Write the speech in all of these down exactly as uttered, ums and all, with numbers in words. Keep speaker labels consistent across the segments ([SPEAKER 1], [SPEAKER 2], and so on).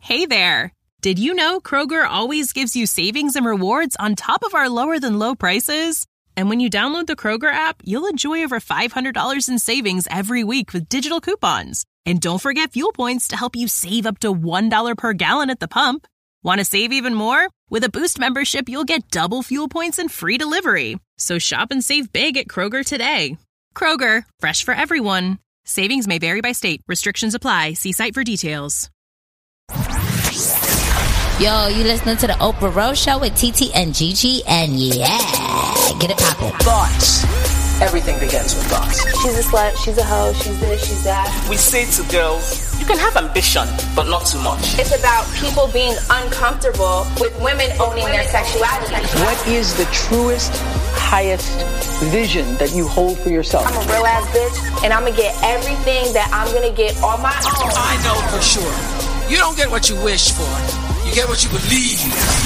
[SPEAKER 1] Hey there! Did you know Kroger always gives you savings and rewards on top of our lower-than-low prices? And when you download the Kroger app, you'll enjoy over five hundred dollars in savings every week with digital coupons. And don't forget fuel points to help you save up to one dollar per gallon at the pump. Want to save even more? With a Boost membership, you'll get double fuel points and free delivery. So shop and save big at Kroger today. Kroger, fresh for everyone. Savings may vary by state. Restrictions apply. See site for details.
[SPEAKER 2] Yo, you listening to the Oprah Rose Show with T T and Gigi, and yeah, get it poppin'.
[SPEAKER 3] Thoughts. Everything begins with thoughts.
[SPEAKER 4] She's a slut, she's a hoe, she's this, she's that.
[SPEAKER 3] We say to girls, you can have ambition, but not too much.
[SPEAKER 4] It's about people being uncomfortable with women owning their sexuality.
[SPEAKER 5] What is the truest, highest vision that you hold for yourself?
[SPEAKER 4] I'm a real ass bitch, and I'm gonna get everything that I'm gonna get on my own.
[SPEAKER 6] I know for sure. You don't get what you wish for. You get what you believe.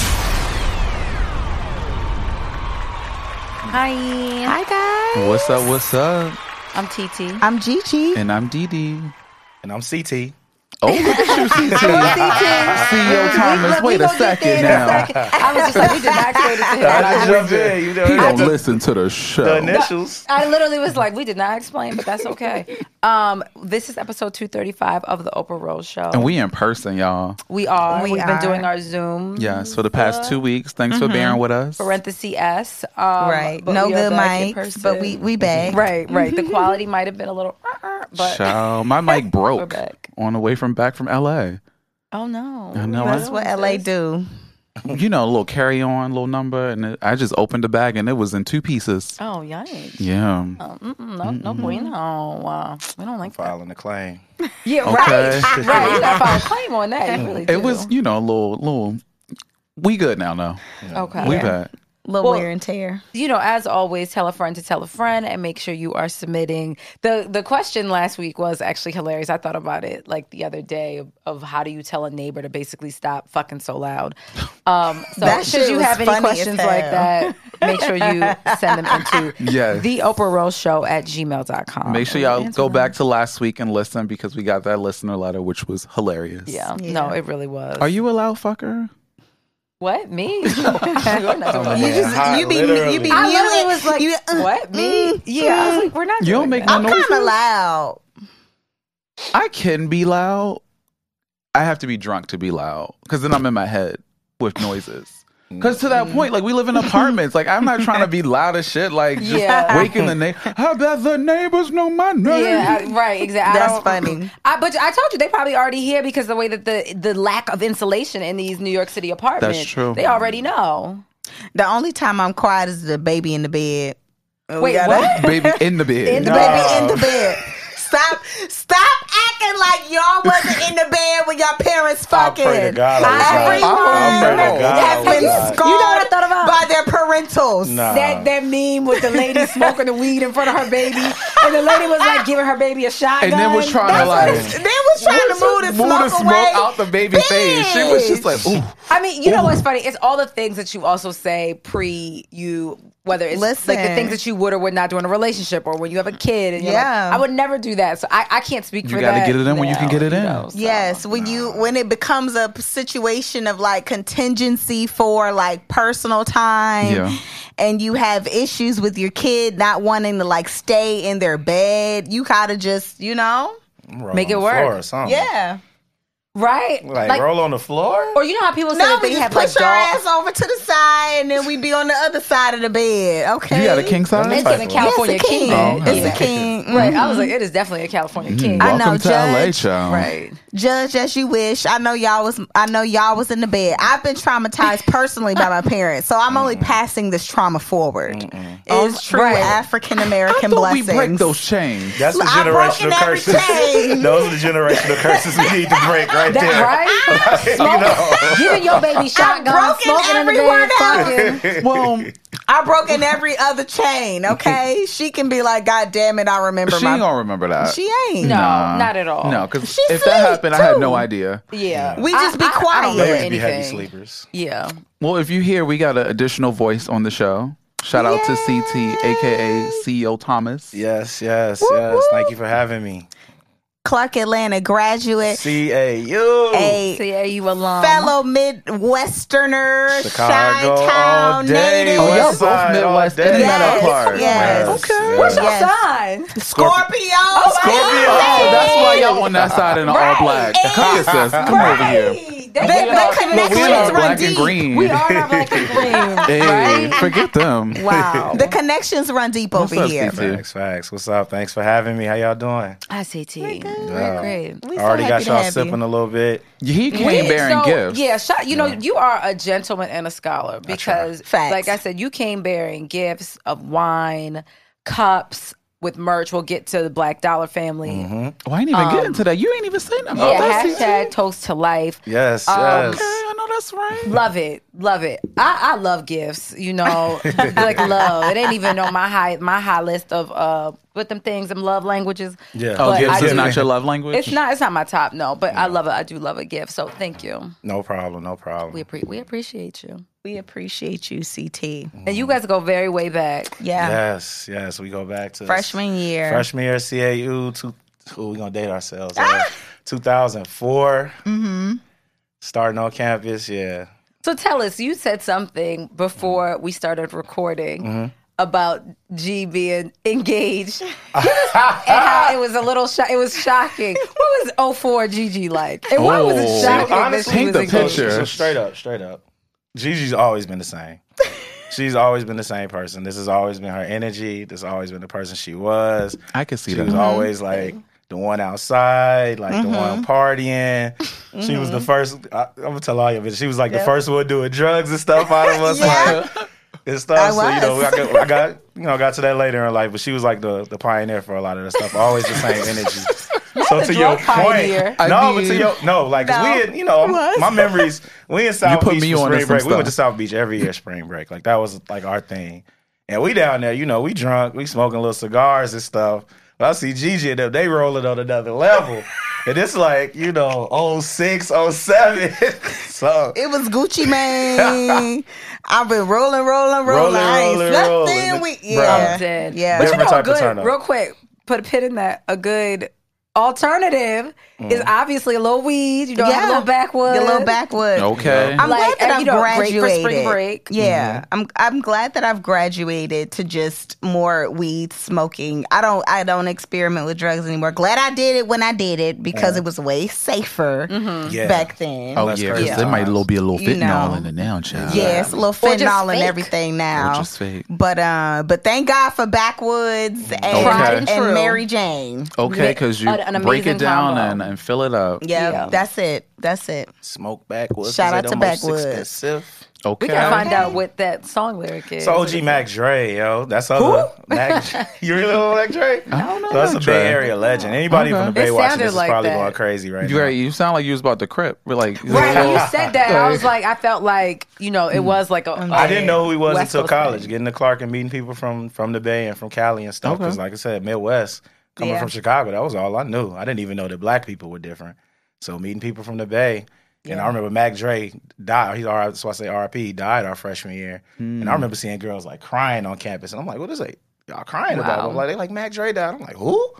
[SPEAKER 7] Hi.
[SPEAKER 8] Hi, guys.
[SPEAKER 9] What's up, what's up?
[SPEAKER 7] I'm T T.
[SPEAKER 8] I'm Gigi.
[SPEAKER 9] And I'm Dee Dee.
[SPEAKER 10] And I'm C T.
[SPEAKER 9] Oh, look at you, C T. C E O Thomas, wait a second now.
[SPEAKER 7] A second. I was just like, we did not explain it to him.
[SPEAKER 10] I jumped in. You know,
[SPEAKER 9] He don't listen to the show.
[SPEAKER 10] The initials.
[SPEAKER 7] I literally was like, we did not explain, but that's okay. Um, this is episode two thirty-five of the Oprah Rose Show.
[SPEAKER 9] And we in person, y'all.
[SPEAKER 7] We are.
[SPEAKER 8] We
[SPEAKER 7] We've
[SPEAKER 8] are.
[SPEAKER 7] been doing our Zoom.
[SPEAKER 9] Yes, for the past two weeks. Thanks
[SPEAKER 7] Mm-hmm.
[SPEAKER 9] for bearing with us.
[SPEAKER 7] Parenthesis S. Um,
[SPEAKER 8] Right.
[SPEAKER 7] but
[SPEAKER 8] No
[SPEAKER 7] we are
[SPEAKER 8] good
[SPEAKER 7] back in
[SPEAKER 8] mics,
[SPEAKER 7] person.
[SPEAKER 8] but we, we back.
[SPEAKER 7] Right, right. The quality might have been a little, uh-uh, but
[SPEAKER 9] Child, my mic
[SPEAKER 7] we're
[SPEAKER 9] broke
[SPEAKER 7] back.
[SPEAKER 9] on the way from back from L A.
[SPEAKER 7] Oh no.
[SPEAKER 9] I know.
[SPEAKER 8] That's
[SPEAKER 9] I-
[SPEAKER 8] what L A do.
[SPEAKER 9] You know, a little carry-on, little number, and it, I just opened the bag and it was in two pieces.
[SPEAKER 7] Oh, yikes.
[SPEAKER 9] Yeah.
[SPEAKER 7] Oh, mm-mm, no, no bueno. Uh, we don't like that.
[SPEAKER 10] Filing a claim.
[SPEAKER 7] Yeah,
[SPEAKER 9] Okay.
[SPEAKER 7] right. Right. You gotta file a claim on that. You really do.
[SPEAKER 9] It was, you know, a little, little. We good now, though.
[SPEAKER 7] Okay.
[SPEAKER 9] We
[SPEAKER 8] Yeah.
[SPEAKER 9] back.
[SPEAKER 8] Little
[SPEAKER 7] Well,
[SPEAKER 8] wear and tear.
[SPEAKER 7] You know, as always, tell a friend to tell a friend and make sure you are submitting. The the question last week was actually hilarious. I thought about it like the other day of, of how do you tell a neighbor to basically stop fucking so loud. Um, so
[SPEAKER 8] That
[SPEAKER 7] should
[SPEAKER 8] shit
[SPEAKER 7] you
[SPEAKER 8] was
[SPEAKER 7] have any
[SPEAKER 8] funny as
[SPEAKER 7] questions like
[SPEAKER 8] hell.
[SPEAKER 7] that, make sure you send them into
[SPEAKER 9] Yes.
[SPEAKER 7] the Oprah Rose Show at gmail dot com.
[SPEAKER 9] Make sure y'all go back to last week and listen because we got that listener letter, which was hilarious.
[SPEAKER 7] Yeah.
[SPEAKER 8] Yeah.
[SPEAKER 7] No, it really was.
[SPEAKER 9] Are you a loud fucker?
[SPEAKER 7] What? Me? No. You're not doing
[SPEAKER 8] You
[SPEAKER 7] that.
[SPEAKER 8] just
[SPEAKER 10] hot,
[SPEAKER 8] you be
[SPEAKER 10] literally.
[SPEAKER 8] you be
[SPEAKER 7] I literally
[SPEAKER 8] muting.
[SPEAKER 7] was like,
[SPEAKER 8] you, uh,
[SPEAKER 7] what? Me?
[SPEAKER 8] mm,
[SPEAKER 7] Yeah. I was like, we're not
[SPEAKER 9] You
[SPEAKER 7] doing
[SPEAKER 9] don't make
[SPEAKER 7] that.
[SPEAKER 9] no
[SPEAKER 8] I'm
[SPEAKER 9] noises?
[SPEAKER 8] kind of loud.
[SPEAKER 9] I can be loud. I have to be drunk to be loud because then I'm in my head with noises. Because to that point, like we live in apartments. Like I'm not trying to be loud as shit. Like just
[SPEAKER 7] Yeah.
[SPEAKER 9] waking the neighbor. How about the neighbors know my name?
[SPEAKER 7] Yeah, I- right, exactly. I
[SPEAKER 8] That's
[SPEAKER 7] don't-
[SPEAKER 8] funny.
[SPEAKER 7] I, but I told you they probably already hear because the way that the the lack of insulation in these New York City apartments.
[SPEAKER 9] That's true.
[SPEAKER 7] They already know.
[SPEAKER 8] The only time I'm quiet is the baby in the bed. We
[SPEAKER 7] Wait,
[SPEAKER 8] gotta-
[SPEAKER 7] what?
[SPEAKER 9] Baby in the bed.
[SPEAKER 8] In the
[SPEAKER 10] No.
[SPEAKER 8] baby in the bed. Stop! Stop acting like y'all wasn't in the bed when your parents fucking.
[SPEAKER 10] I pray to God I was
[SPEAKER 8] Everyone
[SPEAKER 10] not. I pray to God I
[SPEAKER 8] has
[SPEAKER 10] was
[SPEAKER 8] been
[SPEAKER 10] not.
[SPEAKER 8] scarred
[SPEAKER 7] You know what I thought about?
[SPEAKER 8] by their parentals.
[SPEAKER 10] Nah.
[SPEAKER 7] That that meme with the lady smoking the weed in front of her baby, and the lady was like giving her baby a shotgun.
[SPEAKER 9] And then was trying to
[SPEAKER 8] That's what
[SPEAKER 9] like
[SPEAKER 8] it's- they was trying to move the
[SPEAKER 9] move
[SPEAKER 8] smoke,
[SPEAKER 9] the smoke
[SPEAKER 8] away.
[SPEAKER 9] out the baby face. She was just like, ooh.
[SPEAKER 7] I mean, you know what's funny? It's all the things that you also say pre you, whether it's like the
[SPEAKER 8] Listen.
[SPEAKER 7] things that you would or would not do in a relationship, or when you have a kid. And you're
[SPEAKER 8] Yeah.
[SPEAKER 7] like, I would never do that. So I, I can't speak
[SPEAKER 9] You
[SPEAKER 7] for
[SPEAKER 9] gotta
[SPEAKER 7] that.
[SPEAKER 9] get it in when you can
[SPEAKER 7] now,
[SPEAKER 9] get it in.
[SPEAKER 7] know, so.
[SPEAKER 8] Yes, when you when it becomes a situation of like contingency for like personal time,
[SPEAKER 9] Yeah.
[SPEAKER 8] and you have issues with your kid not wanting to like stay in their bed, you gotta just you know,
[SPEAKER 10] Roll
[SPEAKER 7] Make
[SPEAKER 10] on
[SPEAKER 7] it
[SPEAKER 10] the
[SPEAKER 7] work.
[SPEAKER 10] floor or something.
[SPEAKER 8] yeah.
[SPEAKER 7] Right?
[SPEAKER 10] Like, roll on the floor?
[SPEAKER 7] Or you know how people say
[SPEAKER 8] No,
[SPEAKER 7] that
[SPEAKER 8] we
[SPEAKER 7] they
[SPEAKER 8] just
[SPEAKER 7] have
[SPEAKER 8] push
[SPEAKER 7] like
[SPEAKER 8] our
[SPEAKER 7] dogs.
[SPEAKER 8] ass over to the side, and then we be on the other side of the bed. Okay,
[SPEAKER 9] You got a king size?
[SPEAKER 7] It's in a California
[SPEAKER 8] Yes, a
[SPEAKER 7] king.
[SPEAKER 8] king.
[SPEAKER 9] Oh,
[SPEAKER 8] It's
[SPEAKER 9] yeah.
[SPEAKER 8] a king.
[SPEAKER 7] Right.
[SPEAKER 8] Mhm.
[SPEAKER 7] I was like, it is definitely a California king.
[SPEAKER 8] I
[SPEAKER 9] Welcome
[SPEAKER 8] know,
[SPEAKER 9] to L A,
[SPEAKER 8] Judge.
[SPEAKER 9] child.
[SPEAKER 7] Right.
[SPEAKER 8] Judge as you wish. I know y'all was. I know y'all was in the bed. I've been traumatized personally by my parents, so I'm only passing this trauma forward. It's true
[SPEAKER 7] Right.
[SPEAKER 8] African
[SPEAKER 9] I
[SPEAKER 8] American
[SPEAKER 9] thought we
[SPEAKER 8] blessings.
[SPEAKER 9] break those chains.
[SPEAKER 10] That's the
[SPEAKER 8] I've
[SPEAKER 10] generational
[SPEAKER 8] broken every
[SPEAKER 10] curses.
[SPEAKER 8] chain.
[SPEAKER 10] Those are the generational curses we need to break right
[SPEAKER 7] That,
[SPEAKER 10] there.
[SPEAKER 7] right?
[SPEAKER 10] You
[SPEAKER 7] Smoking,
[SPEAKER 10] know.
[SPEAKER 7] giving your baby shotgun,
[SPEAKER 8] broken
[SPEAKER 7] smoking in the
[SPEAKER 8] everyone
[SPEAKER 7] bed,
[SPEAKER 8] else.
[SPEAKER 7] fucking.
[SPEAKER 9] Well,
[SPEAKER 8] I've broken every other chain. Okay, she can be like, God damn it, I remember
[SPEAKER 9] she
[SPEAKER 8] my.
[SPEAKER 9] ain't gonna remember that.
[SPEAKER 8] She ain't.
[SPEAKER 7] No,
[SPEAKER 9] Nah.
[SPEAKER 7] not at all.
[SPEAKER 9] No, because
[SPEAKER 8] She's
[SPEAKER 9] if that
[SPEAKER 8] sweet,
[SPEAKER 9] happened, I had
[SPEAKER 8] too.
[SPEAKER 9] no idea.
[SPEAKER 7] Yeah.
[SPEAKER 8] We just be
[SPEAKER 7] I- I- I don't
[SPEAKER 8] quiet.
[SPEAKER 7] remember
[SPEAKER 10] Babies be heavy
[SPEAKER 7] anything.
[SPEAKER 10] sleepers.
[SPEAKER 7] Yeah.
[SPEAKER 9] Well, if you hear, we got an additional voice on the show. Shout out to C T, aka C E O Thomas.
[SPEAKER 10] Yes, yes, yes. Thank you for having me.
[SPEAKER 8] Clark Atlanta graduate.
[SPEAKER 10] C A U.
[SPEAKER 8] A
[SPEAKER 7] C A U alum.
[SPEAKER 8] fellow Midwesterner,
[SPEAKER 10] Chicago all
[SPEAKER 8] Chi-Town
[SPEAKER 10] day.
[SPEAKER 8] native.
[SPEAKER 9] Oh, y'all
[SPEAKER 10] West
[SPEAKER 9] both
[SPEAKER 10] side all
[SPEAKER 9] Midwest
[SPEAKER 10] day.
[SPEAKER 9] and
[SPEAKER 8] Yes,
[SPEAKER 9] Clark.
[SPEAKER 8] yes.
[SPEAKER 9] Okay.
[SPEAKER 7] What's your
[SPEAKER 8] Yes.
[SPEAKER 7] sign?
[SPEAKER 8] Scorpio.
[SPEAKER 10] Scorpio.
[SPEAKER 9] Oh, that's why y'all on that side in the all black. Come here, sis. Come over here.
[SPEAKER 7] They,
[SPEAKER 8] The,
[SPEAKER 7] they,
[SPEAKER 8] the
[SPEAKER 9] Look, we
[SPEAKER 8] connections
[SPEAKER 9] are
[SPEAKER 8] run
[SPEAKER 9] black and
[SPEAKER 8] deep.
[SPEAKER 9] green.
[SPEAKER 7] we are not black and green,
[SPEAKER 9] Hey,
[SPEAKER 7] right?
[SPEAKER 9] forget them.
[SPEAKER 7] Wow.
[SPEAKER 8] The connections run deep
[SPEAKER 9] What's
[SPEAKER 8] over
[SPEAKER 9] up,
[SPEAKER 8] here.
[SPEAKER 9] C T?
[SPEAKER 10] Facts, facts. What's up? Thanks for having me. How y'all doing?
[SPEAKER 7] I C T. We're
[SPEAKER 10] Yeah.
[SPEAKER 7] great.
[SPEAKER 8] We so
[SPEAKER 10] Already got
[SPEAKER 8] happy to
[SPEAKER 10] y'all
[SPEAKER 8] have
[SPEAKER 10] sipping
[SPEAKER 8] you.
[SPEAKER 10] a little bit.
[SPEAKER 9] He came
[SPEAKER 7] We-
[SPEAKER 9] bearing
[SPEAKER 7] so,
[SPEAKER 9] gifts.
[SPEAKER 7] Yeah, shot, you know, you are a gentleman and a scholar because,
[SPEAKER 8] Facts.
[SPEAKER 7] like I said, you came bearing gifts of wine, cups, with merch. We'll get to the Black Dollar family.
[SPEAKER 9] Oh, I ain't even get into that. You ain't even saying nothing about
[SPEAKER 7] Yeah,
[SPEAKER 9] that. C T.
[SPEAKER 7] hashtag toast to life.
[SPEAKER 10] Yes,
[SPEAKER 7] Um,
[SPEAKER 10] yes.
[SPEAKER 9] Okay, I know that's right.
[SPEAKER 7] Love it, love it. I, I love gifts. You know, like love. It ain't even on my high my high list of uh, what them things, them love languages.
[SPEAKER 10] Yeah.
[SPEAKER 9] Oh,
[SPEAKER 7] But
[SPEAKER 9] gifts
[SPEAKER 7] I
[SPEAKER 9] is
[SPEAKER 7] do-
[SPEAKER 9] not your love language?
[SPEAKER 7] It's not. It's not my top. No, but I love it. I do love a gift. So thank you.
[SPEAKER 10] No problem, no problem.
[SPEAKER 7] We appre- we appreciate you.
[SPEAKER 8] We appreciate you, C T.
[SPEAKER 7] And you guys go very way back.
[SPEAKER 8] Yeah.
[SPEAKER 10] Yes, yes. We go back to
[SPEAKER 8] Freshman year.
[SPEAKER 10] Freshman year, C A U. Two, ooh, we gonna date ourselves. Uh, two thousand four. Mm-hmm. Starting on campus. Yeah.
[SPEAKER 7] So tell us, you said something before we started recording
[SPEAKER 10] Mm-hmm.
[SPEAKER 7] about G being engaged. Give us- and how it was a little sho- it was shocking. What was oh four Gigi like? And why was it
[SPEAKER 9] Oh.
[SPEAKER 7] shocking that
[SPEAKER 10] Honestly,
[SPEAKER 7] she
[SPEAKER 9] paint
[SPEAKER 7] was
[SPEAKER 9] the
[SPEAKER 7] engaged?
[SPEAKER 9] picture.
[SPEAKER 10] So straight up, straight up. Gigi's always been the same. She's always been the same person. This has always been her energy. This has always been the person she was.
[SPEAKER 9] I can see
[SPEAKER 10] She
[SPEAKER 9] that.
[SPEAKER 10] was always like the one outside, like the one partying. She was the first. I, I'm gonna tell all you, but she was like the first one doing drugs and stuff out of us,
[SPEAKER 8] Yeah.
[SPEAKER 10] like and stuff.
[SPEAKER 8] I
[SPEAKER 10] So you know,
[SPEAKER 8] was.
[SPEAKER 10] I got, I got you know got to that later in life, but she was like the the pioneer for a lot of the stuff. Always the same energy. So
[SPEAKER 7] the
[SPEAKER 10] to your
[SPEAKER 7] drug pioneer.
[SPEAKER 10] point, no,
[SPEAKER 9] I
[SPEAKER 10] but to
[SPEAKER 9] mean-
[SPEAKER 10] your no, like 'cause
[SPEAKER 8] No.
[SPEAKER 10] we, had, you know,
[SPEAKER 8] Was.
[SPEAKER 10] my memories. We in South
[SPEAKER 9] put
[SPEAKER 10] Beach
[SPEAKER 9] me
[SPEAKER 10] for
[SPEAKER 9] on to
[SPEAKER 10] spring
[SPEAKER 9] some
[SPEAKER 10] break. We went to
[SPEAKER 9] stuff.
[SPEAKER 10] South Beach every year spring break. Like that was like our thing. And we down there, you know, we drunk, we smoking little cigars and stuff. But I see Gigi and them, they rolling on another level. And it's like, you know, oh six, oh seven. So
[SPEAKER 8] It was Gucci Mane. I've been rolling, rolling, rolling.
[SPEAKER 10] Rolling,
[SPEAKER 8] I ain't
[SPEAKER 10] rolling,
[SPEAKER 8] slept
[SPEAKER 10] rolling.
[SPEAKER 8] in. We,
[SPEAKER 10] Bruh.
[SPEAKER 8] yeah.
[SPEAKER 7] I'm dead.
[SPEAKER 8] Yeah.
[SPEAKER 7] But you
[SPEAKER 10] Different
[SPEAKER 7] know,
[SPEAKER 10] type of
[SPEAKER 7] good,
[SPEAKER 10] turn up.
[SPEAKER 7] real quick, put a pin in that. A good alternative is obviously a little weed. You know, have a little backwood.
[SPEAKER 8] A little backwood.
[SPEAKER 9] Okay.
[SPEAKER 8] I'm
[SPEAKER 7] Like,
[SPEAKER 8] glad that
[SPEAKER 7] and,
[SPEAKER 8] I've
[SPEAKER 7] you know, great for
[SPEAKER 8] graduated.
[SPEAKER 7] spring break.
[SPEAKER 8] Yeah, I'm. I'm glad that I've graduated to just more weed smoking. I don't. I don't experiment with drugs anymore. Glad I did it when I did it because it was way safer
[SPEAKER 10] yeah.
[SPEAKER 8] back then.
[SPEAKER 9] Oh,
[SPEAKER 10] That's
[SPEAKER 9] yeah,
[SPEAKER 10] crazy.
[SPEAKER 9] because there might little be a little
[SPEAKER 8] You
[SPEAKER 9] fentanyl
[SPEAKER 8] know.
[SPEAKER 9] in it now, child.
[SPEAKER 8] Yeah, it's a little
[SPEAKER 7] Or just
[SPEAKER 8] fentanyl and
[SPEAKER 7] fake.
[SPEAKER 8] everything now.
[SPEAKER 9] Or just fake.
[SPEAKER 8] But uh, but thank God for backwoods and,
[SPEAKER 9] Tried
[SPEAKER 7] and
[SPEAKER 8] and
[SPEAKER 7] true.
[SPEAKER 8] Mary Jane.
[SPEAKER 9] Okay, because you
[SPEAKER 7] An- an
[SPEAKER 9] break it
[SPEAKER 7] amazing
[SPEAKER 9] down
[SPEAKER 7] combo.
[SPEAKER 9] and, and fill it up.
[SPEAKER 8] Yeah,
[SPEAKER 7] Yeah.
[SPEAKER 8] that's it. That's it.
[SPEAKER 10] Smoke backwoods.
[SPEAKER 8] Shout
[SPEAKER 10] 'cause
[SPEAKER 8] out
[SPEAKER 10] they
[SPEAKER 8] to
[SPEAKER 10] the most
[SPEAKER 8] Backwoods.
[SPEAKER 10] expensive.
[SPEAKER 9] Okay.
[SPEAKER 7] We gotta find out what that song lyric is.
[SPEAKER 10] So O G Mac Dre, yo, that's other Mac. You really know Mac Dre?
[SPEAKER 9] I don't know
[SPEAKER 10] So that's a
[SPEAKER 9] Mac
[SPEAKER 10] Bay
[SPEAKER 9] Dre.
[SPEAKER 10] Area legend. Anybody
[SPEAKER 9] Okay.
[SPEAKER 10] from the Bay
[SPEAKER 7] It
[SPEAKER 10] watching
[SPEAKER 7] sounded
[SPEAKER 10] this is
[SPEAKER 7] like
[SPEAKER 10] probably
[SPEAKER 7] that.
[SPEAKER 10] going crazy right
[SPEAKER 9] You,
[SPEAKER 10] now.
[SPEAKER 9] right, you sound like you was about to crip. We're like,
[SPEAKER 7] Right, when you
[SPEAKER 9] oh.
[SPEAKER 7] said that, I was like, I felt like, you know, it was like a.
[SPEAKER 10] I didn't know who he was
[SPEAKER 7] West
[SPEAKER 10] until
[SPEAKER 7] Coast
[SPEAKER 10] college,
[SPEAKER 7] thing.
[SPEAKER 10] getting to Clark and meeting people from from the Bay and from Cali and stuff.
[SPEAKER 9] Okay.
[SPEAKER 10] Because, like I said, Midwest, coming
[SPEAKER 8] Yeah.
[SPEAKER 10] from Chicago, that was all I knew. I didn't even know that black people were different. So meeting people from the Bay. And I remember Mac Dre died. He's R. That's why I say R I P. He died our freshman year. And I remember seeing girls like crying on campus. And I'm like, what is it? Y'all crying about?
[SPEAKER 7] Wow.
[SPEAKER 10] I'm like, they like Mac Dre died. I'm like, who?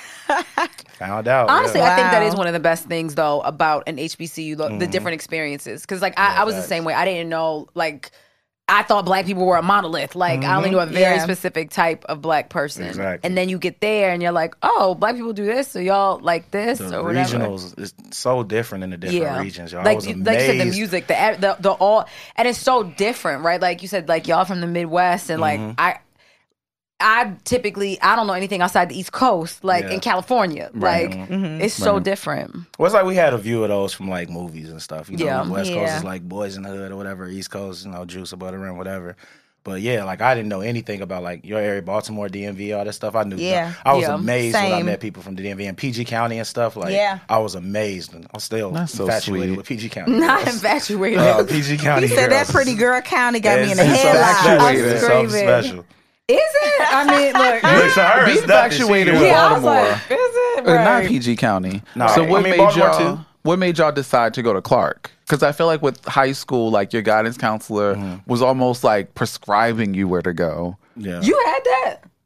[SPEAKER 10] Found out.
[SPEAKER 7] Honestly,
[SPEAKER 10] yeah.
[SPEAKER 7] I think that
[SPEAKER 8] Wow.
[SPEAKER 7] is one of the best things, though, about an H B C U, the, the different experiences. Because, like, I, I was the
[SPEAKER 10] facts.
[SPEAKER 7] same way. I didn't know, like, I thought black people were a monolith. Like, I only knew a very
[SPEAKER 8] Yeah.
[SPEAKER 7] specific type of black person.
[SPEAKER 10] Exactly.
[SPEAKER 7] And then you get there and you're like, oh, black people do this, so y'all like this
[SPEAKER 10] The
[SPEAKER 7] or whatever.
[SPEAKER 10] regionals is so different in the different regions. Y'all. I
[SPEAKER 7] like
[SPEAKER 10] was
[SPEAKER 7] you-
[SPEAKER 10] amazed.
[SPEAKER 7] like you said, the music, the the the all, and it's so different, right? Like you said, like y'all from the Midwest, and like
[SPEAKER 10] Mm-hmm.
[SPEAKER 7] I, I typically I don't know anything outside the East Coast, like
[SPEAKER 10] Yeah.
[SPEAKER 7] in California, like
[SPEAKER 10] Mm-hmm.
[SPEAKER 7] it's so different.
[SPEAKER 10] Well, it's like we had a view of those from like movies and stuff. You know,
[SPEAKER 7] Yeah.
[SPEAKER 10] the West Coast
[SPEAKER 8] Yeah.
[SPEAKER 10] is like Boys in the Hood or whatever. East Coast, you know, Juice or Butter Rim, whatever. But yeah, like I didn't know anything about like your area, Baltimore, D M V, all that stuff. I knew.
[SPEAKER 8] Yeah.
[SPEAKER 10] I was
[SPEAKER 7] Yeah.
[SPEAKER 10] amazed when I
[SPEAKER 8] Same.
[SPEAKER 10] met people from the D M V and P G County and stuff. Like,
[SPEAKER 8] Yeah.
[SPEAKER 10] I was amazed, and I'm still
[SPEAKER 9] That's so
[SPEAKER 10] infatuated
[SPEAKER 9] sweet.
[SPEAKER 10] with P G County.
[SPEAKER 7] Not
[SPEAKER 10] girls.
[SPEAKER 7] infatuated.
[SPEAKER 10] Uh, P G County.
[SPEAKER 8] He said that
[SPEAKER 10] girls
[SPEAKER 8] pretty
[SPEAKER 10] is-
[SPEAKER 8] girl county got me in the
[SPEAKER 10] it's so
[SPEAKER 8] headlock.
[SPEAKER 10] special.
[SPEAKER 9] I'm
[SPEAKER 10] It's so
[SPEAKER 7] screaming.
[SPEAKER 10] special.
[SPEAKER 7] Is it? I mean, look.
[SPEAKER 10] Look, so her
[SPEAKER 9] Be
[SPEAKER 10] is nothing. She
[SPEAKER 9] infatuated
[SPEAKER 10] is-
[SPEAKER 9] with
[SPEAKER 7] yeah, I was
[SPEAKER 9] Baltimore.
[SPEAKER 7] like, is it?
[SPEAKER 9] Uh, Not
[SPEAKER 7] Right.
[SPEAKER 9] P G County.
[SPEAKER 10] No,
[SPEAKER 9] so
[SPEAKER 10] I
[SPEAKER 9] what
[SPEAKER 10] mean,
[SPEAKER 9] made
[SPEAKER 10] Baltimore
[SPEAKER 9] y'all?
[SPEAKER 10] too.
[SPEAKER 9] What made y'all decide to go to Clark? Because I feel like with high school, like your guidance counselor
[SPEAKER 10] Mm-hmm.
[SPEAKER 9] was almost like prescribing you where to go.
[SPEAKER 10] Yeah.
[SPEAKER 7] You had that.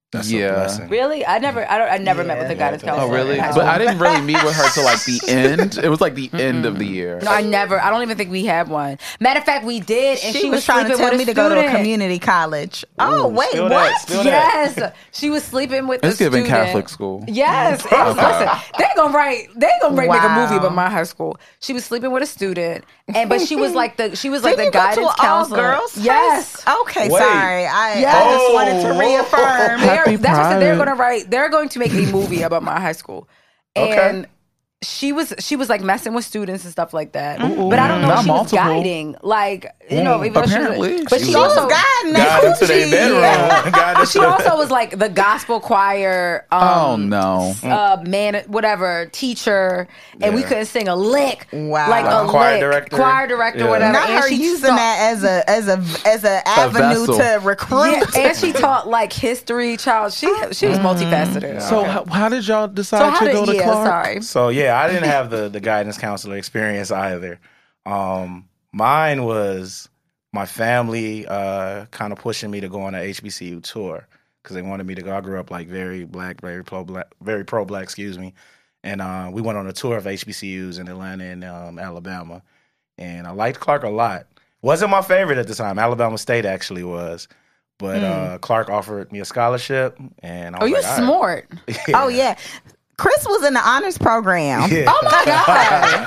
[SPEAKER 10] That's
[SPEAKER 9] Yeah.
[SPEAKER 10] a blessing.
[SPEAKER 7] Really? I never, I don't, I never
[SPEAKER 8] Yeah.
[SPEAKER 7] met with a guidance
[SPEAKER 10] Yeah,
[SPEAKER 7] counselor.
[SPEAKER 9] Oh, really?
[SPEAKER 7] in high
[SPEAKER 9] But I
[SPEAKER 7] school.
[SPEAKER 9] didn't really meet with her till like the end. It was like the end of the year.
[SPEAKER 7] No, I never. I don't even think we had one. Matter of fact, we did, and
[SPEAKER 8] She,
[SPEAKER 7] she,
[SPEAKER 8] was, trying to
[SPEAKER 7] sleeping
[SPEAKER 8] tell
[SPEAKER 7] with
[SPEAKER 8] me
[SPEAKER 7] a
[SPEAKER 8] to go to a
[SPEAKER 7] student.
[SPEAKER 8] community college. Oh,
[SPEAKER 10] Ooh,
[SPEAKER 8] wait,
[SPEAKER 10] still
[SPEAKER 8] what?
[SPEAKER 10] that, still that.
[SPEAKER 7] Yes, she was sleeping with.
[SPEAKER 9] It's
[SPEAKER 7] the
[SPEAKER 9] giving
[SPEAKER 7] student.
[SPEAKER 9] Catholic school.
[SPEAKER 7] Yes, it was, listen, they gonna write. They gonna make, make a movie
[SPEAKER 8] Wow.
[SPEAKER 7] about my high school. She was sleeping with a student, and but she was like the she was like
[SPEAKER 8] Didn't
[SPEAKER 7] the
[SPEAKER 8] you go to
[SPEAKER 7] guidance
[SPEAKER 8] an
[SPEAKER 7] counselor.
[SPEAKER 8] all-girls high
[SPEAKER 7] Yes.
[SPEAKER 8] s- Okay,
[SPEAKER 10] Wait.
[SPEAKER 8] sorry. I,
[SPEAKER 7] Yes.
[SPEAKER 8] I just wanted to
[SPEAKER 10] Oh.
[SPEAKER 8] reaffirm.
[SPEAKER 7] They're-
[SPEAKER 9] Happy
[SPEAKER 7] that's what I said. They're
[SPEAKER 9] Pride.
[SPEAKER 7] gonna write. They're going to make a movie about my high school, and
[SPEAKER 10] Okay.
[SPEAKER 7] she was she was like messing with students and stuff like that. But I don't know
[SPEAKER 9] Not
[SPEAKER 7] if she
[SPEAKER 9] multiple.
[SPEAKER 7] was guiding, like you know, even though she
[SPEAKER 9] Apparently.
[SPEAKER 7] was, but
[SPEAKER 10] She
[SPEAKER 7] she,
[SPEAKER 8] She
[SPEAKER 10] was
[SPEAKER 8] was
[SPEAKER 7] also
[SPEAKER 8] guiding
[SPEAKER 10] Got
[SPEAKER 8] that
[SPEAKER 10] into their
[SPEAKER 8] coochie.
[SPEAKER 10] bedroom.
[SPEAKER 7] Yeah.
[SPEAKER 10] Got
[SPEAKER 7] but she
[SPEAKER 10] into-
[SPEAKER 7] also was like the gospel choir. Um,
[SPEAKER 9] Oh no.
[SPEAKER 7] Uh, man, whatever teacher, and we
[SPEAKER 10] Yeah.
[SPEAKER 7] couldn't sing a lick.
[SPEAKER 8] Wow.
[SPEAKER 7] like a
[SPEAKER 10] Choir
[SPEAKER 7] lick.
[SPEAKER 10] director?
[SPEAKER 7] choir director,
[SPEAKER 10] Yeah.
[SPEAKER 7] whatever.
[SPEAKER 8] Not
[SPEAKER 7] and
[SPEAKER 8] her
[SPEAKER 7] she
[SPEAKER 8] using
[SPEAKER 7] taught-
[SPEAKER 8] that as a as a as an avenue
[SPEAKER 9] vessel.
[SPEAKER 8] to recruit.
[SPEAKER 7] Yeah, and she taught like history, child. She she was multifaceted.
[SPEAKER 9] So how, how did y'all decide
[SPEAKER 7] So how
[SPEAKER 9] to
[SPEAKER 7] did
[SPEAKER 9] go to
[SPEAKER 7] yeah?
[SPEAKER 9] Clark?
[SPEAKER 7] Sorry.
[SPEAKER 10] So yeah, I didn't have the the guidance counselor experience either. Um, mine was my family uh, kind of pushing me to go on an H B C U tour because they wanted me to go. I grew up like very black, very pro black, very pro black. Excuse me. And uh, we went on a tour of H B C Us in Atlanta and um, Alabama, and I liked Clark a lot. Wasn't my favorite at the time. Alabama State actually was. But uh, Clark offered me a scholarship, and I
[SPEAKER 7] Oh,
[SPEAKER 10] was
[SPEAKER 7] you
[SPEAKER 10] like, all right.
[SPEAKER 7] smart.
[SPEAKER 8] Oh yeah, Chris was in the honors program.
[SPEAKER 10] Yeah.
[SPEAKER 7] Oh my god!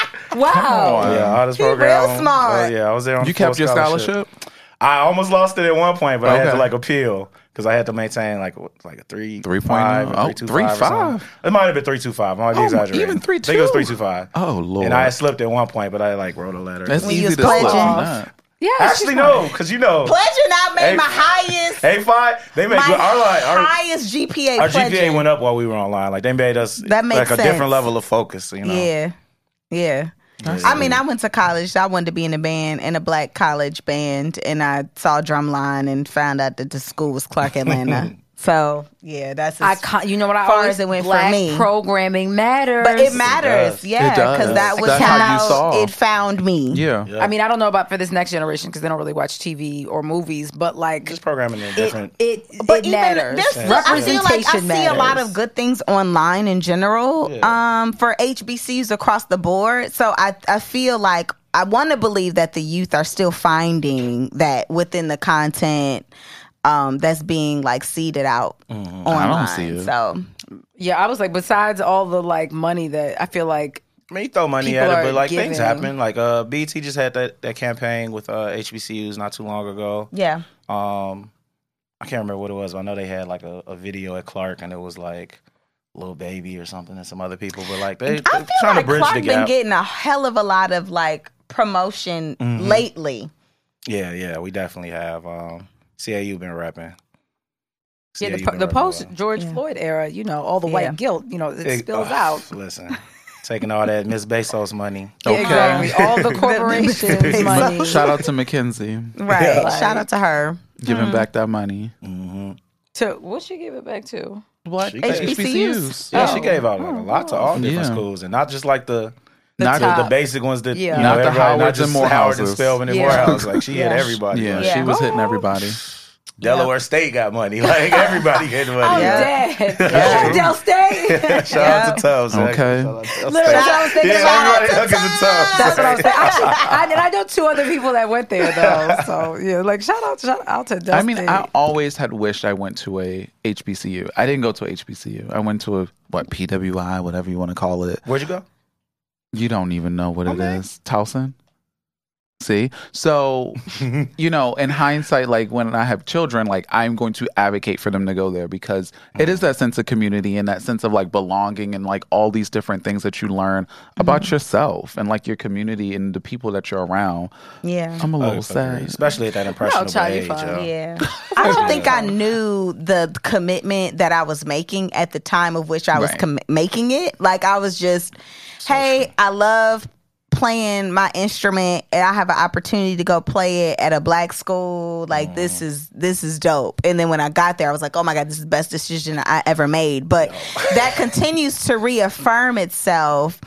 [SPEAKER 7] Wow.
[SPEAKER 10] Yeah, honors
[SPEAKER 8] He
[SPEAKER 10] program.
[SPEAKER 8] real smart.
[SPEAKER 10] Uh, yeah, I was there on
[SPEAKER 9] You
[SPEAKER 10] full
[SPEAKER 9] kept your scholarship?
[SPEAKER 10] I almost lost it at one point, but I had
[SPEAKER 9] Okay.
[SPEAKER 10] to like appeal because I had to maintain like what, like a three
[SPEAKER 9] three point
[SPEAKER 10] five
[SPEAKER 9] oh.
[SPEAKER 10] or
[SPEAKER 9] Oh,
[SPEAKER 10] three two
[SPEAKER 9] three
[SPEAKER 10] five or something.
[SPEAKER 9] five.
[SPEAKER 10] It might have been three two five. I might be
[SPEAKER 9] Oh,
[SPEAKER 10] exaggerating.
[SPEAKER 9] even three
[SPEAKER 10] I think it was
[SPEAKER 9] two?
[SPEAKER 10] three two five.
[SPEAKER 9] Oh Lord.
[SPEAKER 10] And I had slipped at one point, but I like wrote a letter.
[SPEAKER 9] That's
[SPEAKER 8] When you
[SPEAKER 9] easy
[SPEAKER 8] was
[SPEAKER 9] to slip
[SPEAKER 8] pledging.
[SPEAKER 9] on that.
[SPEAKER 7] Yeah.
[SPEAKER 10] Actually,
[SPEAKER 7] she's
[SPEAKER 10] no, because you know,
[SPEAKER 8] Pledging, I made
[SPEAKER 10] Hey,
[SPEAKER 8] my highest,
[SPEAKER 10] A five they made
[SPEAKER 8] my
[SPEAKER 10] our like our,
[SPEAKER 8] highest G P A.
[SPEAKER 10] our G P A
[SPEAKER 8] pledging.
[SPEAKER 10] went up while we were online. Like they made us
[SPEAKER 8] That makes
[SPEAKER 10] like a
[SPEAKER 8] sense.
[SPEAKER 10] different level of focus. You know.
[SPEAKER 8] Yeah, yeah. I mean, I went to college. I wanted to be in a band, in a black college band, and I saw Drumline and found out that the school was Clark Atlanta. So yeah, that's
[SPEAKER 7] I
[SPEAKER 8] as
[SPEAKER 7] can't, you know what I
[SPEAKER 8] far
[SPEAKER 7] always
[SPEAKER 8] as it went for
[SPEAKER 7] black
[SPEAKER 8] me.
[SPEAKER 7] programming matters.
[SPEAKER 8] But it matters,
[SPEAKER 10] does.
[SPEAKER 8] yeah,
[SPEAKER 9] It does.
[SPEAKER 8] because that was
[SPEAKER 9] That's
[SPEAKER 8] how,
[SPEAKER 9] how you saw.
[SPEAKER 8] it found me.
[SPEAKER 9] Yeah.
[SPEAKER 10] Yeah.
[SPEAKER 7] I mean, I don't know about for this next generation because they don't really watch T V or movies, but like
[SPEAKER 10] Just programming in
[SPEAKER 7] it,
[SPEAKER 10] different.
[SPEAKER 7] it,
[SPEAKER 8] But
[SPEAKER 7] it
[SPEAKER 8] even
[SPEAKER 7] matters.
[SPEAKER 8] there's, I feel
[SPEAKER 7] Representation
[SPEAKER 8] like I see
[SPEAKER 7] matters.
[SPEAKER 8] a lot of good things online in general
[SPEAKER 10] Yeah.
[SPEAKER 8] um, for H B C Us across the board. So I, I feel like I want to believe that the youth are still finding that within the content um, that's being like seeded out online.
[SPEAKER 9] I don't see it.
[SPEAKER 8] So
[SPEAKER 7] Yeah, I was like, besides all the like money that I feel like
[SPEAKER 10] I mean, you throw money
[SPEAKER 7] People
[SPEAKER 10] at
[SPEAKER 7] are
[SPEAKER 10] it, but like things
[SPEAKER 7] giving.
[SPEAKER 10] happen. Like uh, B E T just had that, that campaign with uh, H B C Us not too long ago.
[SPEAKER 8] yeah,
[SPEAKER 10] Um, I can't remember what it was, but I know they had like a, a video at Clark, and it was like Lil Baby or something, and some other people. But like they,
[SPEAKER 8] I
[SPEAKER 10] they're
[SPEAKER 8] feel
[SPEAKER 10] trying
[SPEAKER 8] like
[SPEAKER 10] to bridge
[SPEAKER 8] Clark
[SPEAKER 10] the
[SPEAKER 8] been
[SPEAKER 10] gap.
[SPEAKER 8] getting a hell of a lot of like promotion
[SPEAKER 10] Mhm.
[SPEAKER 8] lately.
[SPEAKER 10] Yeah, yeah, we definitely have. Um, C A U been rapping.
[SPEAKER 7] yeah, the,
[SPEAKER 10] C A U
[SPEAKER 7] po-
[SPEAKER 10] been
[SPEAKER 7] the
[SPEAKER 10] rapping
[SPEAKER 7] post
[SPEAKER 10] well.
[SPEAKER 7] George
[SPEAKER 8] Yeah.
[SPEAKER 7] Floyd era, you know, all the
[SPEAKER 8] Yeah.
[SPEAKER 7] white guilt, you know, it
[SPEAKER 10] It-
[SPEAKER 7] spills
[SPEAKER 10] uh,
[SPEAKER 7] out.
[SPEAKER 10] Listen, taking all that Miss Bezos money.
[SPEAKER 7] Yeah,
[SPEAKER 9] Okay.
[SPEAKER 7] exactly. All the corporations money.
[SPEAKER 9] Shout out to Mackenzie
[SPEAKER 8] Right.
[SPEAKER 10] Yeah.
[SPEAKER 8] Shout out to her.
[SPEAKER 9] giving back that money.
[SPEAKER 10] Mm-hmm.
[SPEAKER 7] To what she give it back to?
[SPEAKER 9] Black
[SPEAKER 10] She
[SPEAKER 8] H B C Us.
[SPEAKER 9] H B C Us.
[SPEAKER 10] Yeah,
[SPEAKER 7] Oh.
[SPEAKER 10] she gave out like a lot to all different
[SPEAKER 9] Yeah.
[SPEAKER 10] schools, and not just like the
[SPEAKER 7] The
[SPEAKER 9] Not
[SPEAKER 10] the, the
[SPEAKER 7] top.
[SPEAKER 10] basic ones that
[SPEAKER 7] Yeah.
[SPEAKER 10] you know,
[SPEAKER 9] Not the
[SPEAKER 10] everybody, not
[SPEAKER 9] Howards
[SPEAKER 10] just
[SPEAKER 9] and
[SPEAKER 10] Howard and
[SPEAKER 9] Morehouses.
[SPEAKER 10] Spelman and
[SPEAKER 7] Yeah.
[SPEAKER 10] Morehouse. Like she hit
[SPEAKER 7] Yeah.
[SPEAKER 10] everybody.
[SPEAKER 9] Yeah,
[SPEAKER 10] Like,
[SPEAKER 9] she was hitting
[SPEAKER 7] Oh.
[SPEAKER 9] everybody.
[SPEAKER 10] Delaware State got money. Like everybody getting
[SPEAKER 7] Oh,
[SPEAKER 10] money.
[SPEAKER 8] Yeah.
[SPEAKER 7] dead. Yeah. Del State.
[SPEAKER 10] Shout out to Tubbs.
[SPEAKER 9] Okay.
[SPEAKER 10] Shout out to Tubbs.
[SPEAKER 7] Literally, that's what I was thinking
[SPEAKER 10] Yeah,
[SPEAKER 7] about.
[SPEAKER 10] everybody hookers and Tubbs.
[SPEAKER 7] That's what I was saying. Actually, I, and I know two other people that went there though. So yeah, like shout out, shout out to Del
[SPEAKER 9] I mean,
[SPEAKER 7] State.
[SPEAKER 9] I always had wished I went to a H B C U. I didn't go to a H B C U. I went to a what P W I, whatever you want to call it.
[SPEAKER 10] Where'd you go?
[SPEAKER 9] You don't even know what
[SPEAKER 10] Okay.
[SPEAKER 9] it is. Towson? See? So, you know, in hindsight, like when I have children, like I'm going to advocate for them to go there because it is that sense of community and that sense of like belonging and like all these different things that you learn about yourself and like your community and the people that you're around.
[SPEAKER 8] Yeah.
[SPEAKER 9] I'm a little
[SPEAKER 10] Agreed.
[SPEAKER 9] sad.
[SPEAKER 10] Especially at that impressionable
[SPEAKER 7] child, you
[SPEAKER 10] age.
[SPEAKER 7] fine.
[SPEAKER 10] yo.
[SPEAKER 8] Yeah. I don't think I knew the commitment that I was making at the time of which I was
[SPEAKER 9] Right.
[SPEAKER 8] com- making it. Like I was just, hey, I love playing my instrument and I have an opportunity to go play it at a black school. Like this is this is dope. And then when I got there, I was like, oh my God, this is the best decision I ever made. But that continues to reaffirm itself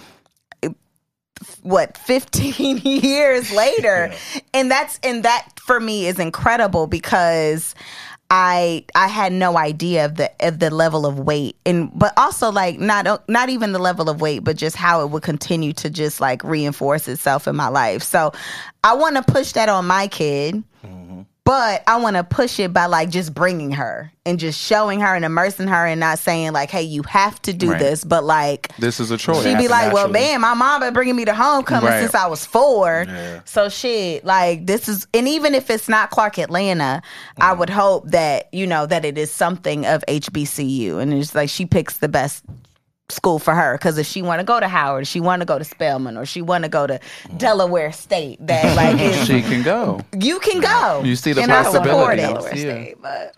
[SPEAKER 8] what fifteen years later. And that's and that for me is incredible because I I had no idea of the of the level of weight, and but also like not not even the level of weight, but just how it would continue to just like reinforce itself in my life. So I want to push that on my kid, mm-hmm. but I want to push it by like just bringing her and just showing her and immersing her, and not saying like, hey, you have to do right. this, but like
[SPEAKER 9] this is a choice.
[SPEAKER 8] She'd be like, naturally. well, man, my mom been bringing me to homecoming right. since I was four. Yeah. So shit, like this is, and even if it's not Clark Atlanta, mm. I would hope that, you know, that it is something of H B C U, and it's like she picks the best school for her, because if she want to go to Howard, she want to go to Spelman, or she want to go to mm. Delaware State, that like is,
[SPEAKER 9] she can go.
[SPEAKER 8] You can go.
[SPEAKER 9] You see the
[SPEAKER 8] and
[SPEAKER 9] possibility.
[SPEAKER 8] Delaware yeah. State, but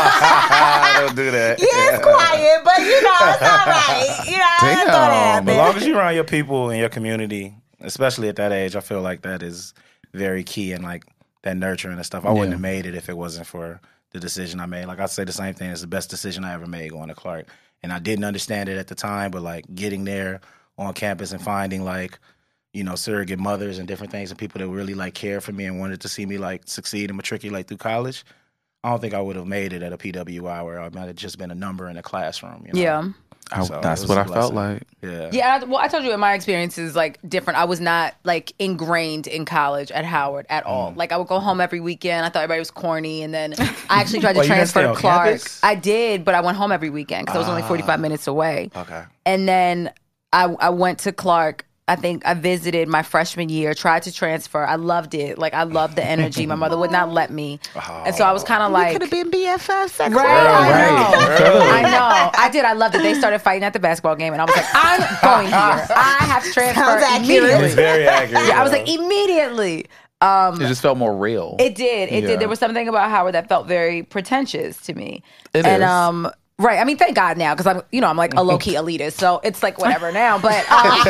[SPEAKER 10] don't do that.
[SPEAKER 8] Yeah, it's quiet, but you know it's all right. You know, I throw that out there.
[SPEAKER 10] As long as you're around your people in your community, especially at that age, I feel like that is very key, and like that nurturing and stuff. I yeah. wouldn't have made it if it wasn't for the decision I made. Like I say the same thing. It's the best decision I ever made going to Clark. And I didn't understand it at the time, but like getting there on campus and finding like, you know, surrogate mothers and different things, and people that really like care for me and wanted to see me like succeed and matriculate through college, I don't think I would have made it at a P W I where I might have just been a number in a classroom. You know?
[SPEAKER 7] Yeah.
[SPEAKER 9] I, so that's what I felt like.
[SPEAKER 10] Yeah.
[SPEAKER 7] Yeah. I, well, I told you in my experience is like different. I was not like ingrained in college at Howard at all. Mm. Like I would go home every weekend. I thought everybody was corny, and then I actually tried to
[SPEAKER 10] well,
[SPEAKER 7] transfer to Clark.
[SPEAKER 10] Campus?
[SPEAKER 7] I did, but I went home every weekend because I was only forty-five minutes away.
[SPEAKER 10] Okay.
[SPEAKER 7] And then I, I went to Clark. I think I visited my freshman year, tried to transfer. I loved it. Like, I loved the energy. My mother would not let me. Oh. And so I was kind of like...
[SPEAKER 8] You could have been B F Fs.
[SPEAKER 7] Right,
[SPEAKER 8] right.
[SPEAKER 7] I know. I know. I did. I loved it. They started fighting at the basketball game, and I was like, I'm going here. I have to transfer immediately.
[SPEAKER 10] It's very accurate.
[SPEAKER 7] Yeah, I was like, immediately. Um,
[SPEAKER 9] it just felt more real.
[SPEAKER 7] It did. It yeah. did. There was something about Howard that felt very pretentious to me.
[SPEAKER 9] It
[SPEAKER 7] and,
[SPEAKER 9] is.
[SPEAKER 7] um... Right. I mean, thank God now, because I'm, you know, I'm like a low key elitist, so it's like whatever now. But um,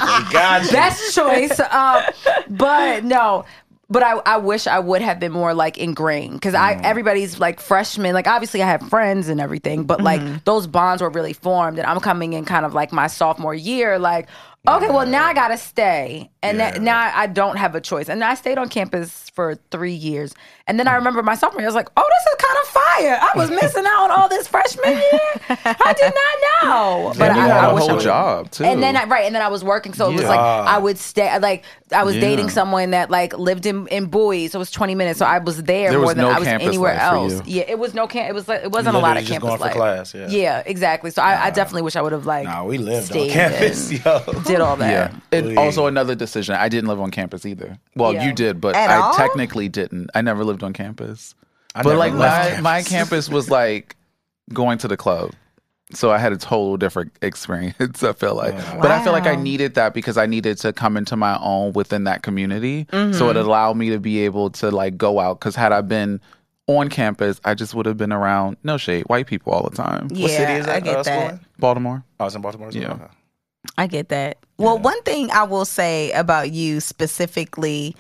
[SPEAKER 7] best choice. Um, but no. But I, I wish I would have been more like ingrained, because I everybody's like freshmen. Like obviously I have friends and everything, but like mm-hmm. those bonds were really formed, and I'm coming in kind of like my sophomore year, like. Okay, well, now I gotta stay, and yeah. that, now I don't have a choice. And I stayed on campus for three years, and then I remember my sophomore year, I was like, "Oh, this is kind of fire! I was missing out on all this freshman year. I did not know."
[SPEAKER 9] But
[SPEAKER 7] yeah,
[SPEAKER 9] I,
[SPEAKER 7] I,
[SPEAKER 9] had
[SPEAKER 7] I
[SPEAKER 9] a
[SPEAKER 7] wish
[SPEAKER 9] whole
[SPEAKER 7] I would.
[SPEAKER 9] job too,
[SPEAKER 7] and then I, right, and then I was working, so it was
[SPEAKER 9] yeah.
[SPEAKER 7] like I would stay. Like I was
[SPEAKER 9] yeah.
[SPEAKER 7] dating someone that like lived in in Bowie, so it was twenty minutes. So I was there,
[SPEAKER 9] there
[SPEAKER 7] more
[SPEAKER 9] was
[SPEAKER 7] than
[SPEAKER 9] no
[SPEAKER 7] I was anywhere else.
[SPEAKER 9] For you.
[SPEAKER 7] Yeah, it was no camp. It was like it wasn't a lot of
[SPEAKER 10] just
[SPEAKER 7] campus
[SPEAKER 10] going
[SPEAKER 7] life.
[SPEAKER 10] For class, yeah.
[SPEAKER 7] yeah, exactly. So I, I definitely wish I would have like.
[SPEAKER 10] Nah, we lived on campus, yo.
[SPEAKER 7] Did all that.
[SPEAKER 9] Yeah. And also another decision. I didn't live on campus either. Well,
[SPEAKER 7] yeah.
[SPEAKER 9] you did, but
[SPEAKER 8] At
[SPEAKER 9] I
[SPEAKER 8] all?
[SPEAKER 9] technically didn't. I never lived on campus.
[SPEAKER 10] I
[SPEAKER 9] but like my
[SPEAKER 10] campus.
[SPEAKER 9] my campus was like going to the club. So I had a total different experience, I feel like.
[SPEAKER 10] Wow.
[SPEAKER 9] But I feel like I needed that because I needed to come into my own within that community.
[SPEAKER 8] Mm-hmm.
[SPEAKER 9] So it allowed me to be able to like go out. Because had I been on campus, I just would have been around, no shade, white people all the time.
[SPEAKER 8] Yeah,
[SPEAKER 10] what city is that?
[SPEAKER 8] I get
[SPEAKER 10] uh,
[SPEAKER 8] that.
[SPEAKER 10] school?
[SPEAKER 9] Baltimore.
[SPEAKER 10] I was in Baltimore.
[SPEAKER 9] Yeah.
[SPEAKER 10] Okay.
[SPEAKER 8] I get that. Well,
[SPEAKER 10] Yeah.
[SPEAKER 8] one thing I will say about you specifically,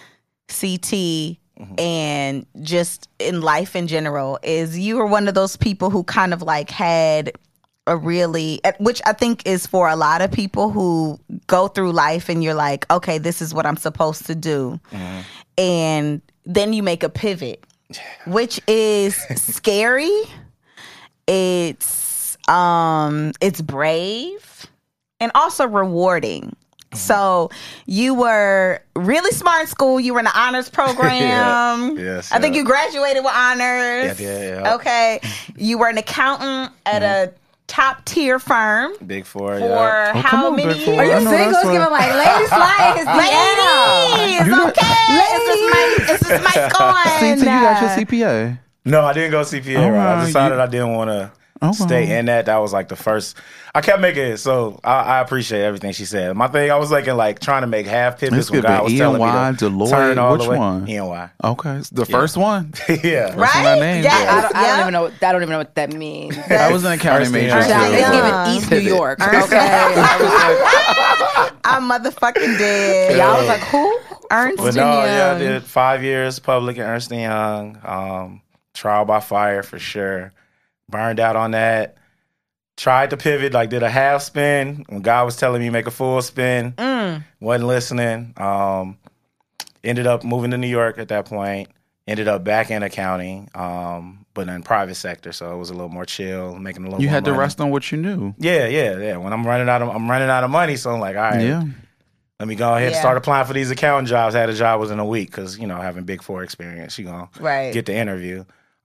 [SPEAKER 8] C T, mm-hmm. and just in life in general, is you were one of those people who kind of like had a really, which I think is for a lot of people who go through life and you're like, okay, this is what I'm supposed to do. Mm-hmm. And then you make a pivot, which is scary. It's, um, it's brave. And also rewarding. Mm-hmm. So you were really smart in school. You were in the honors program.
[SPEAKER 10] yeah. Yes,
[SPEAKER 8] I think
[SPEAKER 10] yeah.
[SPEAKER 8] you graduated with honors.
[SPEAKER 10] Yeah, yeah, yeah.
[SPEAKER 8] Okay. You were an accountant at mm-hmm. a top tier firm.
[SPEAKER 10] Big Four,
[SPEAKER 8] For
[SPEAKER 10] yeah.
[SPEAKER 9] Oh,
[SPEAKER 8] how
[SPEAKER 9] come on,
[SPEAKER 8] many
[SPEAKER 9] Big Four.
[SPEAKER 7] Are
[SPEAKER 8] years?
[SPEAKER 9] I
[SPEAKER 7] you
[SPEAKER 9] know
[SPEAKER 7] single?
[SPEAKER 9] that's
[SPEAKER 7] It's
[SPEAKER 9] what-
[SPEAKER 7] giving like ladies flying his
[SPEAKER 8] Ladies,
[SPEAKER 9] You
[SPEAKER 8] okay. This is my, this is my score.
[SPEAKER 9] See, so you got your C P A.
[SPEAKER 10] No, I didn't go C P A.
[SPEAKER 9] All
[SPEAKER 10] right? I
[SPEAKER 9] right,
[SPEAKER 10] decided
[SPEAKER 9] you-
[SPEAKER 10] I didn't want to
[SPEAKER 9] Okay.
[SPEAKER 10] stay in that. That was like the first. I kept making it. So I, I appreciate everything she said. My thing, I was like, like trying to make half pivots
[SPEAKER 9] This
[SPEAKER 10] when
[SPEAKER 9] could
[SPEAKER 10] God
[SPEAKER 9] be
[SPEAKER 10] was
[SPEAKER 9] E
[SPEAKER 10] telling
[SPEAKER 9] and Y,
[SPEAKER 10] me to
[SPEAKER 9] Deloitte,
[SPEAKER 10] turn all
[SPEAKER 9] which
[SPEAKER 10] the way.
[SPEAKER 9] one?
[SPEAKER 10] E and Y.
[SPEAKER 9] Okay, the first one.
[SPEAKER 10] Yeah.
[SPEAKER 9] First
[SPEAKER 8] Right?
[SPEAKER 9] one I named,
[SPEAKER 8] Yeah.
[SPEAKER 9] yeah.
[SPEAKER 7] I don't, I don't
[SPEAKER 8] Yeah.
[SPEAKER 7] even know. What, I don't even know what that means.
[SPEAKER 9] I was an accounting
[SPEAKER 10] Ernst
[SPEAKER 9] major.
[SPEAKER 10] Young.
[SPEAKER 9] too.
[SPEAKER 7] It's
[SPEAKER 8] Yeah.
[SPEAKER 7] giving East New York.
[SPEAKER 8] Ernst
[SPEAKER 7] Okay.
[SPEAKER 8] I'm motherfucking dead.
[SPEAKER 7] Y'all was like, who?
[SPEAKER 8] Ernst
[SPEAKER 10] But
[SPEAKER 8] and
[SPEAKER 10] no,
[SPEAKER 8] Young.
[SPEAKER 10] yeah, I did five years public at Ernst and Young. Um, trial by fire for sure. Burned out on that. Tried to pivot, like did a half spin when God was telling me make a full spin.
[SPEAKER 8] Mm.
[SPEAKER 10] Wasn't listening. Um, ended up moving to New York at that point. ended up back in accounting, um, but in private sector, so it was a little more chill, making a little.
[SPEAKER 9] You
[SPEAKER 10] more
[SPEAKER 9] had to
[SPEAKER 10] money.
[SPEAKER 9] rest on what you knew.
[SPEAKER 10] Yeah, yeah, yeah. When I'm running out of I'm running out of money, so I'm like, all right,
[SPEAKER 9] Yeah.
[SPEAKER 10] let me go ahead and
[SPEAKER 8] Yeah.
[SPEAKER 10] start applying for these accounting jobs. Had a job within a week because you know having Big Four experience, you gonna
[SPEAKER 8] Right.
[SPEAKER 10] get the interview.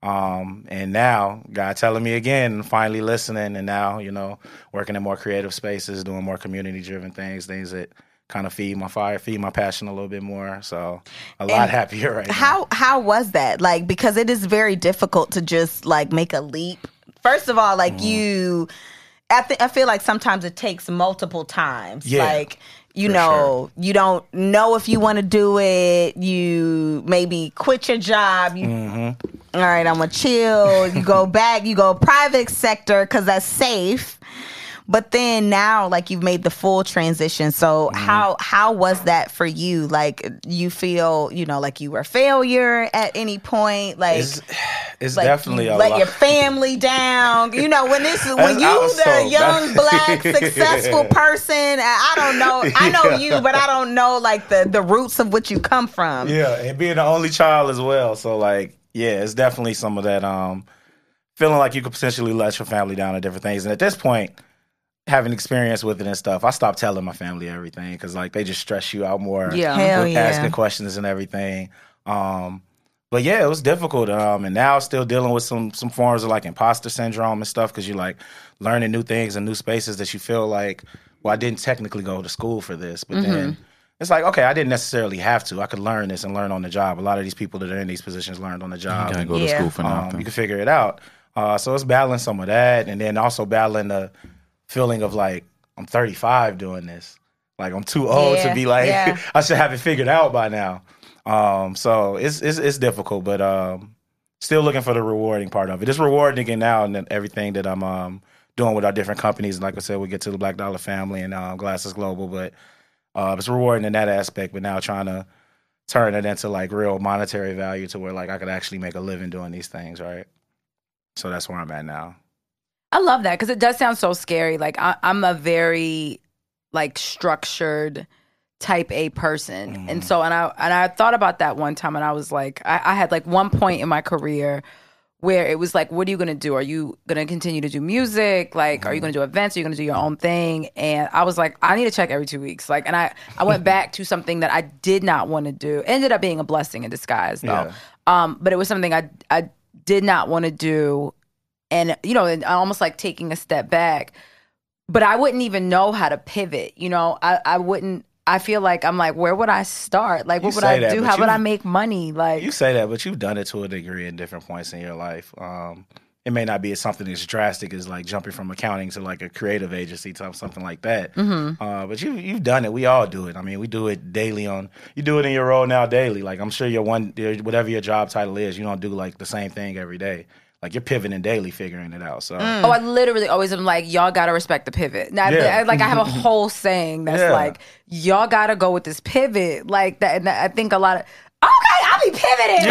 [SPEAKER 10] Um, and now God telling me again, finally listening, and now you know working in more creative spaces, doing more community driven things, things that kind of feed my fire, feed my passion a little bit more. So a lot
[SPEAKER 8] And
[SPEAKER 10] happier right now.
[SPEAKER 8] How how was that? Like, because it is very difficult to just like make a leap. First of all, like
[SPEAKER 10] Mm-hmm.
[SPEAKER 8] you, I think I feel like sometimes it takes multiple times.
[SPEAKER 10] Yeah,
[SPEAKER 8] like you
[SPEAKER 10] for
[SPEAKER 8] know, you don't know if you want to do it. You maybe quit your job. You,
[SPEAKER 10] Mm-hmm.
[SPEAKER 8] all right, I'm gonna chill. You go back. You go private sector because that's safe. But then now, like you've made the full transition. So
[SPEAKER 10] Mm-hmm.
[SPEAKER 8] how how was that for you? Like you feel, you know, like you were a failure at any point? Like
[SPEAKER 10] It's, it's
[SPEAKER 8] like
[SPEAKER 10] definitely
[SPEAKER 8] you
[SPEAKER 10] a
[SPEAKER 8] let
[SPEAKER 10] lot.
[SPEAKER 8] your family down. You know, when this when
[SPEAKER 10] That's- I
[SPEAKER 8] you
[SPEAKER 10] was
[SPEAKER 8] the
[SPEAKER 10] so-
[SPEAKER 8] young black successful person, I don't know. I know
[SPEAKER 10] Yeah.
[SPEAKER 8] you, but I don't know like the the roots of what you come from.
[SPEAKER 10] Yeah, and being the only child as well. So like, yeah, it's definitely some of that um feeling like you could potentially let your family down and different things. And at this point, having experience with it and stuff, I stopped telling my family everything because like they just stress you out more.
[SPEAKER 7] Yeah.
[SPEAKER 8] Hell
[SPEAKER 10] with
[SPEAKER 8] yeah.
[SPEAKER 10] asking questions and everything. Um, but yeah, it was difficult. Um, and now still dealing with some some forms of like imposter syndrome and stuff because you're like learning new things and new spaces that you feel like, well, I didn't technically go to school for this, but
[SPEAKER 8] Mm-hmm.
[SPEAKER 10] then it's like, okay, I didn't necessarily have to. I could learn this and learn on the job. A lot of these people that are in these positions learned on the
[SPEAKER 9] You
[SPEAKER 10] job.
[SPEAKER 9] gotta
[SPEAKER 10] and,
[SPEAKER 9] go to
[SPEAKER 8] Yeah.
[SPEAKER 9] school for
[SPEAKER 10] um,
[SPEAKER 9] nothing.
[SPEAKER 10] you can figure it out. Uh, so it's battling some of that, and then also battling the feeling of like I'm thirty-five doing this. Like I'm too old
[SPEAKER 8] Yeah,
[SPEAKER 10] to be like
[SPEAKER 8] yeah.
[SPEAKER 10] I should have it figured out by now. Um, so it's it's it's difficult, but um, still looking for the rewarding part of it. It's rewarding again now, and then everything that I'm um, doing with our different companies. And like I said, we get to the Black Dollar family and um, Glasses Global, but uh, it's rewarding in that aspect. But now trying to turn it into like real monetary value to where like I could actually make a living doing these things, right? So that's where I'm at now.
[SPEAKER 7] I love that because it does sound so scary. Like I, I'm a very like structured type A person,
[SPEAKER 10] Mm-hmm.
[SPEAKER 7] and so and I and I thought about that one time, and I was like, I, I had like one point in my career where it was like, what are you gonna do? Are you gonna continue to do music? Like,
[SPEAKER 10] Mm-hmm.
[SPEAKER 7] are you gonna do events? Are you gonna do your own thing? And I was like, I need to check every two weeks. Like, and I I went back to something that I did not want to do. It ended up being a blessing in disguise, though.
[SPEAKER 10] Yeah.
[SPEAKER 7] Um, but it was something I I did not want to do. And, you know, and almost like taking a step back, but I wouldn't even know how to pivot. You know, I, I wouldn't, I feel like I'm like, where would I start? Like,
[SPEAKER 10] You
[SPEAKER 7] what would
[SPEAKER 10] say
[SPEAKER 7] I
[SPEAKER 10] that,
[SPEAKER 7] do?
[SPEAKER 10] but
[SPEAKER 7] How would
[SPEAKER 10] you-
[SPEAKER 7] I make money? Like,
[SPEAKER 10] You say that, but you've done it to a degree at different points in your life. Um, it may not be something as drastic as like jumping from accounting to like a creative agency to something like that.
[SPEAKER 7] Mm-hmm.
[SPEAKER 10] Uh, but you you've done it. We all do it. I mean, we do it daily. On you do it in your role now daily. Like I'm sure your one your- whatever your job title is, you don't do like the same thing every day. Like you're pivoting daily, figuring it out. So
[SPEAKER 7] oh, I literally always am like, y'all gotta respect the pivot. Now,
[SPEAKER 10] Yeah.
[SPEAKER 7] I, like, I have a whole saying that's
[SPEAKER 10] Yeah.
[SPEAKER 7] like, y'all gotta go with this pivot. Like that, and I think a lot of, okay, I'll be pivoting.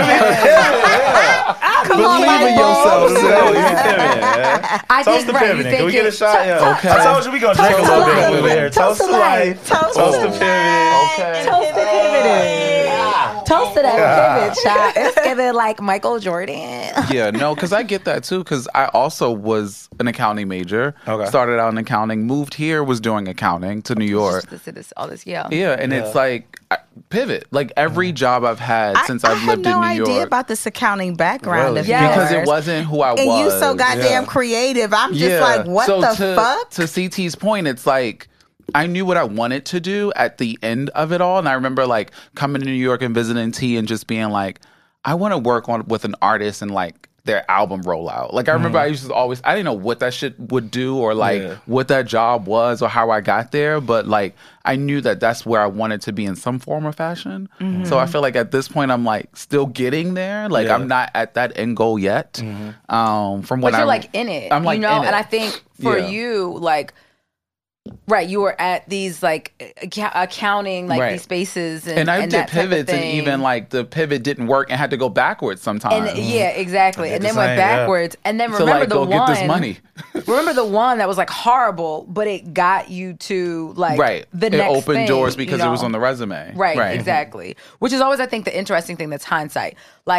[SPEAKER 7] Come on,
[SPEAKER 9] Believe in
[SPEAKER 7] Michael.
[SPEAKER 9] yourself,
[SPEAKER 10] So,
[SPEAKER 9] Sally.
[SPEAKER 10] you pivoting, man.
[SPEAKER 7] I
[SPEAKER 10] Toast
[SPEAKER 7] think,
[SPEAKER 10] to
[SPEAKER 7] right, you
[SPEAKER 10] pivoting.
[SPEAKER 7] think
[SPEAKER 10] Can we get
[SPEAKER 7] it-
[SPEAKER 10] a shot? Yeah.
[SPEAKER 9] Okay.
[SPEAKER 10] I told you we gonna drink a
[SPEAKER 8] Toast
[SPEAKER 10] little
[SPEAKER 8] to
[SPEAKER 10] bit
[SPEAKER 8] life.
[SPEAKER 10] over here. Toast to life.
[SPEAKER 8] Toast
[SPEAKER 10] Toast
[SPEAKER 8] to
[SPEAKER 10] to pivoting.
[SPEAKER 7] Toast to pivoting. Toast to that pivot shot. It's giving like Michael Jordan.
[SPEAKER 9] Yeah, no, because I get that too. Because I also was an accounting major.
[SPEAKER 10] Okay.
[SPEAKER 9] Started out in accounting. Moved here, was doing accounting to New York.
[SPEAKER 7] This, this, all this, yeah.
[SPEAKER 9] Yeah, and
[SPEAKER 10] Yeah.
[SPEAKER 9] it's like I, pivot. Like every job I've had since
[SPEAKER 8] I,
[SPEAKER 9] I've
[SPEAKER 8] I had
[SPEAKER 9] lived
[SPEAKER 8] no
[SPEAKER 9] in New
[SPEAKER 8] idea
[SPEAKER 9] York.
[SPEAKER 8] about this accounting background
[SPEAKER 10] Really?
[SPEAKER 8] of
[SPEAKER 7] Yeah.
[SPEAKER 9] because
[SPEAKER 8] yours.
[SPEAKER 9] it wasn't who I
[SPEAKER 8] and
[SPEAKER 9] was.
[SPEAKER 8] you so goddamn
[SPEAKER 10] Yeah.
[SPEAKER 8] creative. I'm just
[SPEAKER 9] Yeah.
[SPEAKER 8] like, what
[SPEAKER 9] so
[SPEAKER 8] the
[SPEAKER 9] to,
[SPEAKER 8] fuck?
[SPEAKER 9] To C T's point, it's like I knew what I wanted to do at the end of it all, and I remember like coming to New York and visiting T and just being like, I want to work on with an artist and like their album rollout. Like I remember I used to always I didn't know what that shit would do or like
[SPEAKER 10] Yeah.
[SPEAKER 9] what that job was or how I got there, but like I knew that that's where I wanted to be in some form or fashion. So I feel like at this point I'm like still getting there. Like
[SPEAKER 10] Yeah.
[SPEAKER 9] I'm not at that end goal yet. Um, from
[SPEAKER 7] But
[SPEAKER 9] when
[SPEAKER 7] you're
[SPEAKER 9] I
[SPEAKER 7] like in it.
[SPEAKER 9] I'm like
[SPEAKER 7] you know,
[SPEAKER 9] in it.
[SPEAKER 7] and I think for
[SPEAKER 9] Yeah.
[SPEAKER 7] you, like, right, you were at these like acc- accounting, like
[SPEAKER 9] Right.
[SPEAKER 7] these spaces, and,
[SPEAKER 9] and I
[SPEAKER 7] and
[SPEAKER 9] did
[SPEAKER 7] that type of
[SPEAKER 9] pivots and
[SPEAKER 7] thing.
[SPEAKER 9] even like the pivot didn't work and had to go backwards sometimes.
[SPEAKER 7] And yeah, exactly.
[SPEAKER 10] I did
[SPEAKER 7] And
[SPEAKER 10] the
[SPEAKER 7] then went
[SPEAKER 10] same, yeah.
[SPEAKER 7] backwards. And then
[SPEAKER 9] to
[SPEAKER 7] remember
[SPEAKER 9] like
[SPEAKER 7] the
[SPEAKER 9] go
[SPEAKER 7] one.
[SPEAKER 9] get this money.
[SPEAKER 7] remember the one that was like horrible, but it got you to like
[SPEAKER 9] Right.
[SPEAKER 7] the
[SPEAKER 9] it
[SPEAKER 7] next
[SPEAKER 9] opened
[SPEAKER 7] thing,
[SPEAKER 9] doors because
[SPEAKER 7] you
[SPEAKER 9] it was
[SPEAKER 7] know?
[SPEAKER 9] on the resume.
[SPEAKER 7] Right, exactly. Which is always, I think, the interesting thing that's hindsight. Like,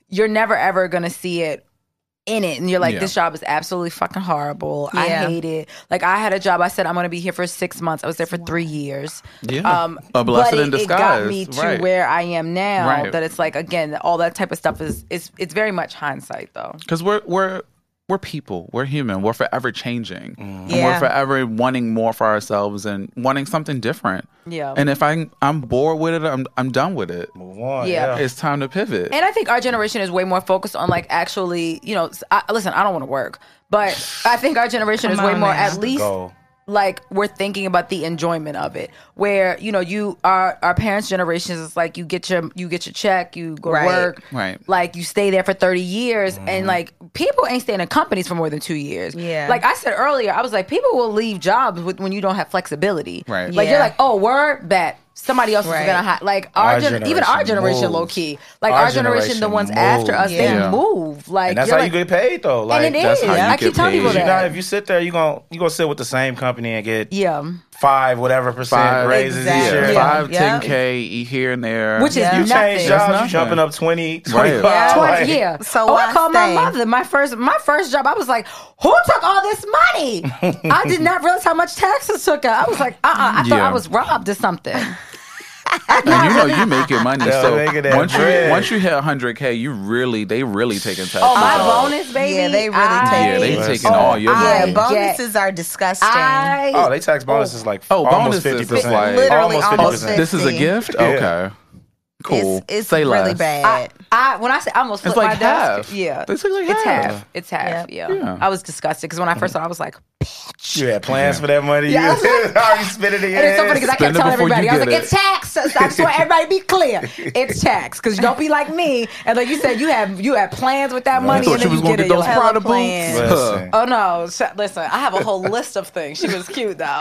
[SPEAKER 7] you're never ever gonna see it in it, and you're like,
[SPEAKER 9] Yeah.
[SPEAKER 7] this job is absolutely fucking horrible.
[SPEAKER 8] Yeah.
[SPEAKER 7] I hate it. Like, I had a job. I said I'm gonna be here for six months. I was there for three years.
[SPEAKER 9] Yeah.
[SPEAKER 7] Um,
[SPEAKER 9] A blessing
[SPEAKER 7] but
[SPEAKER 9] in
[SPEAKER 7] it, it got
[SPEAKER 9] disguise.
[SPEAKER 7] me to
[SPEAKER 9] Right.
[SPEAKER 7] where I am now.
[SPEAKER 9] Right.
[SPEAKER 7] That it's like, again, all that type of stuff is it's it's very much hindsight though.
[SPEAKER 9] Because we're we're we're people. We're human. We're forever changing. And
[SPEAKER 8] Yeah.
[SPEAKER 9] we're forever wanting more for ourselves and wanting something different.
[SPEAKER 7] Yeah.
[SPEAKER 9] And if I'm I'm bored with it, I'm I'm done with it.
[SPEAKER 10] Move on.
[SPEAKER 7] Yeah.
[SPEAKER 10] Yeah.
[SPEAKER 9] It's time to pivot.
[SPEAKER 7] And I think our generation is way more focused on like actually, you know, I, listen, I don't want to work, but I think our generation is
[SPEAKER 8] Come
[SPEAKER 7] way
[SPEAKER 8] on
[SPEAKER 7] more
[SPEAKER 8] now.
[SPEAKER 7] at least
[SPEAKER 10] Go.
[SPEAKER 7] like we're thinking about the enjoyment of it. Where, you know, you our our parents' generations is like you get your you get your check, you go
[SPEAKER 8] Right.
[SPEAKER 7] to work,
[SPEAKER 9] Right.
[SPEAKER 7] like you stay there for thirty years and like people ain't staying in companies for more than two years.
[SPEAKER 8] Yeah.
[SPEAKER 7] Like I said earlier, I was like, people will leave jobs with, when you don't have flexibility.
[SPEAKER 9] Right.
[SPEAKER 7] Like
[SPEAKER 8] Yeah.
[SPEAKER 7] you're like, oh, word bet. Somebody else
[SPEAKER 8] Right.
[SPEAKER 7] is gonna ha- like our,
[SPEAKER 10] Our
[SPEAKER 7] gen- even our
[SPEAKER 10] generation
[SPEAKER 7] generation
[SPEAKER 10] moves.
[SPEAKER 7] low key like
[SPEAKER 10] Our
[SPEAKER 7] our, generation, the
[SPEAKER 10] generation
[SPEAKER 7] ones after us,
[SPEAKER 10] moves.
[SPEAKER 7] they
[SPEAKER 9] Yeah.
[SPEAKER 7] move like
[SPEAKER 10] And that's
[SPEAKER 7] you're
[SPEAKER 10] how
[SPEAKER 7] like,
[SPEAKER 10] you get paid though. Like
[SPEAKER 7] and it
[SPEAKER 10] that's
[SPEAKER 7] is.
[SPEAKER 10] how you
[SPEAKER 7] I
[SPEAKER 9] get
[SPEAKER 7] keep telling
[SPEAKER 9] paid.
[SPEAKER 7] people
[SPEAKER 10] You
[SPEAKER 7] that.
[SPEAKER 10] know, if you sit there, you gonna you gonna sit with the same company and get
[SPEAKER 7] yeah,
[SPEAKER 10] five whatever percent
[SPEAKER 9] Five-
[SPEAKER 10] raises
[SPEAKER 8] Exactly.
[SPEAKER 10] each year.
[SPEAKER 8] Yeah.
[SPEAKER 9] Five,
[SPEAKER 8] Yeah.
[SPEAKER 9] ten K here and there.
[SPEAKER 7] which is
[SPEAKER 8] Yeah.
[SPEAKER 10] You
[SPEAKER 7] nothing.
[SPEAKER 10] change
[SPEAKER 9] That's
[SPEAKER 10] jobs, you
[SPEAKER 9] nothing.
[SPEAKER 10] jumping up twenty,
[SPEAKER 9] Right.
[SPEAKER 10] twenty-five.
[SPEAKER 8] Yeah.
[SPEAKER 7] twenty,
[SPEAKER 10] like-
[SPEAKER 7] yeah.
[SPEAKER 8] So
[SPEAKER 7] oh,
[SPEAKER 8] why
[SPEAKER 7] I called my
[SPEAKER 8] stay?
[SPEAKER 7] mother. My first, my first job. I was like, "Who took all this money?" I did not realize how much taxes took out. I was like, "Uh, uh I thought
[SPEAKER 9] Yeah.
[SPEAKER 7] I was robbed or something."
[SPEAKER 9] And you know you make your money.
[SPEAKER 10] Yeah,
[SPEAKER 9] so
[SPEAKER 10] making that
[SPEAKER 9] once you
[SPEAKER 10] bread.
[SPEAKER 9] once you hit one hundred K, you really they really taking taxes.
[SPEAKER 7] Oh, my
[SPEAKER 9] out.
[SPEAKER 7] bonus, baby.
[SPEAKER 8] Yeah, they really
[SPEAKER 7] I,
[SPEAKER 8] take
[SPEAKER 9] Yeah, they
[SPEAKER 10] Listen.
[SPEAKER 9] taking all your
[SPEAKER 8] Yeah,
[SPEAKER 9] money.
[SPEAKER 7] I-
[SPEAKER 8] bonuses are disgusting.
[SPEAKER 7] I,
[SPEAKER 10] Oh, they tax bonuses like
[SPEAKER 9] Oh,
[SPEAKER 10] almost
[SPEAKER 9] bonuses
[SPEAKER 10] fifty
[SPEAKER 9] is
[SPEAKER 10] percent.
[SPEAKER 9] like-
[SPEAKER 8] Literally
[SPEAKER 10] almost fifty
[SPEAKER 8] almost
[SPEAKER 10] percent.
[SPEAKER 9] This is a
[SPEAKER 8] fifty.
[SPEAKER 9] gift.
[SPEAKER 10] Yeah.
[SPEAKER 9] Okay, cool.
[SPEAKER 8] It's, it's
[SPEAKER 9] Say
[SPEAKER 8] really
[SPEAKER 9] less.
[SPEAKER 8] bad.
[SPEAKER 7] I, I when I say I almost
[SPEAKER 9] It's
[SPEAKER 7] flipped
[SPEAKER 9] like
[SPEAKER 7] my desk.
[SPEAKER 9] half.
[SPEAKER 7] Yeah,
[SPEAKER 9] It's like
[SPEAKER 7] it's
[SPEAKER 9] half.
[SPEAKER 7] half. It's half. Yeah.
[SPEAKER 9] Yeah.
[SPEAKER 7] I was disgusted because when I first saw, it, I was like,
[SPEAKER 10] You had plans for that money.
[SPEAKER 7] Yeah, I
[SPEAKER 10] you
[SPEAKER 7] was like-
[SPEAKER 10] already spent it in your
[SPEAKER 7] and it's so funny
[SPEAKER 10] head.
[SPEAKER 7] because I
[SPEAKER 9] Spend
[SPEAKER 7] kept
[SPEAKER 9] it
[SPEAKER 7] telling
[SPEAKER 9] before you
[SPEAKER 7] everybody, I was
[SPEAKER 9] get
[SPEAKER 7] like,
[SPEAKER 9] it.
[SPEAKER 7] it's tax. So I just want everybody to be clear. It's tax because you don't be like me. And like you said, you have you had plans with that money,
[SPEAKER 9] thought
[SPEAKER 7] and
[SPEAKER 9] you
[SPEAKER 7] then
[SPEAKER 9] was
[SPEAKER 7] you
[SPEAKER 9] gonna
[SPEAKER 7] get it.
[SPEAKER 9] get
[SPEAKER 7] You're
[SPEAKER 9] those
[SPEAKER 7] like,
[SPEAKER 9] Prada
[SPEAKER 8] plans.
[SPEAKER 9] boots.
[SPEAKER 10] Listen.
[SPEAKER 7] oh no! So, listen, I have a whole list of things. She was cute though.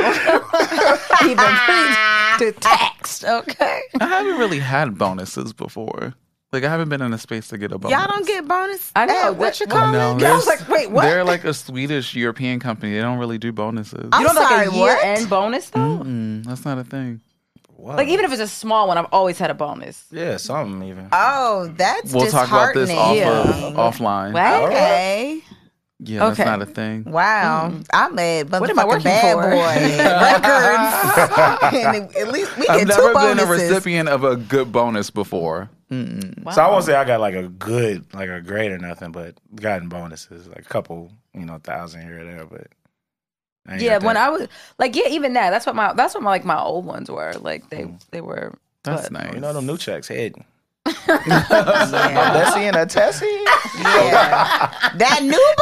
[SPEAKER 7] Even pre to taxed. Okay.
[SPEAKER 9] I haven't really had bonuses before. Like I haven't been in a space to get a bonus.
[SPEAKER 8] Y'all don't get bonus.
[SPEAKER 7] I know,
[SPEAKER 8] at what
[SPEAKER 7] that-
[SPEAKER 8] you
[SPEAKER 7] well,
[SPEAKER 8] call
[SPEAKER 9] No,
[SPEAKER 8] it?
[SPEAKER 7] I was
[SPEAKER 9] there's-
[SPEAKER 7] like, wait, what?
[SPEAKER 9] They're like a Swedish European company. They don't really do bonuses.
[SPEAKER 8] I'm
[SPEAKER 7] You don't
[SPEAKER 8] sorry,
[SPEAKER 7] like a year
[SPEAKER 8] what?
[SPEAKER 7] end bonus though?
[SPEAKER 9] Mm, that's not a thing.
[SPEAKER 10] Wow.
[SPEAKER 7] Like even if it's a small one, I've always had a bonus.
[SPEAKER 10] Yeah, something even.
[SPEAKER 8] Oh, that's
[SPEAKER 9] We'll talk about this
[SPEAKER 8] disheartening.
[SPEAKER 9] off of offline.
[SPEAKER 7] What?
[SPEAKER 8] Okay.
[SPEAKER 9] Yeah,
[SPEAKER 7] Okay.
[SPEAKER 9] that's not a thing.
[SPEAKER 8] Wow. I'm a
[SPEAKER 7] What am I
[SPEAKER 8] motherfucking
[SPEAKER 7] working
[SPEAKER 8] bad
[SPEAKER 7] for?
[SPEAKER 8] boy. Records. And at least we
[SPEAKER 9] I've
[SPEAKER 8] get two
[SPEAKER 9] never been a
[SPEAKER 8] bonuses.
[SPEAKER 9] recipient of a good bonus before.
[SPEAKER 10] So I won't say I got like a good, like a grade or nothing, but gotten bonuses, like a couple, you know, thousand here or there. But I ain't
[SPEAKER 7] Yeah,
[SPEAKER 10] got
[SPEAKER 7] when
[SPEAKER 10] that.
[SPEAKER 7] I was like, yeah, even that. That's what my that's what my like my old ones were. Like they they were.
[SPEAKER 9] That's
[SPEAKER 7] but-
[SPEAKER 9] nice.
[SPEAKER 10] you know, them new checks hidden.
[SPEAKER 8] Yeah.
[SPEAKER 10] That's and that Tessie.
[SPEAKER 8] Yeah. That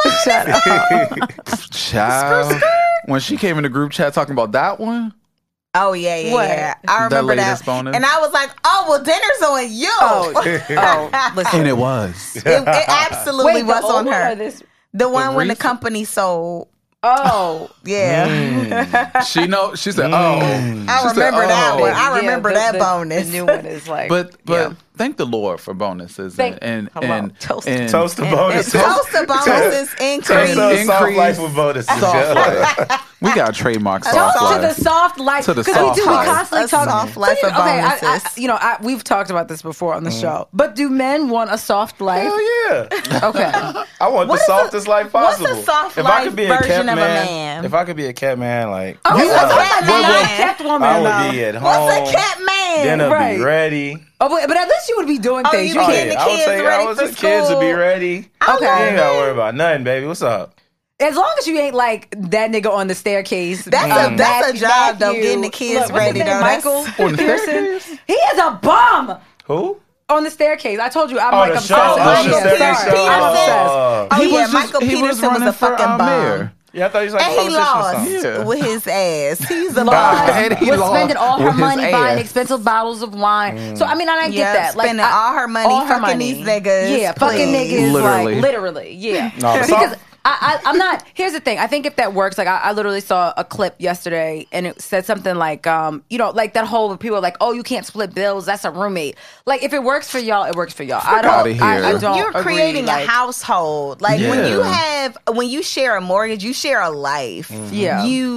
[SPEAKER 8] new bonus?
[SPEAKER 9] Child. When she came in the group chat talking about that one,
[SPEAKER 8] Oh, yeah, yeah,
[SPEAKER 7] What?
[SPEAKER 8] yeah. I
[SPEAKER 9] The
[SPEAKER 8] remember that.
[SPEAKER 9] latest bonus?
[SPEAKER 8] And I was like, oh, well, dinner's on you.
[SPEAKER 7] Oh, oh, listen.
[SPEAKER 9] and it was.
[SPEAKER 8] it, it absolutely
[SPEAKER 7] Wait, the
[SPEAKER 8] was
[SPEAKER 7] old
[SPEAKER 8] on
[SPEAKER 7] one
[SPEAKER 8] her.
[SPEAKER 7] or this?
[SPEAKER 8] The one when the
[SPEAKER 9] recent-
[SPEAKER 8] company sold.
[SPEAKER 7] Oh,
[SPEAKER 8] Yeah.
[SPEAKER 9] She know. She said, "Oh,
[SPEAKER 8] I
[SPEAKER 9] She said,
[SPEAKER 8] remember that
[SPEAKER 9] "Oh."
[SPEAKER 8] one. I
[SPEAKER 7] yeah,
[SPEAKER 8] remember
[SPEAKER 7] the-
[SPEAKER 8] that
[SPEAKER 7] the-
[SPEAKER 8] bonus.
[SPEAKER 7] The new one is like,
[SPEAKER 9] But but
[SPEAKER 7] yeah.
[SPEAKER 9] thank the Lord for bonuses
[SPEAKER 7] Thank-
[SPEAKER 9] and
[SPEAKER 7] hello.
[SPEAKER 9] and
[SPEAKER 7] Toast.
[SPEAKER 9] and,
[SPEAKER 10] Toast the
[SPEAKER 8] And
[SPEAKER 10] bonus.
[SPEAKER 8] toast the bonuses
[SPEAKER 10] Toast
[SPEAKER 8] increase.
[SPEAKER 10] the soft
[SPEAKER 9] Increase.
[SPEAKER 10] life with bonuses.
[SPEAKER 9] soft
[SPEAKER 10] yeah.
[SPEAKER 9] life. We got trademark
[SPEAKER 7] Toast
[SPEAKER 9] soft
[SPEAKER 7] to the
[SPEAKER 9] life.
[SPEAKER 7] soft life.
[SPEAKER 9] To the
[SPEAKER 7] Because we
[SPEAKER 9] soft
[SPEAKER 7] do. We
[SPEAKER 9] life.
[SPEAKER 7] constantly
[SPEAKER 8] A
[SPEAKER 7] talk.
[SPEAKER 8] soft life
[SPEAKER 7] So,
[SPEAKER 8] of
[SPEAKER 7] okay, I, I,
[SPEAKER 8] bonuses.
[SPEAKER 7] you know, I, we've talked about this before on the show. But do men want a soft life?
[SPEAKER 10] Hell yeah.
[SPEAKER 7] Okay.
[SPEAKER 10] I want
[SPEAKER 8] What
[SPEAKER 10] the
[SPEAKER 8] is
[SPEAKER 10] softest
[SPEAKER 8] a-
[SPEAKER 10] life
[SPEAKER 8] what's a
[SPEAKER 10] possible.
[SPEAKER 8] soft
[SPEAKER 10] if I
[SPEAKER 8] life
[SPEAKER 10] could be a
[SPEAKER 8] version
[SPEAKER 10] cat
[SPEAKER 8] of a
[SPEAKER 10] man,
[SPEAKER 8] man?
[SPEAKER 10] if I could be a cat man, like
[SPEAKER 7] Oh,
[SPEAKER 8] What's
[SPEAKER 7] you
[SPEAKER 8] a
[SPEAKER 7] a
[SPEAKER 8] cat
[SPEAKER 7] man?
[SPEAKER 8] man?
[SPEAKER 7] A kept woman.
[SPEAKER 10] I would
[SPEAKER 7] though.
[SPEAKER 10] be at home.
[SPEAKER 8] What's a cat man?
[SPEAKER 10] Dinner
[SPEAKER 7] Right.
[SPEAKER 10] be ready.
[SPEAKER 7] Oh, but, but at least you would be doing
[SPEAKER 8] Oh,
[SPEAKER 7] things.
[SPEAKER 8] you
[SPEAKER 7] You
[SPEAKER 10] Oh,
[SPEAKER 8] can't-
[SPEAKER 7] can't.
[SPEAKER 10] yeah.
[SPEAKER 8] the
[SPEAKER 10] I would
[SPEAKER 8] kids
[SPEAKER 10] say
[SPEAKER 8] ready
[SPEAKER 10] I was
[SPEAKER 8] for
[SPEAKER 10] the kids would be
[SPEAKER 8] school.
[SPEAKER 10] ready.
[SPEAKER 7] Okay.
[SPEAKER 10] You ain't gotta worry about nothing, baby. What's up?
[SPEAKER 7] As long as you ain't like that nigga on the staircase.
[SPEAKER 8] That's
[SPEAKER 7] uh,
[SPEAKER 8] a- that's a
[SPEAKER 7] Matthew-
[SPEAKER 8] job, though,
[SPEAKER 7] Matthew-
[SPEAKER 8] getting the kids
[SPEAKER 7] Look, what's his
[SPEAKER 8] ready,
[SPEAKER 7] name?
[SPEAKER 8] though. That's-
[SPEAKER 7] Michael
[SPEAKER 9] On the
[SPEAKER 7] Pearson. He is a bum
[SPEAKER 10] Who?
[SPEAKER 7] on the staircase. I told you, I'm
[SPEAKER 10] Oh,
[SPEAKER 7] like
[SPEAKER 10] the
[SPEAKER 7] obsessed.
[SPEAKER 10] show.
[SPEAKER 8] Oh,
[SPEAKER 10] Oh,
[SPEAKER 8] Michael
[SPEAKER 10] the
[SPEAKER 8] Peterson.
[SPEAKER 10] staircase show.
[SPEAKER 8] I'm obsessed.
[SPEAKER 10] Oh.
[SPEAKER 8] Oh,
[SPEAKER 9] He
[SPEAKER 8] yeah,
[SPEAKER 9] was just-
[SPEAKER 8] Michael
[SPEAKER 9] he was
[SPEAKER 8] Peterson was,
[SPEAKER 9] running
[SPEAKER 8] a
[SPEAKER 9] for,
[SPEAKER 8] fucking
[SPEAKER 9] uh,
[SPEAKER 8] bum.
[SPEAKER 9] mayor.
[SPEAKER 10] Yeah, I thought he was like a
[SPEAKER 8] And he
[SPEAKER 10] politician or
[SPEAKER 8] lost
[SPEAKER 10] something.
[SPEAKER 9] Yeah.
[SPEAKER 8] with his ass. He's a
[SPEAKER 7] Lost.
[SPEAKER 8] bum.
[SPEAKER 9] And he
[SPEAKER 7] was
[SPEAKER 9] lost
[SPEAKER 7] spending all her
[SPEAKER 9] with his
[SPEAKER 7] money buying
[SPEAKER 9] ass.
[SPEAKER 7] expensive bottles of wine. So I mean, I didn't
[SPEAKER 8] Yeah,
[SPEAKER 7] get that. Like,
[SPEAKER 8] spending
[SPEAKER 7] I-
[SPEAKER 8] all her money,
[SPEAKER 7] all her
[SPEAKER 8] fucking
[SPEAKER 7] money.
[SPEAKER 8] these niggas,
[SPEAKER 7] Yeah, fucking
[SPEAKER 8] please.
[SPEAKER 7] niggas.
[SPEAKER 9] Literally.
[SPEAKER 7] Like literally, yeah.
[SPEAKER 10] No, the
[SPEAKER 7] because
[SPEAKER 10] soft-
[SPEAKER 7] I, I, I'm not. Here's the thing. I think if that works, like I, I literally saw a clip yesterday, and it said something like, um, you know, like that whole people are like, oh, you can't split bills. That's a roommate. Like if it works for y'all, it works for y'all. I
[SPEAKER 9] outta
[SPEAKER 7] don't. I, I
[SPEAKER 9] here.
[SPEAKER 7] don't.
[SPEAKER 8] You're
[SPEAKER 7] agree,
[SPEAKER 8] creating
[SPEAKER 7] like,
[SPEAKER 8] a household. Like when
[SPEAKER 9] Yeah.
[SPEAKER 8] you have, when you share a mortgage, you share a life.
[SPEAKER 7] Yeah.
[SPEAKER 8] You,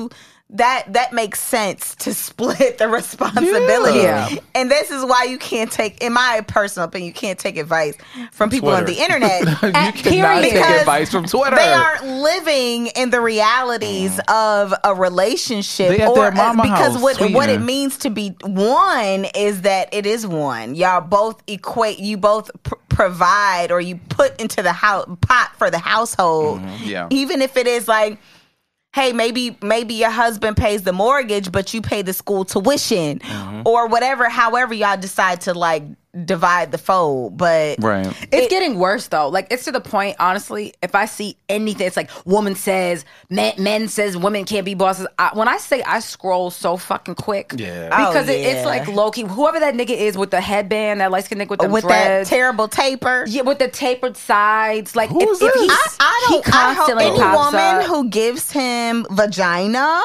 [SPEAKER 8] that that makes sense to split the responsibility.
[SPEAKER 7] Yeah.
[SPEAKER 8] And this is why you can't take, in my personal opinion, you can't take advice from people on
[SPEAKER 10] Twitter.
[SPEAKER 8] the internet.
[SPEAKER 9] You cannot take
[SPEAKER 8] Because
[SPEAKER 9] advice from Twitter.
[SPEAKER 8] They aren't living in the realities of a relationship,
[SPEAKER 9] They at
[SPEAKER 8] or
[SPEAKER 9] their mama
[SPEAKER 8] because
[SPEAKER 9] house
[SPEAKER 8] what what it
[SPEAKER 9] tweeting.
[SPEAKER 8] means to be one is that it is one. Y'all both equate. You both pr- provide, or you put into the house pot for the household.
[SPEAKER 9] Yeah.
[SPEAKER 8] Even if it is like, hey, maybe maybe your husband pays the mortgage, but you pay the school tuition, or whatever. However, y'all decide to like divide the fold. But
[SPEAKER 9] Right.
[SPEAKER 7] It's getting worse though. Like it's to the point, honestly, if I see anything, it's like woman says, men, men says women can't be bosses. I, when I say I scroll so fucking quick.
[SPEAKER 10] Yeah.
[SPEAKER 7] Because
[SPEAKER 8] Oh,
[SPEAKER 7] it, it's
[SPEAKER 8] yeah.
[SPEAKER 7] like low-key, whoever that nigga is with the headband, that light-skinned nigga with the
[SPEAKER 8] with
[SPEAKER 7] dreads.
[SPEAKER 8] that terrible taper.
[SPEAKER 7] Yeah, with the tapered sides. Like,
[SPEAKER 9] Who's
[SPEAKER 7] if, if
[SPEAKER 9] this?
[SPEAKER 7] he,
[SPEAKER 8] I, I
[SPEAKER 7] he
[SPEAKER 8] don't. I hope
[SPEAKER 7] constantly
[SPEAKER 8] any
[SPEAKER 7] pops
[SPEAKER 8] woman
[SPEAKER 7] up.
[SPEAKER 8] who gives him vagina,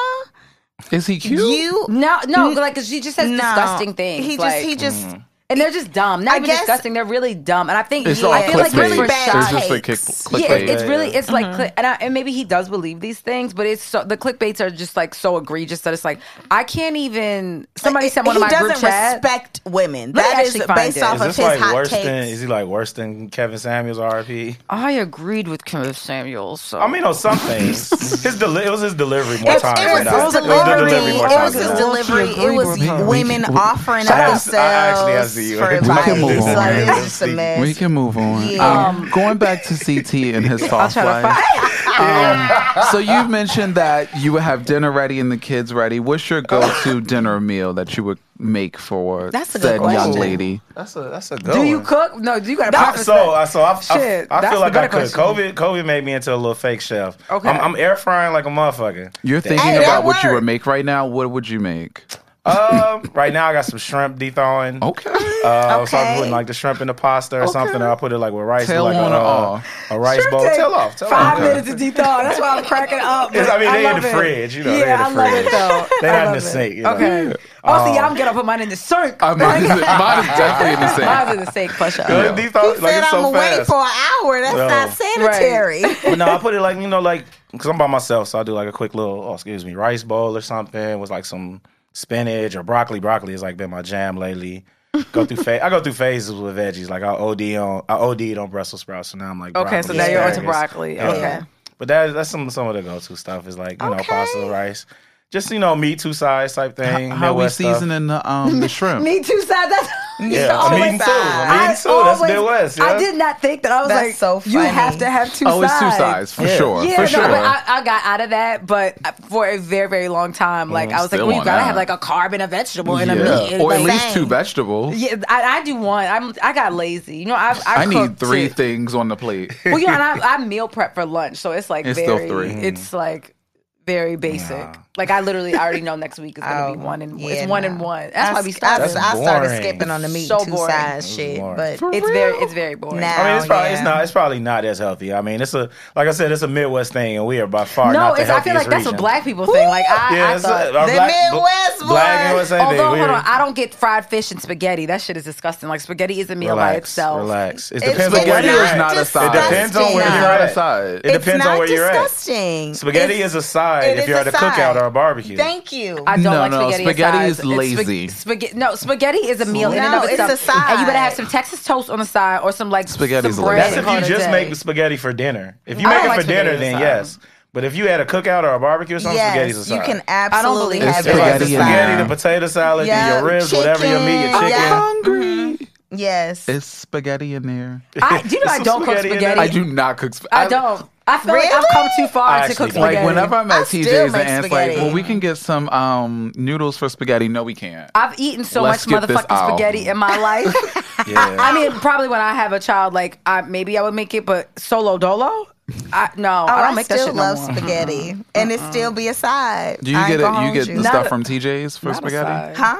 [SPEAKER 9] Is he cute?
[SPEAKER 8] you
[SPEAKER 7] No, no, like, 'cause she just says
[SPEAKER 8] no.
[SPEAKER 7] disgusting things.
[SPEAKER 8] He just
[SPEAKER 7] like,
[SPEAKER 8] he just
[SPEAKER 7] and they're just dumb. Not
[SPEAKER 8] I
[SPEAKER 7] even
[SPEAKER 8] guess-
[SPEAKER 7] disgusting. They're really dumb. And I think
[SPEAKER 9] It's
[SPEAKER 8] Yeah,
[SPEAKER 9] all
[SPEAKER 7] I feel like
[SPEAKER 9] clickbait.
[SPEAKER 7] really
[SPEAKER 8] bad
[SPEAKER 9] It's just like
[SPEAKER 8] takes.
[SPEAKER 9] click-
[SPEAKER 7] yeah,
[SPEAKER 9] clickbait.
[SPEAKER 7] it's really it's like
[SPEAKER 8] Mm-hmm.
[SPEAKER 7] cli- and, I, and maybe he does believe these things, but it's so the clickbaits are just like so egregious that it's like I can't even. Somebody sent one
[SPEAKER 8] he
[SPEAKER 7] of my group
[SPEAKER 8] doesn't
[SPEAKER 7] chat.
[SPEAKER 8] respect women.
[SPEAKER 7] Let me
[SPEAKER 8] That is
[SPEAKER 7] actually find
[SPEAKER 8] based
[SPEAKER 7] it.
[SPEAKER 8] off
[SPEAKER 10] Is
[SPEAKER 8] of
[SPEAKER 10] this
[SPEAKER 8] his
[SPEAKER 10] like
[SPEAKER 8] hot
[SPEAKER 10] worse
[SPEAKER 8] takes.
[SPEAKER 10] than? Is he like worse than Kevin Samuels R I P?
[SPEAKER 7] I agreed with Kevin Samuels. So.
[SPEAKER 10] I mean, on some things, his deli- it was his delivery more
[SPEAKER 8] It,
[SPEAKER 10] times
[SPEAKER 8] it
[SPEAKER 10] than
[SPEAKER 8] was
[SPEAKER 10] not.
[SPEAKER 8] his
[SPEAKER 10] It was the
[SPEAKER 8] delivery.
[SPEAKER 10] delivery more
[SPEAKER 8] It
[SPEAKER 10] times
[SPEAKER 8] was his
[SPEAKER 10] than not.
[SPEAKER 8] delivery. It was
[SPEAKER 9] We- we-
[SPEAKER 8] women
[SPEAKER 9] we-
[SPEAKER 8] offering
[SPEAKER 10] I
[SPEAKER 8] up
[SPEAKER 10] have- I actually have
[SPEAKER 8] themselves
[SPEAKER 10] to you.
[SPEAKER 8] for
[SPEAKER 10] We
[SPEAKER 8] advice.
[SPEAKER 9] can move on.
[SPEAKER 8] Like, it's
[SPEAKER 10] Yeah.
[SPEAKER 8] just a mess.
[SPEAKER 9] We can move on.
[SPEAKER 8] Yeah.
[SPEAKER 9] Um, going back to C T and his soft
[SPEAKER 7] try to
[SPEAKER 9] life. Um, so you mentioned that you would have dinner ready and the kids ready. What's your go-to dinner meal that you would make for
[SPEAKER 8] That's a good
[SPEAKER 9] said young
[SPEAKER 8] question.
[SPEAKER 9] lady?
[SPEAKER 10] That's a that's a good
[SPEAKER 7] Do
[SPEAKER 10] one.
[SPEAKER 7] you cook? No, do you got to
[SPEAKER 10] I-
[SPEAKER 7] preface
[SPEAKER 10] so,
[SPEAKER 7] that?
[SPEAKER 10] I so I,
[SPEAKER 7] Shit,
[SPEAKER 10] I, I
[SPEAKER 7] that's
[SPEAKER 10] feel
[SPEAKER 7] the
[SPEAKER 10] like I
[SPEAKER 7] better
[SPEAKER 10] could.
[SPEAKER 7] question.
[SPEAKER 10] COVID, COVID made me into a little fake chef.
[SPEAKER 7] Okay.
[SPEAKER 10] I'm, I'm air frying like a motherfucker.
[SPEAKER 9] You're thinking
[SPEAKER 8] Hey, that
[SPEAKER 9] about what you
[SPEAKER 8] work.
[SPEAKER 9] would make right now. What would you make?
[SPEAKER 10] Um, right now I got some shrimp thawing.
[SPEAKER 9] Okay.
[SPEAKER 10] Uh, So I'm
[SPEAKER 8] Okay.
[SPEAKER 10] putting like the shrimp in the pasta or something. Or I'll put it like with rice,
[SPEAKER 9] Tail
[SPEAKER 10] like
[SPEAKER 9] on
[SPEAKER 10] a,
[SPEAKER 9] or
[SPEAKER 10] uh,
[SPEAKER 9] off?
[SPEAKER 10] a rice bowl.
[SPEAKER 7] Take
[SPEAKER 10] Tail off. Tail
[SPEAKER 7] Five
[SPEAKER 10] off.
[SPEAKER 7] minutes to dethaw. That's why I'm cracking up.
[SPEAKER 10] It's- I mean, they in
[SPEAKER 7] love
[SPEAKER 10] the
[SPEAKER 7] it.
[SPEAKER 10] fridge, you know,
[SPEAKER 7] Yeah,
[SPEAKER 10] they in the
[SPEAKER 7] I love
[SPEAKER 10] fridge.
[SPEAKER 7] it though.
[SPEAKER 10] They
[SPEAKER 7] I
[SPEAKER 10] not in
[SPEAKER 7] love
[SPEAKER 10] the
[SPEAKER 7] it.
[SPEAKER 10] sink, you know.
[SPEAKER 7] Okay. Oh, see, I'm gonna put mine in the sink.
[SPEAKER 9] Uh, mine, is, mine is definitely in the same.
[SPEAKER 7] Mine's in the sink for sure.
[SPEAKER 10] Good
[SPEAKER 8] He
[SPEAKER 10] default, like
[SPEAKER 8] said,
[SPEAKER 10] it's
[SPEAKER 8] "I'm
[SPEAKER 10] so
[SPEAKER 8] gonna wait
[SPEAKER 10] fast.
[SPEAKER 8] for an hour. That's
[SPEAKER 10] No.
[SPEAKER 8] not sanitary."
[SPEAKER 10] But no, I put it like, you know, like, because I'm by myself, so I do like a quick little, oh, excuse me, rice bowl or something with like some spinach or broccoli. Broccoli has like been my jam lately. Go through fa- I go through phases with veggies. Like I O D on, I O D'd on Brussels sprouts, so now I'm like,
[SPEAKER 7] Okay, so
[SPEAKER 10] broccoli,
[SPEAKER 7] now you're onto
[SPEAKER 10] asparagus.
[SPEAKER 7] broccoli.
[SPEAKER 10] Yeah.
[SPEAKER 7] Okay.
[SPEAKER 10] But that, that's some some of the go to stuff is like, you know,
[SPEAKER 8] Okay.
[SPEAKER 10] pasta, rice. Just, you know, meat two sides type thing.
[SPEAKER 9] How, how we
[SPEAKER 10] Midwest stuff.
[SPEAKER 9] seasoning the um the shrimp?
[SPEAKER 7] Me too, side. That's
[SPEAKER 10] Yeah,
[SPEAKER 8] Oh,
[SPEAKER 10] I'm
[SPEAKER 8] my
[SPEAKER 10] eating too.
[SPEAKER 8] side.
[SPEAKER 10] I'm eating too. That's Midwest. Yeah?
[SPEAKER 7] I did not think that. I was
[SPEAKER 8] That's
[SPEAKER 7] like,
[SPEAKER 8] so
[SPEAKER 7] you
[SPEAKER 8] funny.
[SPEAKER 7] have to have two
[SPEAKER 9] Oh, it's
[SPEAKER 7] sides.
[SPEAKER 9] two sides for
[SPEAKER 10] Yeah.
[SPEAKER 9] sure.
[SPEAKER 7] Yeah,
[SPEAKER 9] for
[SPEAKER 7] no,
[SPEAKER 9] sure.
[SPEAKER 7] but I, I got out of that, but for a very, very long time, like I was like,
[SPEAKER 9] Still
[SPEAKER 7] well, you
[SPEAKER 9] on
[SPEAKER 7] gotta
[SPEAKER 9] that.
[SPEAKER 7] have like a carb and a vegetable and a
[SPEAKER 9] yeah.
[SPEAKER 7] meat,
[SPEAKER 9] Or at
[SPEAKER 7] like,
[SPEAKER 9] least two vegetables.
[SPEAKER 7] yeah, I, I do one. I'm I got lazy. You know, I I,
[SPEAKER 9] I need
[SPEAKER 7] cook
[SPEAKER 9] three
[SPEAKER 7] too.
[SPEAKER 9] things on the plate.
[SPEAKER 7] Well, you know, and I, I meal prep for lunch, so it's like
[SPEAKER 9] It's still
[SPEAKER 7] very.
[SPEAKER 9] three.
[SPEAKER 7] It's like very basic.
[SPEAKER 10] Nah.
[SPEAKER 7] Like I literally already know next week is gonna be
[SPEAKER 8] Oh,
[SPEAKER 7] one and
[SPEAKER 8] yeah,
[SPEAKER 7] it's one
[SPEAKER 8] no.
[SPEAKER 7] and one. That's
[SPEAKER 8] I,
[SPEAKER 7] why we
[SPEAKER 8] I,
[SPEAKER 7] started.
[SPEAKER 10] That's
[SPEAKER 8] I started
[SPEAKER 10] boring.
[SPEAKER 8] skipping on the meat
[SPEAKER 7] So
[SPEAKER 8] two
[SPEAKER 7] boring.
[SPEAKER 8] sides shit,
[SPEAKER 10] boring.
[SPEAKER 8] but
[SPEAKER 7] It's very it's very boring.
[SPEAKER 8] Now-
[SPEAKER 10] I mean, it's probably
[SPEAKER 8] yeah.
[SPEAKER 10] it's not. It's probably not as healthy. I mean, it's a like I said, it's a Midwest thing, and we are by far
[SPEAKER 7] No,
[SPEAKER 10] not the
[SPEAKER 7] it's, I feel
[SPEAKER 10] healthiest
[SPEAKER 7] like that's a
[SPEAKER 10] region.
[SPEAKER 7] black people thing. Like I,
[SPEAKER 10] Yeah,
[SPEAKER 7] I
[SPEAKER 10] it's
[SPEAKER 7] thought.
[SPEAKER 10] a, our
[SPEAKER 8] The
[SPEAKER 10] black,
[SPEAKER 8] Midwest boy.
[SPEAKER 10] black and same
[SPEAKER 7] Although,
[SPEAKER 10] thing.
[SPEAKER 7] hold
[SPEAKER 10] We're-
[SPEAKER 7] on, I don't get fried fish and spaghetti. That shit is disgusting. Like spaghetti is a meal by
[SPEAKER 10] Relax,
[SPEAKER 7] itself.
[SPEAKER 10] relax. It
[SPEAKER 8] It's
[SPEAKER 10] depends on where
[SPEAKER 9] Spaghetti
[SPEAKER 10] you're
[SPEAKER 9] is
[SPEAKER 10] at.
[SPEAKER 9] not a side.
[SPEAKER 10] It depends on where
[SPEAKER 8] disgusting.
[SPEAKER 10] you're
[SPEAKER 9] Not a
[SPEAKER 10] at.
[SPEAKER 9] side.
[SPEAKER 10] It
[SPEAKER 8] it's
[SPEAKER 10] depends
[SPEAKER 8] not
[SPEAKER 10] on where you're at.
[SPEAKER 8] disgusting.
[SPEAKER 10] Spaghetti
[SPEAKER 8] It's-
[SPEAKER 10] is a side
[SPEAKER 8] it
[SPEAKER 10] if
[SPEAKER 8] is
[SPEAKER 10] you're
[SPEAKER 8] a
[SPEAKER 10] at a
[SPEAKER 8] side.
[SPEAKER 10] cookout or a barbecue.
[SPEAKER 8] Thank you.
[SPEAKER 7] I don't
[SPEAKER 9] No,
[SPEAKER 7] like
[SPEAKER 9] no,
[SPEAKER 7] spaghetti.
[SPEAKER 9] spaghetti
[SPEAKER 7] as
[SPEAKER 9] is
[SPEAKER 7] sides. It's
[SPEAKER 9] lazy.
[SPEAKER 7] Spaghetti, no, spaghetti is a meal in and
[SPEAKER 8] No,
[SPEAKER 7] of
[SPEAKER 8] it's
[SPEAKER 7] itself.
[SPEAKER 8] a side.
[SPEAKER 7] And you better have some Texas toast on the side or some like
[SPEAKER 9] Spaghetti's
[SPEAKER 7] some
[SPEAKER 9] lazy.
[SPEAKER 7] bread.
[SPEAKER 10] That's if
[SPEAKER 7] Call
[SPEAKER 10] you
[SPEAKER 7] it a
[SPEAKER 10] just
[SPEAKER 7] day.
[SPEAKER 10] make spaghetti for dinner. If you
[SPEAKER 7] I
[SPEAKER 10] make
[SPEAKER 7] don't
[SPEAKER 10] it
[SPEAKER 7] like
[SPEAKER 10] for dinner,
[SPEAKER 7] spaghetti
[SPEAKER 10] then
[SPEAKER 7] as a side.
[SPEAKER 10] yes. But if you had a cookout or a barbecue or something, spaghetti's a
[SPEAKER 8] Yes,
[SPEAKER 10] side.
[SPEAKER 8] you can absolutely
[SPEAKER 7] believe
[SPEAKER 8] have
[SPEAKER 10] It's like the
[SPEAKER 9] spaghetti
[SPEAKER 8] it
[SPEAKER 9] in
[SPEAKER 8] as a
[SPEAKER 10] spaghetti,
[SPEAKER 9] there.
[SPEAKER 10] the potato salad,
[SPEAKER 8] Yeah,
[SPEAKER 10] your ribs, whatever your meat, your
[SPEAKER 8] chicken,
[SPEAKER 10] chicken.
[SPEAKER 8] yeah.
[SPEAKER 9] Hungry.
[SPEAKER 8] Yes.
[SPEAKER 9] It's spaghetti in there.
[SPEAKER 7] I, do you know I
[SPEAKER 10] Some
[SPEAKER 7] don't cook
[SPEAKER 10] spaghetti in
[SPEAKER 7] spaghetti?
[SPEAKER 10] there.
[SPEAKER 9] I do not cook spaghetti.
[SPEAKER 7] I don't. I feel like I've come too far
[SPEAKER 10] I
[SPEAKER 7] to cook
[SPEAKER 10] actually
[SPEAKER 9] Like
[SPEAKER 7] spaghetti.
[SPEAKER 9] whenever I'm
[SPEAKER 8] I
[SPEAKER 9] at T
[SPEAKER 8] still
[SPEAKER 9] J's
[SPEAKER 8] make
[SPEAKER 9] and Ant's
[SPEAKER 8] spaghetti.
[SPEAKER 9] like, well, we can get some um, noodles for spaghetti. No, we can't.
[SPEAKER 7] I've eaten so
[SPEAKER 9] Let's
[SPEAKER 7] much
[SPEAKER 9] skip this
[SPEAKER 7] motherfucking
[SPEAKER 9] out.
[SPEAKER 7] spaghetti in my life.
[SPEAKER 10] Yeah.
[SPEAKER 7] I mean, probably when I have a child, like I maybe I would make it, but solo dolo, I no,
[SPEAKER 8] Oh,
[SPEAKER 7] I
[SPEAKER 8] I,
[SPEAKER 7] don't make that
[SPEAKER 8] still
[SPEAKER 7] shit
[SPEAKER 8] love
[SPEAKER 7] no more.
[SPEAKER 8] spaghetti, and it still be a side.
[SPEAKER 9] Do you
[SPEAKER 8] I ain't
[SPEAKER 9] get it?
[SPEAKER 8] gonna
[SPEAKER 9] You
[SPEAKER 8] hold
[SPEAKER 9] get
[SPEAKER 8] you.
[SPEAKER 9] the
[SPEAKER 7] Not
[SPEAKER 9] stuff
[SPEAKER 7] a-
[SPEAKER 9] from T J's for
[SPEAKER 7] Not a
[SPEAKER 9] spaghetti?
[SPEAKER 7] side.
[SPEAKER 8] Huh?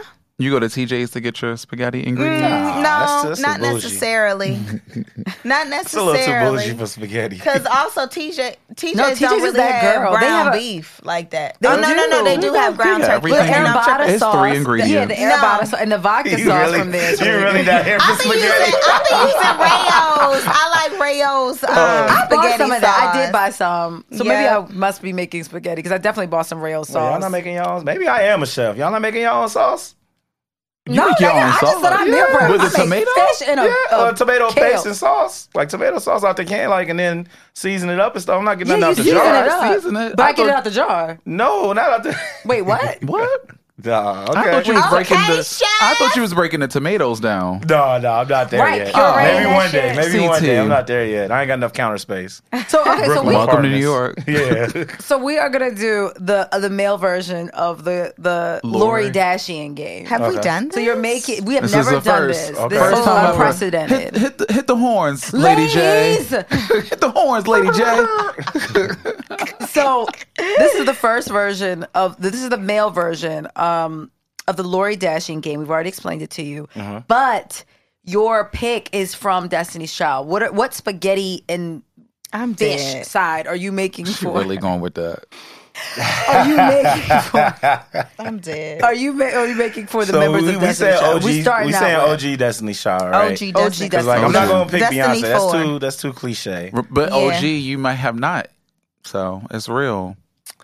[SPEAKER 9] You go to T J's to get your spaghetti ingredients?
[SPEAKER 8] Mm, no,
[SPEAKER 10] that's- that's
[SPEAKER 8] not
[SPEAKER 10] some bougie.
[SPEAKER 8] necessarily. Not
[SPEAKER 10] It's a little too
[SPEAKER 8] necessarily.
[SPEAKER 10] bougie for spaghetti.
[SPEAKER 8] Because also T J, T J's
[SPEAKER 7] No, T J's
[SPEAKER 8] don't
[SPEAKER 7] is
[SPEAKER 8] really
[SPEAKER 7] that
[SPEAKER 8] have
[SPEAKER 7] girl.
[SPEAKER 8] brown
[SPEAKER 7] They have a-
[SPEAKER 8] beef like that.
[SPEAKER 7] They
[SPEAKER 8] oh no, no, no, they
[SPEAKER 7] do.
[SPEAKER 8] do have ground
[SPEAKER 9] They got
[SPEAKER 8] turkey.
[SPEAKER 9] everything.
[SPEAKER 8] And I'm
[SPEAKER 7] Arrabbiata
[SPEAKER 9] It's
[SPEAKER 7] sauce.
[SPEAKER 9] three
[SPEAKER 7] Yeah,
[SPEAKER 9] ingredients.
[SPEAKER 7] the Arrabbiata sauce and the vodka
[SPEAKER 10] You
[SPEAKER 7] sauce
[SPEAKER 10] really,
[SPEAKER 7] from there. is
[SPEAKER 10] you
[SPEAKER 7] really
[SPEAKER 10] really
[SPEAKER 7] good.
[SPEAKER 10] not here for
[SPEAKER 8] I've been using,
[SPEAKER 10] spaghetti.
[SPEAKER 8] I've been using Rayo's. I like Rayo's um,
[SPEAKER 7] I bought
[SPEAKER 8] spaghetti
[SPEAKER 7] some of that. I
[SPEAKER 8] sauce.
[SPEAKER 7] did buy some. So maybe
[SPEAKER 8] Yeah.
[SPEAKER 7] I must be making spaghetti because I definitely bought some Rayo
[SPEAKER 10] Wait,
[SPEAKER 7] sauce.
[SPEAKER 10] y'all not making y'all? Maybe I am a chef. Y'all not making y'all own sauce?
[SPEAKER 9] You
[SPEAKER 7] no,
[SPEAKER 9] make your
[SPEAKER 7] nigga,
[SPEAKER 9] own
[SPEAKER 7] I
[SPEAKER 9] sauce.
[SPEAKER 7] just said I meal
[SPEAKER 9] Yeah.
[SPEAKER 7] prep.
[SPEAKER 9] With
[SPEAKER 7] I
[SPEAKER 9] the
[SPEAKER 7] make
[SPEAKER 9] tomato?
[SPEAKER 7] fish and a,
[SPEAKER 10] Yeah,
[SPEAKER 7] a
[SPEAKER 10] or tomato
[SPEAKER 7] kale.
[SPEAKER 10] paste and sauce, like tomato sauce out the can, like, and then season it up and stuff. I'm not getting
[SPEAKER 7] Yeah,
[SPEAKER 10] nothing
[SPEAKER 7] you
[SPEAKER 10] out the
[SPEAKER 7] season
[SPEAKER 10] jar.
[SPEAKER 7] it up.
[SPEAKER 9] Season it.
[SPEAKER 7] But I,
[SPEAKER 9] I
[SPEAKER 7] get it
[SPEAKER 9] thought-
[SPEAKER 7] out the jar.
[SPEAKER 10] No, not out the.
[SPEAKER 7] Wait, what?
[SPEAKER 9] What?
[SPEAKER 10] Nah, okay.
[SPEAKER 9] I thought you was breaking
[SPEAKER 8] Okay,
[SPEAKER 9] the.
[SPEAKER 8] chef.
[SPEAKER 9] I thought you was breaking the tomatoes down.
[SPEAKER 10] No, no, I'm not there
[SPEAKER 7] Right,
[SPEAKER 10] yet.
[SPEAKER 7] pureeing
[SPEAKER 10] maybe
[SPEAKER 7] that
[SPEAKER 10] one day.
[SPEAKER 7] shit.
[SPEAKER 10] Maybe
[SPEAKER 9] C
[SPEAKER 10] one
[SPEAKER 9] T.
[SPEAKER 10] day. I'm not there yet. I ain't got enough counter space.
[SPEAKER 7] So okay, so
[SPEAKER 10] Brooklyn
[SPEAKER 7] we
[SPEAKER 9] Welcome to New
[SPEAKER 10] apartments.
[SPEAKER 9] York.
[SPEAKER 10] Yeah.
[SPEAKER 7] so we are gonna do the uh, the male version of the the
[SPEAKER 9] Lori.
[SPEAKER 7] Lori Dashian game.
[SPEAKER 8] Have we
[SPEAKER 10] Okay.
[SPEAKER 8] done this?
[SPEAKER 7] So you're making. We have
[SPEAKER 9] This
[SPEAKER 7] never
[SPEAKER 9] is the
[SPEAKER 7] done
[SPEAKER 9] first.
[SPEAKER 7] this.
[SPEAKER 10] Okay.
[SPEAKER 7] This
[SPEAKER 10] First
[SPEAKER 7] is
[SPEAKER 10] time ever.
[SPEAKER 7] unprecedented.
[SPEAKER 9] Hit, hit, the, hit the horns, Lady J.
[SPEAKER 7] Ladies!
[SPEAKER 9] Hit the horns, Lady J.
[SPEAKER 7] So this is the first version of this is the male version um, of the Lori Dashian game. We've already explained it to you,
[SPEAKER 10] Uh-huh.
[SPEAKER 7] but your pick is from Destiny's Child. What are, what spaghetti and
[SPEAKER 8] I'm
[SPEAKER 7] fish
[SPEAKER 8] dead.
[SPEAKER 7] side are you making
[SPEAKER 9] She
[SPEAKER 7] for?
[SPEAKER 9] really going with that.
[SPEAKER 7] Are you making for?
[SPEAKER 8] I'm dead.
[SPEAKER 7] Are you ma- are you making for the
[SPEAKER 10] So
[SPEAKER 7] members
[SPEAKER 10] we,
[SPEAKER 7] of
[SPEAKER 10] we
[SPEAKER 7] Destiny's
[SPEAKER 10] said
[SPEAKER 7] Child?
[SPEAKER 10] O G.
[SPEAKER 7] We
[SPEAKER 10] We,
[SPEAKER 7] starting
[SPEAKER 10] saying
[SPEAKER 7] out
[SPEAKER 10] O
[SPEAKER 7] with
[SPEAKER 10] G Destiny Child, right?
[SPEAKER 8] O G
[SPEAKER 7] O G
[SPEAKER 8] Destiny.
[SPEAKER 10] Because like I'm
[SPEAKER 9] Destiny.
[SPEAKER 10] not gonna pick
[SPEAKER 8] Destiny
[SPEAKER 10] Beyonce. That's
[SPEAKER 8] four.
[SPEAKER 10] too. That's too cliche.
[SPEAKER 9] But
[SPEAKER 8] Yeah.
[SPEAKER 9] O G, you might have not. So it's real.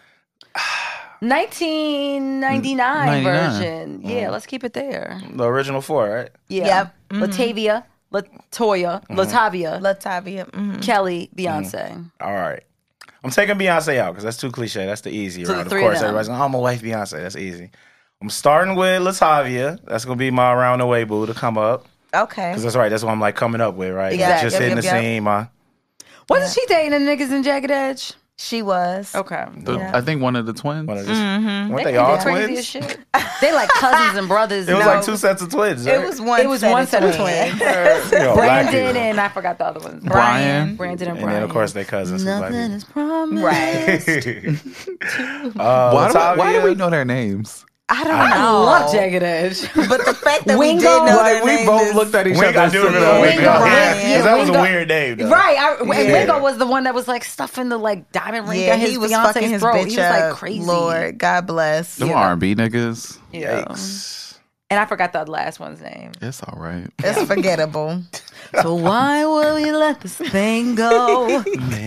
[SPEAKER 7] nineteen ninety-nine
[SPEAKER 9] ninety-nine.
[SPEAKER 7] version. Yeah, let's keep it there.
[SPEAKER 10] The original four, right?
[SPEAKER 7] Yeah.
[SPEAKER 8] Yep. Mhm.
[SPEAKER 7] Latavia, Latoya,
[SPEAKER 10] Mm-hmm.
[SPEAKER 7] Latavia,
[SPEAKER 8] Latavia. mhm.
[SPEAKER 7] Kelly, Beyonce.
[SPEAKER 10] All right. I'm taking Beyonce out because that's too cliche. That's the easy
[SPEAKER 7] So the
[SPEAKER 10] route. Of
[SPEAKER 7] three
[SPEAKER 10] course,
[SPEAKER 7] of them.
[SPEAKER 10] everybody's like, oh, I'm gonna wife Beyonce. That's easy. I'm starting with Latavia. That's gonna be my around the way boo to come up.
[SPEAKER 8] Okay.
[SPEAKER 10] Because that's right. That's what I'm like coming up with, right?
[SPEAKER 8] Exactly.
[SPEAKER 10] Just
[SPEAKER 8] Yep,
[SPEAKER 10] hitting
[SPEAKER 8] yep,
[SPEAKER 10] the
[SPEAKER 8] yep.
[SPEAKER 10] scene, my
[SPEAKER 7] Wasn't she dating the niggas in Jagged Edge?
[SPEAKER 8] She was.
[SPEAKER 7] Okay.
[SPEAKER 9] The- I think one of the twins.
[SPEAKER 10] one of this.
[SPEAKER 8] Mm-hmm.
[SPEAKER 10] Weren't they,
[SPEAKER 7] They
[SPEAKER 10] all
[SPEAKER 7] crazy
[SPEAKER 10] twins?
[SPEAKER 7] as shit. They like cousins and brothers.
[SPEAKER 10] It was
[SPEAKER 7] No.
[SPEAKER 10] like two sets of twins. Right?
[SPEAKER 8] It was one.
[SPEAKER 7] It was
[SPEAKER 8] set
[SPEAKER 7] one
[SPEAKER 8] of
[SPEAKER 7] set of
[SPEAKER 8] twins.
[SPEAKER 7] twins.
[SPEAKER 10] You know, black
[SPEAKER 7] Brandon
[SPEAKER 10] people.
[SPEAKER 7] and I forgot the other ones.
[SPEAKER 9] Brian.
[SPEAKER 7] Brandon and
[SPEAKER 10] And
[SPEAKER 7] Brian.
[SPEAKER 10] then of course they cousins. who's black
[SPEAKER 7] Nothing
[SPEAKER 10] people.
[SPEAKER 7] is promised.
[SPEAKER 8] Right.
[SPEAKER 10] uh,
[SPEAKER 9] Why, do we, why
[SPEAKER 10] Latavia-
[SPEAKER 9] do we know their names?
[SPEAKER 8] I don't
[SPEAKER 7] I
[SPEAKER 8] know.
[SPEAKER 7] love Jagged Edge.
[SPEAKER 8] But the fact that
[SPEAKER 7] Wingo,
[SPEAKER 8] we did know
[SPEAKER 9] Like
[SPEAKER 8] their
[SPEAKER 9] we
[SPEAKER 8] name
[SPEAKER 9] both
[SPEAKER 8] is-
[SPEAKER 9] looked at each
[SPEAKER 10] Wingo,
[SPEAKER 9] other.
[SPEAKER 10] I
[SPEAKER 9] and
[SPEAKER 10] do
[SPEAKER 9] said,
[SPEAKER 10] remember
[SPEAKER 7] Wingo,
[SPEAKER 10] Wingo.
[SPEAKER 7] Brian,
[SPEAKER 10] Because that was
[SPEAKER 7] Wingo.
[SPEAKER 10] a weird name, though.
[SPEAKER 7] Right, I, and
[SPEAKER 8] Yeah.
[SPEAKER 7] Wingo was the one that was like stuffing the like diamond ring
[SPEAKER 8] Yeah,
[SPEAKER 7] down his
[SPEAKER 8] he was
[SPEAKER 7] Beyonce's
[SPEAKER 8] fucking his
[SPEAKER 7] throat.
[SPEAKER 8] bitch
[SPEAKER 7] He was
[SPEAKER 8] up.
[SPEAKER 7] like crazy.
[SPEAKER 8] Lord, God bless.
[SPEAKER 9] Them
[SPEAKER 7] Yeah.
[SPEAKER 9] R and B niggas.
[SPEAKER 7] Yeah.
[SPEAKER 10] Yikes.
[SPEAKER 7] And I forgot the last one's name.
[SPEAKER 9] It's all right.
[SPEAKER 8] It's forgettable.
[SPEAKER 7] So why will you let this thing go?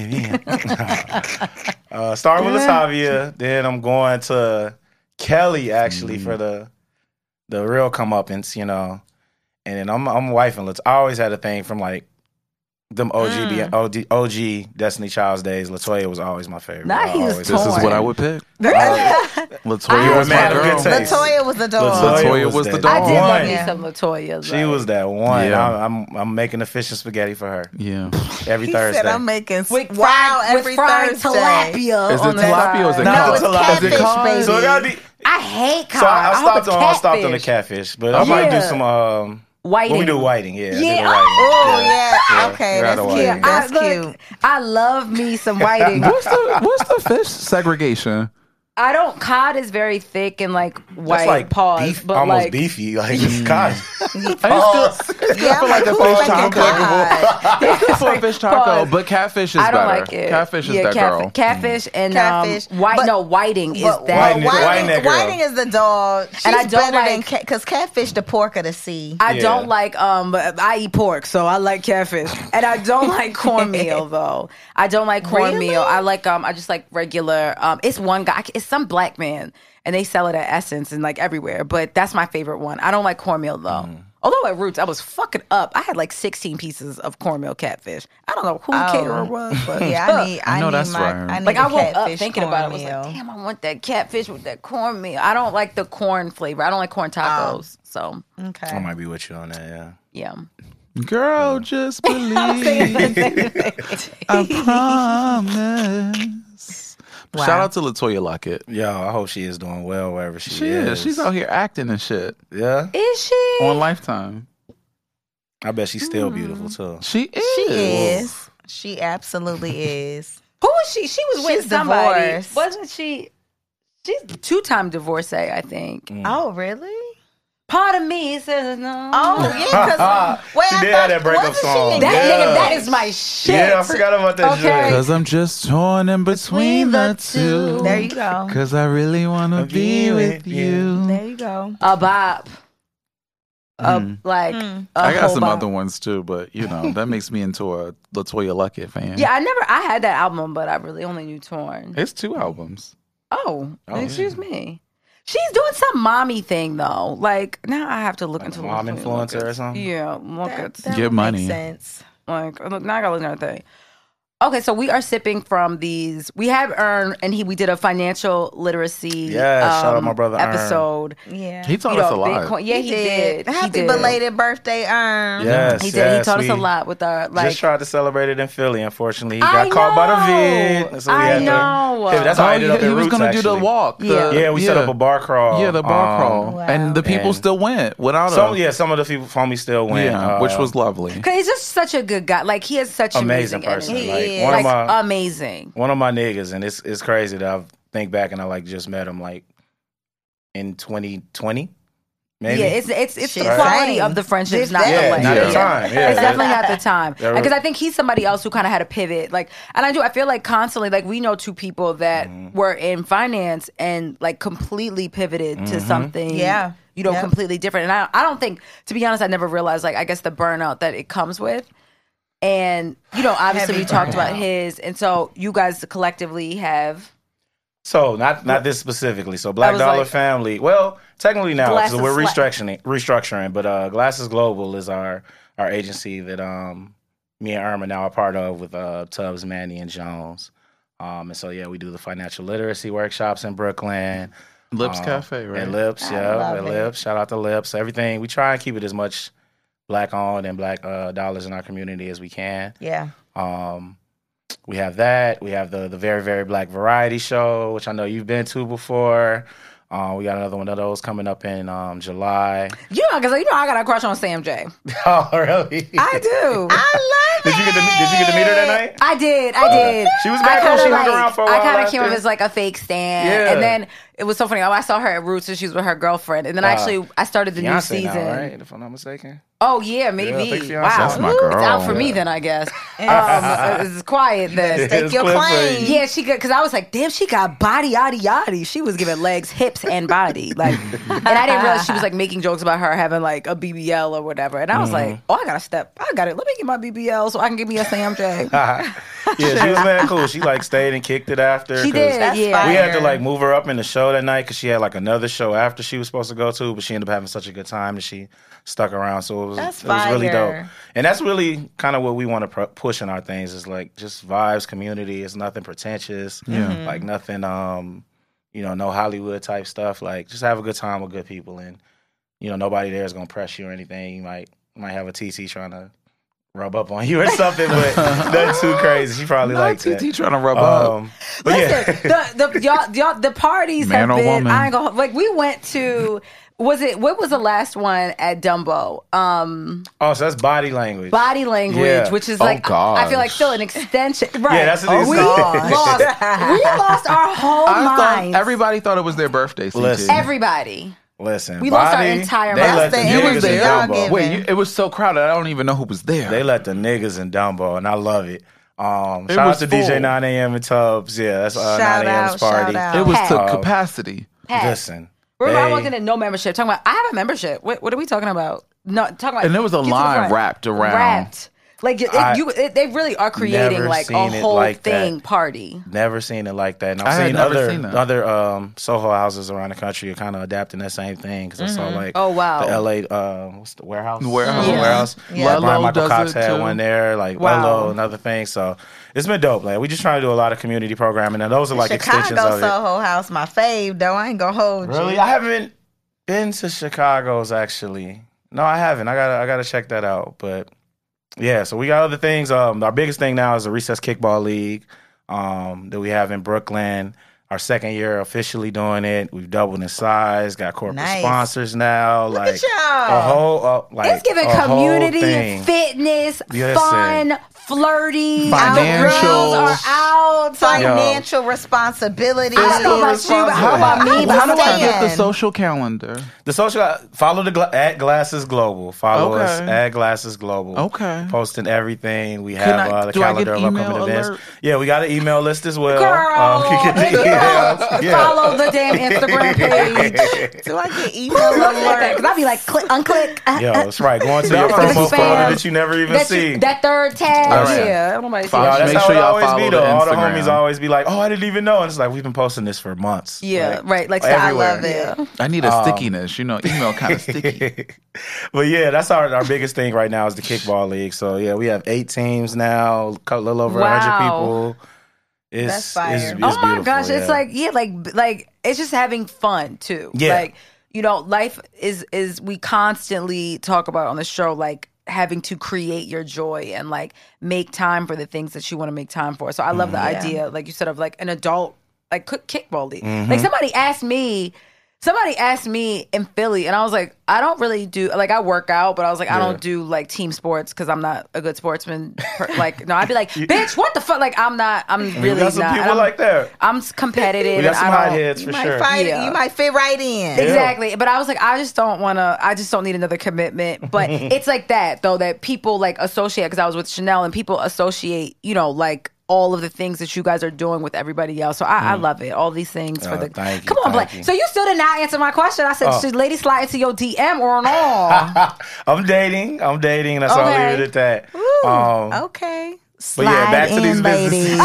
[SPEAKER 10] uh, starting with Latavia, then I'm going to Kelly actually for the the real comeuppance, you know. And then I'm I'm wifing Lat. I always had a thing from like them O G B, O D, O G Destiny Child's days. Latoya was always my favorite.
[SPEAKER 7] Nah,
[SPEAKER 10] I
[SPEAKER 7] he was
[SPEAKER 10] always-
[SPEAKER 9] This is
[SPEAKER 7] Torn.
[SPEAKER 9] what I would pick.
[SPEAKER 7] I
[SPEAKER 9] Latoya
[SPEAKER 10] You're a
[SPEAKER 9] was my
[SPEAKER 10] man of
[SPEAKER 9] girl.
[SPEAKER 10] good taste.
[SPEAKER 8] Latoya was the dog.
[SPEAKER 9] Latoya was the
[SPEAKER 10] that
[SPEAKER 9] dog.
[SPEAKER 7] did love
[SPEAKER 10] one.
[SPEAKER 7] me
[SPEAKER 8] Yeah.
[SPEAKER 7] some Latoya.
[SPEAKER 10] She was that one.
[SPEAKER 9] Yeah.
[SPEAKER 10] I, I'm I'm making a fish and spaghetti for her
[SPEAKER 9] Yeah.
[SPEAKER 10] every
[SPEAKER 8] He
[SPEAKER 10] Thursday.
[SPEAKER 8] said I'm making
[SPEAKER 7] With
[SPEAKER 8] wow
[SPEAKER 7] fried,
[SPEAKER 8] every
[SPEAKER 7] with fried
[SPEAKER 8] Thursday.
[SPEAKER 7] tilapia
[SPEAKER 9] Is
[SPEAKER 7] on
[SPEAKER 9] it
[SPEAKER 7] the
[SPEAKER 9] tilapia or is it
[SPEAKER 7] side.
[SPEAKER 8] No,
[SPEAKER 9] cod?
[SPEAKER 8] it's
[SPEAKER 10] tilapia.
[SPEAKER 8] catfish,
[SPEAKER 9] Is it cod?
[SPEAKER 8] baby.
[SPEAKER 10] so it gotta be.
[SPEAKER 7] I hate cod.
[SPEAKER 10] So I, I
[SPEAKER 7] hope
[SPEAKER 10] stopped
[SPEAKER 7] it's
[SPEAKER 10] on I stopped on the
[SPEAKER 7] catfish.
[SPEAKER 10] catfish, but I might do
[SPEAKER 7] Yeah.
[SPEAKER 10] some um
[SPEAKER 7] Whiting.
[SPEAKER 10] when we do whiting. Yeah, I did
[SPEAKER 7] Yeah.
[SPEAKER 10] a whiting.
[SPEAKER 8] Oh yeah, okay,
[SPEAKER 10] you're out
[SPEAKER 8] that's
[SPEAKER 10] of
[SPEAKER 8] cute.
[SPEAKER 10] whiting.
[SPEAKER 7] Yeah,
[SPEAKER 8] That's
[SPEAKER 7] I, look,
[SPEAKER 8] cute.
[SPEAKER 7] I love me some whiting.
[SPEAKER 9] What's the what's the fish segregation?
[SPEAKER 7] I don't. Cod is very thick and like white.
[SPEAKER 10] That's like
[SPEAKER 7] paws,
[SPEAKER 10] beef,
[SPEAKER 7] but
[SPEAKER 10] almost
[SPEAKER 7] like
[SPEAKER 10] beefy. Like God,
[SPEAKER 9] Pause.
[SPEAKER 8] Yeah, I'm like,
[SPEAKER 9] a
[SPEAKER 8] who's
[SPEAKER 9] fish
[SPEAKER 8] making
[SPEAKER 9] taco.
[SPEAKER 8] cod?
[SPEAKER 9] It's good for a fish taco,
[SPEAKER 7] Pause.
[SPEAKER 9] but catfish is
[SPEAKER 7] I don't
[SPEAKER 9] better.
[SPEAKER 7] like it.
[SPEAKER 9] Catfish is
[SPEAKER 7] yeah,
[SPEAKER 9] that
[SPEAKER 7] catf-
[SPEAKER 9] girl.
[SPEAKER 7] Catfish and
[SPEAKER 8] Catfish.
[SPEAKER 7] um, white.
[SPEAKER 8] But-
[SPEAKER 7] no, whiting is
[SPEAKER 8] But,
[SPEAKER 7] that.
[SPEAKER 10] Whiting-
[SPEAKER 8] well,
[SPEAKER 10] whiting
[SPEAKER 8] whiting,
[SPEAKER 10] that girl.
[SPEAKER 8] whiting is the dog. She's
[SPEAKER 7] And I don't
[SPEAKER 8] better than
[SPEAKER 7] like-
[SPEAKER 8] because catfish the pork of the sea.
[SPEAKER 7] I
[SPEAKER 10] Yeah.
[SPEAKER 7] don't like um I eat pork, so I like catfish. And I don't like cornmeal though. I don't like cornmeal.
[SPEAKER 8] Really?
[SPEAKER 7] I like um I just like regular um it's one guy it's some black man and they sell it at Essence and like everywhere, but that's my favorite one. I don't like cornmeal though.
[SPEAKER 10] Mm.
[SPEAKER 7] Although at Roots I was fucking up. I had like sixteen pieces of cornmeal catfish. I don't know who
[SPEAKER 8] Oh.
[SPEAKER 7] caterer was, but
[SPEAKER 8] Yeah, I need. I,
[SPEAKER 9] I know
[SPEAKER 8] need
[SPEAKER 9] that's
[SPEAKER 8] my.
[SPEAKER 9] right.
[SPEAKER 8] I need
[SPEAKER 7] like
[SPEAKER 8] a
[SPEAKER 7] I woke up
[SPEAKER 8] catfish
[SPEAKER 7] thinking about it. I was
[SPEAKER 8] cornmeal.
[SPEAKER 7] like, damn, I want that catfish with that cornmeal. I don't like the corn flavor. I don't like corn tacos. So
[SPEAKER 8] Okay.
[SPEAKER 10] I might be with you on that. Yeah.
[SPEAKER 7] yeah.
[SPEAKER 9] Girl, just believe. I promise.
[SPEAKER 8] Wow.
[SPEAKER 9] Shout out to Latoya Lockett.
[SPEAKER 10] Yo, I hope she is doing well wherever she,
[SPEAKER 9] She
[SPEAKER 10] is.
[SPEAKER 9] is. She's out here acting and shit
[SPEAKER 10] Yeah,
[SPEAKER 7] Is she?
[SPEAKER 9] on Lifetime.
[SPEAKER 10] I bet she's still
[SPEAKER 7] Hmm.
[SPEAKER 10] beautiful too.
[SPEAKER 9] She is.
[SPEAKER 8] She is. She absolutely is.
[SPEAKER 7] Who was she? She was with
[SPEAKER 8] She's
[SPEAKER 7] somebody.
[SPEAKER 8] divorced.
[SPEAKER 7] Wasn't she? She's two-time divorcee, I think.
[SPEAKER 10] Mm.
[SPEAKER 8] Oh, really?
[SPEAKER 7] Part of me says no.
[SPEAKER 8] Oh yeah, because wait,
[SPEAKER 10] She
[SPEAKER 8] I
[SPEAKER 10] did
[SPEAKER 8] thought,
[SPEAKER 10] have that breakup
[SPEAKER 8] wasn't she
[SPEAKER 10] song.
[SPEAKER 8] in
[SPEAKER 7] That
[SPEAKER 10] Yeah.
[SPEAKER 7] nigga, that is my shit.
[SPEAKER 10] Yeah, I forgot about that
[SPEAKER 7] Okay.
[SPEAKER 10] shit.
[SPEAKER 9] Cause I'm just torn in between the two.
[SPEAKER 8] There you go.
[SPEAKER 9] Cause I really wanna be with you.
[SPEAKER 8] There you go.
[SPEAKER 7] A bop. A,
[SPEAKER 9] Mm.
[SPEAKER 7] like,
[SPEAKER 8] Mm.
[SPEAKER 7] a
[SPEAKER 9] I got
[SPEAKER 7] whole
[SPEAKER 9] some
[SPEAKER 7] bop.
[SPEAKER 9] other ones too, but you know that makes me into a LaToya Luckett fan.
[SPEAKER 7] Yeah, I never, I had that album, but I really only knew Torn.
[SPEAKER 9] it's two albums.
[SPEAKER 7] Oh,
[SPEAKER 10] Oh,
[SPEAKER 7] excuse
[SPEAKER 10] yeah.
[SPEAKER 7] me. She's doing some mommy thing though. Like now I have to look
[SPEAKER 10] Like
[SPEAKER 7] into
[SPEAKER 10] a mom
[SPEAKER 7] LaToya
[SPEAKER 10] influencer
[SPEAKER 7] Luckett.
[SPEAKER 10] or something?
[SPEAKER 7] Yeah, look
[SPEAKER 8] That,
[SPEAKER 7] at
[SPEAKER 8] that
[SPEAKER 9] Get
[SPEAKER 8] would
[SPEAKER 9] money.
[SPEAKER 8] make sense.
[SPEAKER 7] like look now I gotta look at that thing. Okay, so we are sipping from these. We have Earn, and he we did a financial literacy.
[SPEAKER 10] Yeah, shout out
[SPEAKER 7] um,
[SPEAKER 10] my brother, Earn.
[SPEAKER 7] episode.
[SPEAKER 8] Yeah.
[SPEAKER 9] He taught
[SPEAKER 7] You know,
[SPEAKER 9] us a lot.
[SPEAKER 7] Bitcoin. Yeah, he, did. He
[SPEAKER 8] Happy
[SPEAKER 7] did.
[SPEAKER 8] belated birthday, Earn.
[SPEAKER 10] Yes,
[SPEAKER 7] He did.
[SPEAKER 10] yes,
[SPEAKER 7] he taught us a
[SPEAKER 10] we
[SPEAKER 7] lot with our like.
[SPEAKER 10] just tried to celebrate it in Philly. Unfortunately, he got
[SPEAKER 7] I
[SPEAKER 10] caught by the
[SPEAKER 7] know.
[SPEAKER 10] vid. So we
[SPEAKER 7] I
[SPEAKER 10] had to-
[SPEAKER 7] know.
[SPEAKER 10] Yeah, that's how I
[SPEAKER 9] Oh,
[SPEAKER 10] ended
[SPEAKER 9] yeah,
[SPEAKER 10] up in
[SPEAKER 9] he was
[SPEAKER 10] Roots,
[SPEAKER 9] gonna do the
[SPEAKER 10] actually.
[SPEAKER 9] walk. the-
[SPEAKER 7] Yeah.
[SPEAKER 10] Yeah, we set up a bar crawl.
[SPEAKER 9] Yeah, the bar
[SPEAKER 10] um,
[SPEAKER 9] crawl,
[SPEAKER 8] Wow.
[SPEAKER 9] and the people
[SPEAKER 10] And-
[SPEAKER 9] still went without
[SPEAKER 10] Some,
[SPEAKER 9] him.
[SPEAKER 10] yeah, some of the people, homies still went.
[SPEAKER 9] Yeah,
[SPEAKER 10] uh,
[SPEAKER 9] which was lovely.
[SPEAKER 7] Cause he's just such a good guy. Like he has such
[SPEAKER 10] amazing
[SPEAKER 7] amazing
[SPEAKER 10] person.
[SPEAKER 7] energy.
[SPEAKER 10] Like
[SPEAKER 8] He
[SPEAKER 10] one
[SPEAKER 7] Like
[SPEAKER 10] of my
[SPEAKER 7] amazing.
[SPEAKER 10] one of my niggas, and it's it's crazy that I think back and I like just met him like in twenty twenty, maybe.
[SPEAKER 7] Yeah, it's it's it's the
[SPEAKER 8] Shit.
[SPEAKER 7] quality
[SPEAKER 8] Same.
[SPEAKER 7] of the friendships,
[SPEAKER 8] This
[SPEAKER 7] not
[SPEAKER 8] day.
[SPEAKER 7] the
[SPEAKER 10] Yeah,
[SPEAKER 7] length.
[SPEAKER 10] not
[SPEAKER 9] the
[SPEAKER 10] the time. Yeah,
[SPEAKER 7] it's definitely not the time.
[SPEAKER 10] Yeah,
[SPEAKER 7] Because
[SPEAKER 10] we're-
[SPEAKER 7] I think he's somebody else who kind of had a pivot. Like, and I do. I feel like constantly, like we know two people that
[SPEAKER 10] Mm-hmm.
[SPEAKER 7] were in finance and like completely pivoted
[SPEAKER 10] Mm-hmm.
[SPEAKER 7] to something.
[SPEAKER 8] Yeah.
[SPEAKER 7] You know,
[SPEAKER 8] Yep.
[SPEAKER 7] completely different. And I, I don't think, to be honest, I never realized, like, I guess the burnout that it comes with. And, you know, obviously
[SPEAKER 8] Heavy
[SPEAKER 7] we talked about
[SPEAKER 8] burnout.
[SPEAKER 7] his. And so you guys collectively have.
[SPEAKER 10] So not not this specifically. So Black
[SPEAKER 7] was
[SPEAKER 10] Dollar
[SPEAKER 7] like-
[SPEAKER 10] Family. Well, technically now,
[SPEAKER 7] Glasses
[SPEAKER 10] so we're
[SPEAKER 7] Sla-
[SPEAKER 10] restructuring restructuring. But uh, Glasses Global is our our agency that um me and Irma now are part of with uh, Tubbs, Manny, and Jones. Um, and so yeah, we do the financial literacy workshops in Brooklyn.
[SPEAKER 9] Lips
[SPEAKER 10] um,
[SPEAKER 9] Cafe, right?
[SPEAKER 10] At Lips,
[SPEAKER 8] I
[SPEAKER 10] yeah,
[SPEAKER 8] love
[SPEAKER 10] at
[SPEAKER 8] it.
[SPEAKER 10] Lips. Shout out to Lips. Everything we try and keep it as much black owned and black uh, dollars in our community as we can.
[SPEAKER 8] Yeah.
[SPEAKER 10] Um, we have that. We have the the very very black variety show, which I know you've been to before. Uh, we got another one of those coming up in um, July.
[SPEAKER 7] You know, because you know I got a crush on Sam J.
[SPEAKER 10] Oh, really?
[SPEAKER 7] I do.
[SPEAKER 8] I love
[SPEAKER 10] Did you get to meet, did you get to meet her that night?
[SPEAKER 7] I did, I did.
[SPEAKER 10] She was
[SPEAKER 7] I
[SPEAKER 10] back home.
[SPEAKER 7] kinda
[SPEAKER 10] She hung
[SPEAKER 7] like-
[SPEAKER 10] around for a
[SPEAKER 7] I
[SPEAKER 10] while
[SPEAKER 7] kind of
[SPEAKER 10] after.
[SPEAKER 7] came up as like a fake stan,
[SPEAKER 10] Yeah.
[SPEAKER 7] and then it was so funny. I saw her at Roots, and she was with her girlfriend, and then
[SPEAKER 10] Uh,
[SPEAKER 7] actually I started the new
[SPEAKER 10] Beyonce
[SPEAKER 7] season.
[SPEAKER 10] now, right? If I'm not mistaken.
[SPEAKER 7] Oh yeah, maybe.
[SPEAKER 10] I think Beyonce.
[SPEAKER 7] Wow,
[SPEAKER 9] That's my
[SPEAKER 7] Ooh,
[SPEAKER 9] girl.
[SPEAKER 7] it's out for
[SPEAKER 10] Yeah.
[SPEAKER 7] me then, I guess. um, it's quiet then.
[SPEAKER 8] Take
[SPEAKER 10] It's
[SPEAKER 8] your
[SPEAKER 10] Cliff
[SPEAKER 8] claim.
[SPEAKER 10] Lee.
[SPEAKER 7] Yeah, she got because I was like, damn, she got body, yaddy, yaddy. She was giving legs, hips, and body. Like, and I didn't realize she was like making jokes about her having like a B B L or whatever. And I was like, oh, I gotta step. I got it. Let me get my B B L so I can give me a Sam J.
[SPEAKER 10] Yeah, she was mad cool. She like stayed and kicked it after.
[SPEAKER 7] She
[SPEAKER 10] 'cause
[SPEAKER 7] did.
[SPEAKER 8] That's
[SPEAKER 7] Yeah.
[SPEAKER 10] We had to
[SPEAKER 8] fire.
[SPEAKER 10] like move her up in the show that night because she had like another show after she was supposed to go to, but she ended up having such a good time that she stuck around. So it was
[SPEAKER 8] That's
[SPEAKER 10] it was really dope.
[SPEAKER 8] fire.
[SPEAKER 10] And that's really kind of what we want to pr- push in our things is like just vibes, community. It's nothing pretentious.
[SPEAKER 9] Yeah.
[SPEAKER 8] Mm-hmm.
[SPEAKER 10] Like nothing, um, you know, no Hollywood type stuff. Like just have a good time with good people, and you know nobody there is gonna press you or anything. You might might have a T T trying to rub up on you or something, but nothing too crazy. She probably
[SPEAKER 9] Not
[SPEAKER 10] like
[SPEAKER 9] T
[SPEAKER 10] that.
[SPEAKER 9] T trying to rub up.
[SPEAKER 10] Um, but yeah.
[SPEAKER 7] Listen, the the y'all, y'all, the parties
[SPEAKER 9] Man
[SPEAKER 7] have
[SPEAKER 9] or
[SPEAKER 7] been.
[SPEAKER 9] woman?
[SPEAKER 7] I ain't gonna like. We went to. Was it what was the last one at Dumbo? Um,
[SPEAKER 10] Oh, so that's body language.
[SPEAKER 7] body language,
[SPEAKER 10] Yeah.
[SPEAKER 7] which is
[SPEAKER 9] Oh,
[SPEAKER 7] like I feel like
[SPEAKER 9] gosh.
[SPEAKER 7] still an extension. Right?
[SPEAKER 10] Yeah, that's what
[SPEAKER 7] oh,
[SPEAKER 10] it is.
[SPEAKER 7] we
[SPEAKER 10] Gosh.
[SPEAKER 7] lost. We lost our whole
[SPEAKER 9] I thought
[SPEAKER 7] minds.
[SPEAKER 9] everybody thought it was their birthday. C T.
[SPEAKER 10] Listen.
[SPEAKER 7] Everybody.
[SPEAKER 10] Listen,
[SPEAKER 7] We lost our
[SPEAKER 10] body,
[SPEAKER 7] entire
[SPEAKER 10] They
[SPEAKER 7] mind.
[SPEAKER 10] let the
[SPEAKER 8] That's the
[SPEAKER 10] niggas
[SPEAKER 8] energy
[SPEAKER 10] in
[SPEAKER 8] y'all
[SPEAKER 10] Dumbo.
[SPEAKER 8] give.
[SPEAKER 9] Wait, you, it was so crowded. I don't even know who was there.
[SPEAKER 10] They let the niggas in Dumbo, and I love it. Um,
[SPEAKER 9] It
[SPEAKER 10] shout
[SPEAKER 9] was
[SPEAKER 10] out to D J
[SPEAKER 9] full.
[SPEAKER 10] nine a.m. and Tubbs. Yeah, that's uh,
[SPEAKER 8] Shout
[SPEAKER 10] nine a.m.'s
[SPEAKER 8] out,
[SPEAKER 10] party.
[SPEAKER 8] shout out.
[SPEAKER 9] it was to
[SPEAKER 10] Uh,
[SPEAKER 9] capacity.
[SPEAKER 7] Pat.
[SPEAKER 10] Listen,
[SPEAKER 7] Remember, I
[SPEAKER 10] they-
[SPEAKER 7] walked in and no membership. Talking about I have a membership. What, what are we talking about? No, talking about.
[SPEAKER 9] And there was a
[SPEAKER 7] get to the
[SPEAKER 9] line
[SPEAKER 7] front.
[SPEAKER 9] wrapped around.
[SPEAKER 7] Wrapped. Like it,
[SPEAKER 10] I
[SPEAKER 7] you, it, they really are creating
[SPEAKER 10] never
[SPEAKER 7] like a
[SPEAKER 10] seen it
[SPEAKER 7] whole
[SPEAKER 10] like that.
[SPEAKER 7] thing party.
[SPEAKER 10] Never seen it like that. And I've
[SPEAKER 9] I had
[SPEAKER 10] seen
[SPEAKER 9] never
[SPEAKER 10] other
[SPEAKER 9] seen that.
[SPEAKER 10] other um, Soho houses around the country are kind of adapting that same thing because I saw like
[SPEAKER 7] Oh, wow.
[SPEAKER 10] the L A uh, what's the warehouse
[SPEAKER 9] The Warehouse.
[SPEAKER 10] The
[SPEAKER 9] Yeah.
[SPEAKER 10] warehouse
[SPEAKER 8] Yeah.
[SPEAKER 10] Like, Brian
[SPEAKER 9] Lello
[SPEAKER 10] Michael
[SPEAKER 9] does
[SPEAKER 10] Cox
[SPEAKER 9] it,
[SPEAKER 10] had
[SPEAKER 9] too.
[SPEAKER 10] one there like
[SPEAKER 7] Wow.
[SPEAKER 10] Lello and other things. So it's been dope. Like we just trying to do a lot of community programming and those are like extensions
[SPEAKER 8] Chicago
[SPEAKER 10] of it.
[SPEAKER 8] Soho House, my fave though. I ain't gonna hold
[SPEAKER 10] Really,
[SPEAKER 8] you.
[SPEAKER 10] I haven't been to Chicago's actually. No, I haven't. I gotta I gotta check that out. But yeah, so we got other things. Um, our biggest thing now is the Recess Kickball League um, that we have in Brooklyn. our second year officially doing it. We've doubled in size, got corporate
[SPEAKER 8] Nice.
[SPEAKER 10] sponsors now.
[SPEAKER 8] Look
[SPEAKER 10] like
[SPEAKER 8] at y'all.
[SPEAKER 10] a whole, uh, like
[SPEAKER 7] It's giving
[SPEAKER 10] a whole
[SPEAKER 7] community,
[SPEAKER 10] thing.
[SPEAKER 7] fitness,
[SPEAKER 10] Listen.
[SPEAKER 7] fun, flirty.
[SPEAKER 9] Financial.
[SPEAKER 7] Girls are out.
[SPEAKER 8] Financial responsibility.
[SPEAKER 7] I don't know about you, but how about me? But
[SPEAKER 9] How
[SPEAKER 7] how
[SPEAKER 9] do I
[SPEAKER 7] about
[SPEAKER 9] get the
[SPEAKER 8] Stan.
[SPEAKER 9] social calendar?
[SPEAKER 10] The social follow the gla- at Glasses Global. Follow
[SPEAKER 9] Okay.
[SPEAKER 10] us at Glasses Global.
[SPEAKER 9] Okay.
[SPEAKER 10] Posting everything. We
[SPEAKER 9] Can
[SPEAKER 10] have
[SPEAKER 9] I-
[SPEAKER 10] uh, the
[SPEAKER 9] do I get
[SPEAKER 10] calendar of
[SPEAKER 9] email
[SPEAKER 10] upcoming events.
[SPEAKER 9] alert?
[SPEAKER 10] Yeah, we got an email list as well.
[SPEAKER 7] Girl,
[SPEAKER 10] Um, you can get the emails. Yeah.
[SPEAKER 7] follow the damn Instagram page.
[SPEAKER 8] Do I get email alert?
[SPEAKER 7] Because I'd be like, click, unclick. Uh,
[SPEAKER 10] Yo,
[SPEAKER 7] uh,
[SPEAKER 10] that's right. Going to your
[SPEAKER 9] Spam.
[SPEAKER 10] promo photo
[SPEAKER 7] Spam.
[SPEAKER 10] that you never even
[SPEAKER 7] that,
[SPEAKER 10] see.
[SPEAKER 7] you, that third tab.
[SPEAKER 9] All right.
[SPEAKER 7] Yeah, nobody see
[SPEAKER 9] Follow-
[SPEAKER 10] Yo,
[SPEAKER 7] that.
[SPEAKER 10] that's
[SPEAKER 9] Make
[SPEAKER 10] how
[SPEAKER 9] sure
[SPEAKER 10] it
[SPEAKER 9] y'all
[SPEAKER 10] always
[SPEAKER 9] follow
[SPEAKER 10] be
[SPEAKER 9] the
[SPEAKER 10] though. All the
[SPEAKER 9] Instagram.
[SPEAKER 10] homies always be like, "Oh, I didn't even know." And it's like we've been posting this for months.
[SPEAKER 7] Yeah,
[SPEAKER 10] Like,
[SPEAKER 7] right. Like,
[SPEAKER 10] everywhere.
[SPEAKER 8] I love it.
[SPEAKER 9] I need a
[SPEAKER 10] Um,
[SPEAKER 9] stickiness. You know, email kind of sticky.
[SPEAKER 10] But yeah, that's our, our biggest thing right now is the kickball league. So yeah, we have eight teams now, a little over a
[SPEAKER 7] Wow.
[SPEAKER 10] hundred people. It's,
[SPEAKER 8] That's fire.
[SPEAKER 10] it's, it's
[SPEAKER 7] Oh my
[SPEAKER 10] beautiful,
[SPEAKER 7] gosh, it's
[SPEAKER 10] yeah.
[SPEAKER 7] like yeah, like like it's just having fun too.
[SPEAKER 10] Yeah.
[SPEAKER 7] Like, you know, life is is we constantly talk about on the show like having to create your joy and like make time for the things that you want to make time for. So I love the idea, like you said, of like an adult like kick- kickball league.
[SPEAKER 10] Mm-hmm.
[SPEAKER 7] Like somebody asked me Somebody asked me in Philly, and I was like, I don't really do, like, I work out, but I was like, I
[SPEAKER 10] Yeah.
[SPEAKER 7] don't do, like, team sports because I'm not a good sportsman. Per- like, no, I'd be like, bitch, what the fuck? Like, I'm not, I'm
[SPEAKER 10] We
[SPEAKER 7] really
[SPEAKER 10] got some
[SPEAKER 7] not.
[SPEAKER 10] people
[SPEAKER 7] I'm,
[SPEAKER 10] like that.
[SPEAKER 7] I'm s- competitive.
[SPEAKER 10] We got
[SPEAKER 7] and
[SPEAKER 10] some
[SPEAKER 7] I don't-
[SPEAKER 10] hotheads for
[SPEAKER 8] You might,
[SPEAKER 10] sure.
[SPEAKER 8] fight,
[SPEAKER 7] Yeah.
[SPEAKER 8] you might fit right in.
[SPEAKER 7] Exactly. But I was like, I just don't want to, I just don't need another commitment. But it's like that, though, that people, like, associate, because I was with Chanel, and people associate, you know, like, all of the things that you guys are doing with everybody else. So I, I love it. All these things for
[SPEAKER 10] Oh,
[SPEAKER 7] the.
[SPEAKER 10] thank you,
[SPEAKER 7] Come on,
[SPEAKER 10] thank
[SPEAKER 7] Blake.
[SPEAKER 10] you.
[SPEAKER 7] So you still did not answer my question. I said,
[SPEAKER 10] Oh.
[SPEAKER 7] should ladies slide into your D M or not?
[SPEAKER 10] I'm dating. I'm dating. That's all. I'll
[SPEAKER 7] Okay.
[SPEAKER 10] leave it at that.
[SPEAKER 8] Ooh,
[SPEAKER 10] Um,
[SPEAKER 8] okay.
[SPEAKER 10] But
[SPEAKER 8] Slide
[SPEAKER 10] yeah, back to
[SPEAKER 8] in,
[SPEAKER 10] these businesses.
[SPEAKER 8] ladies.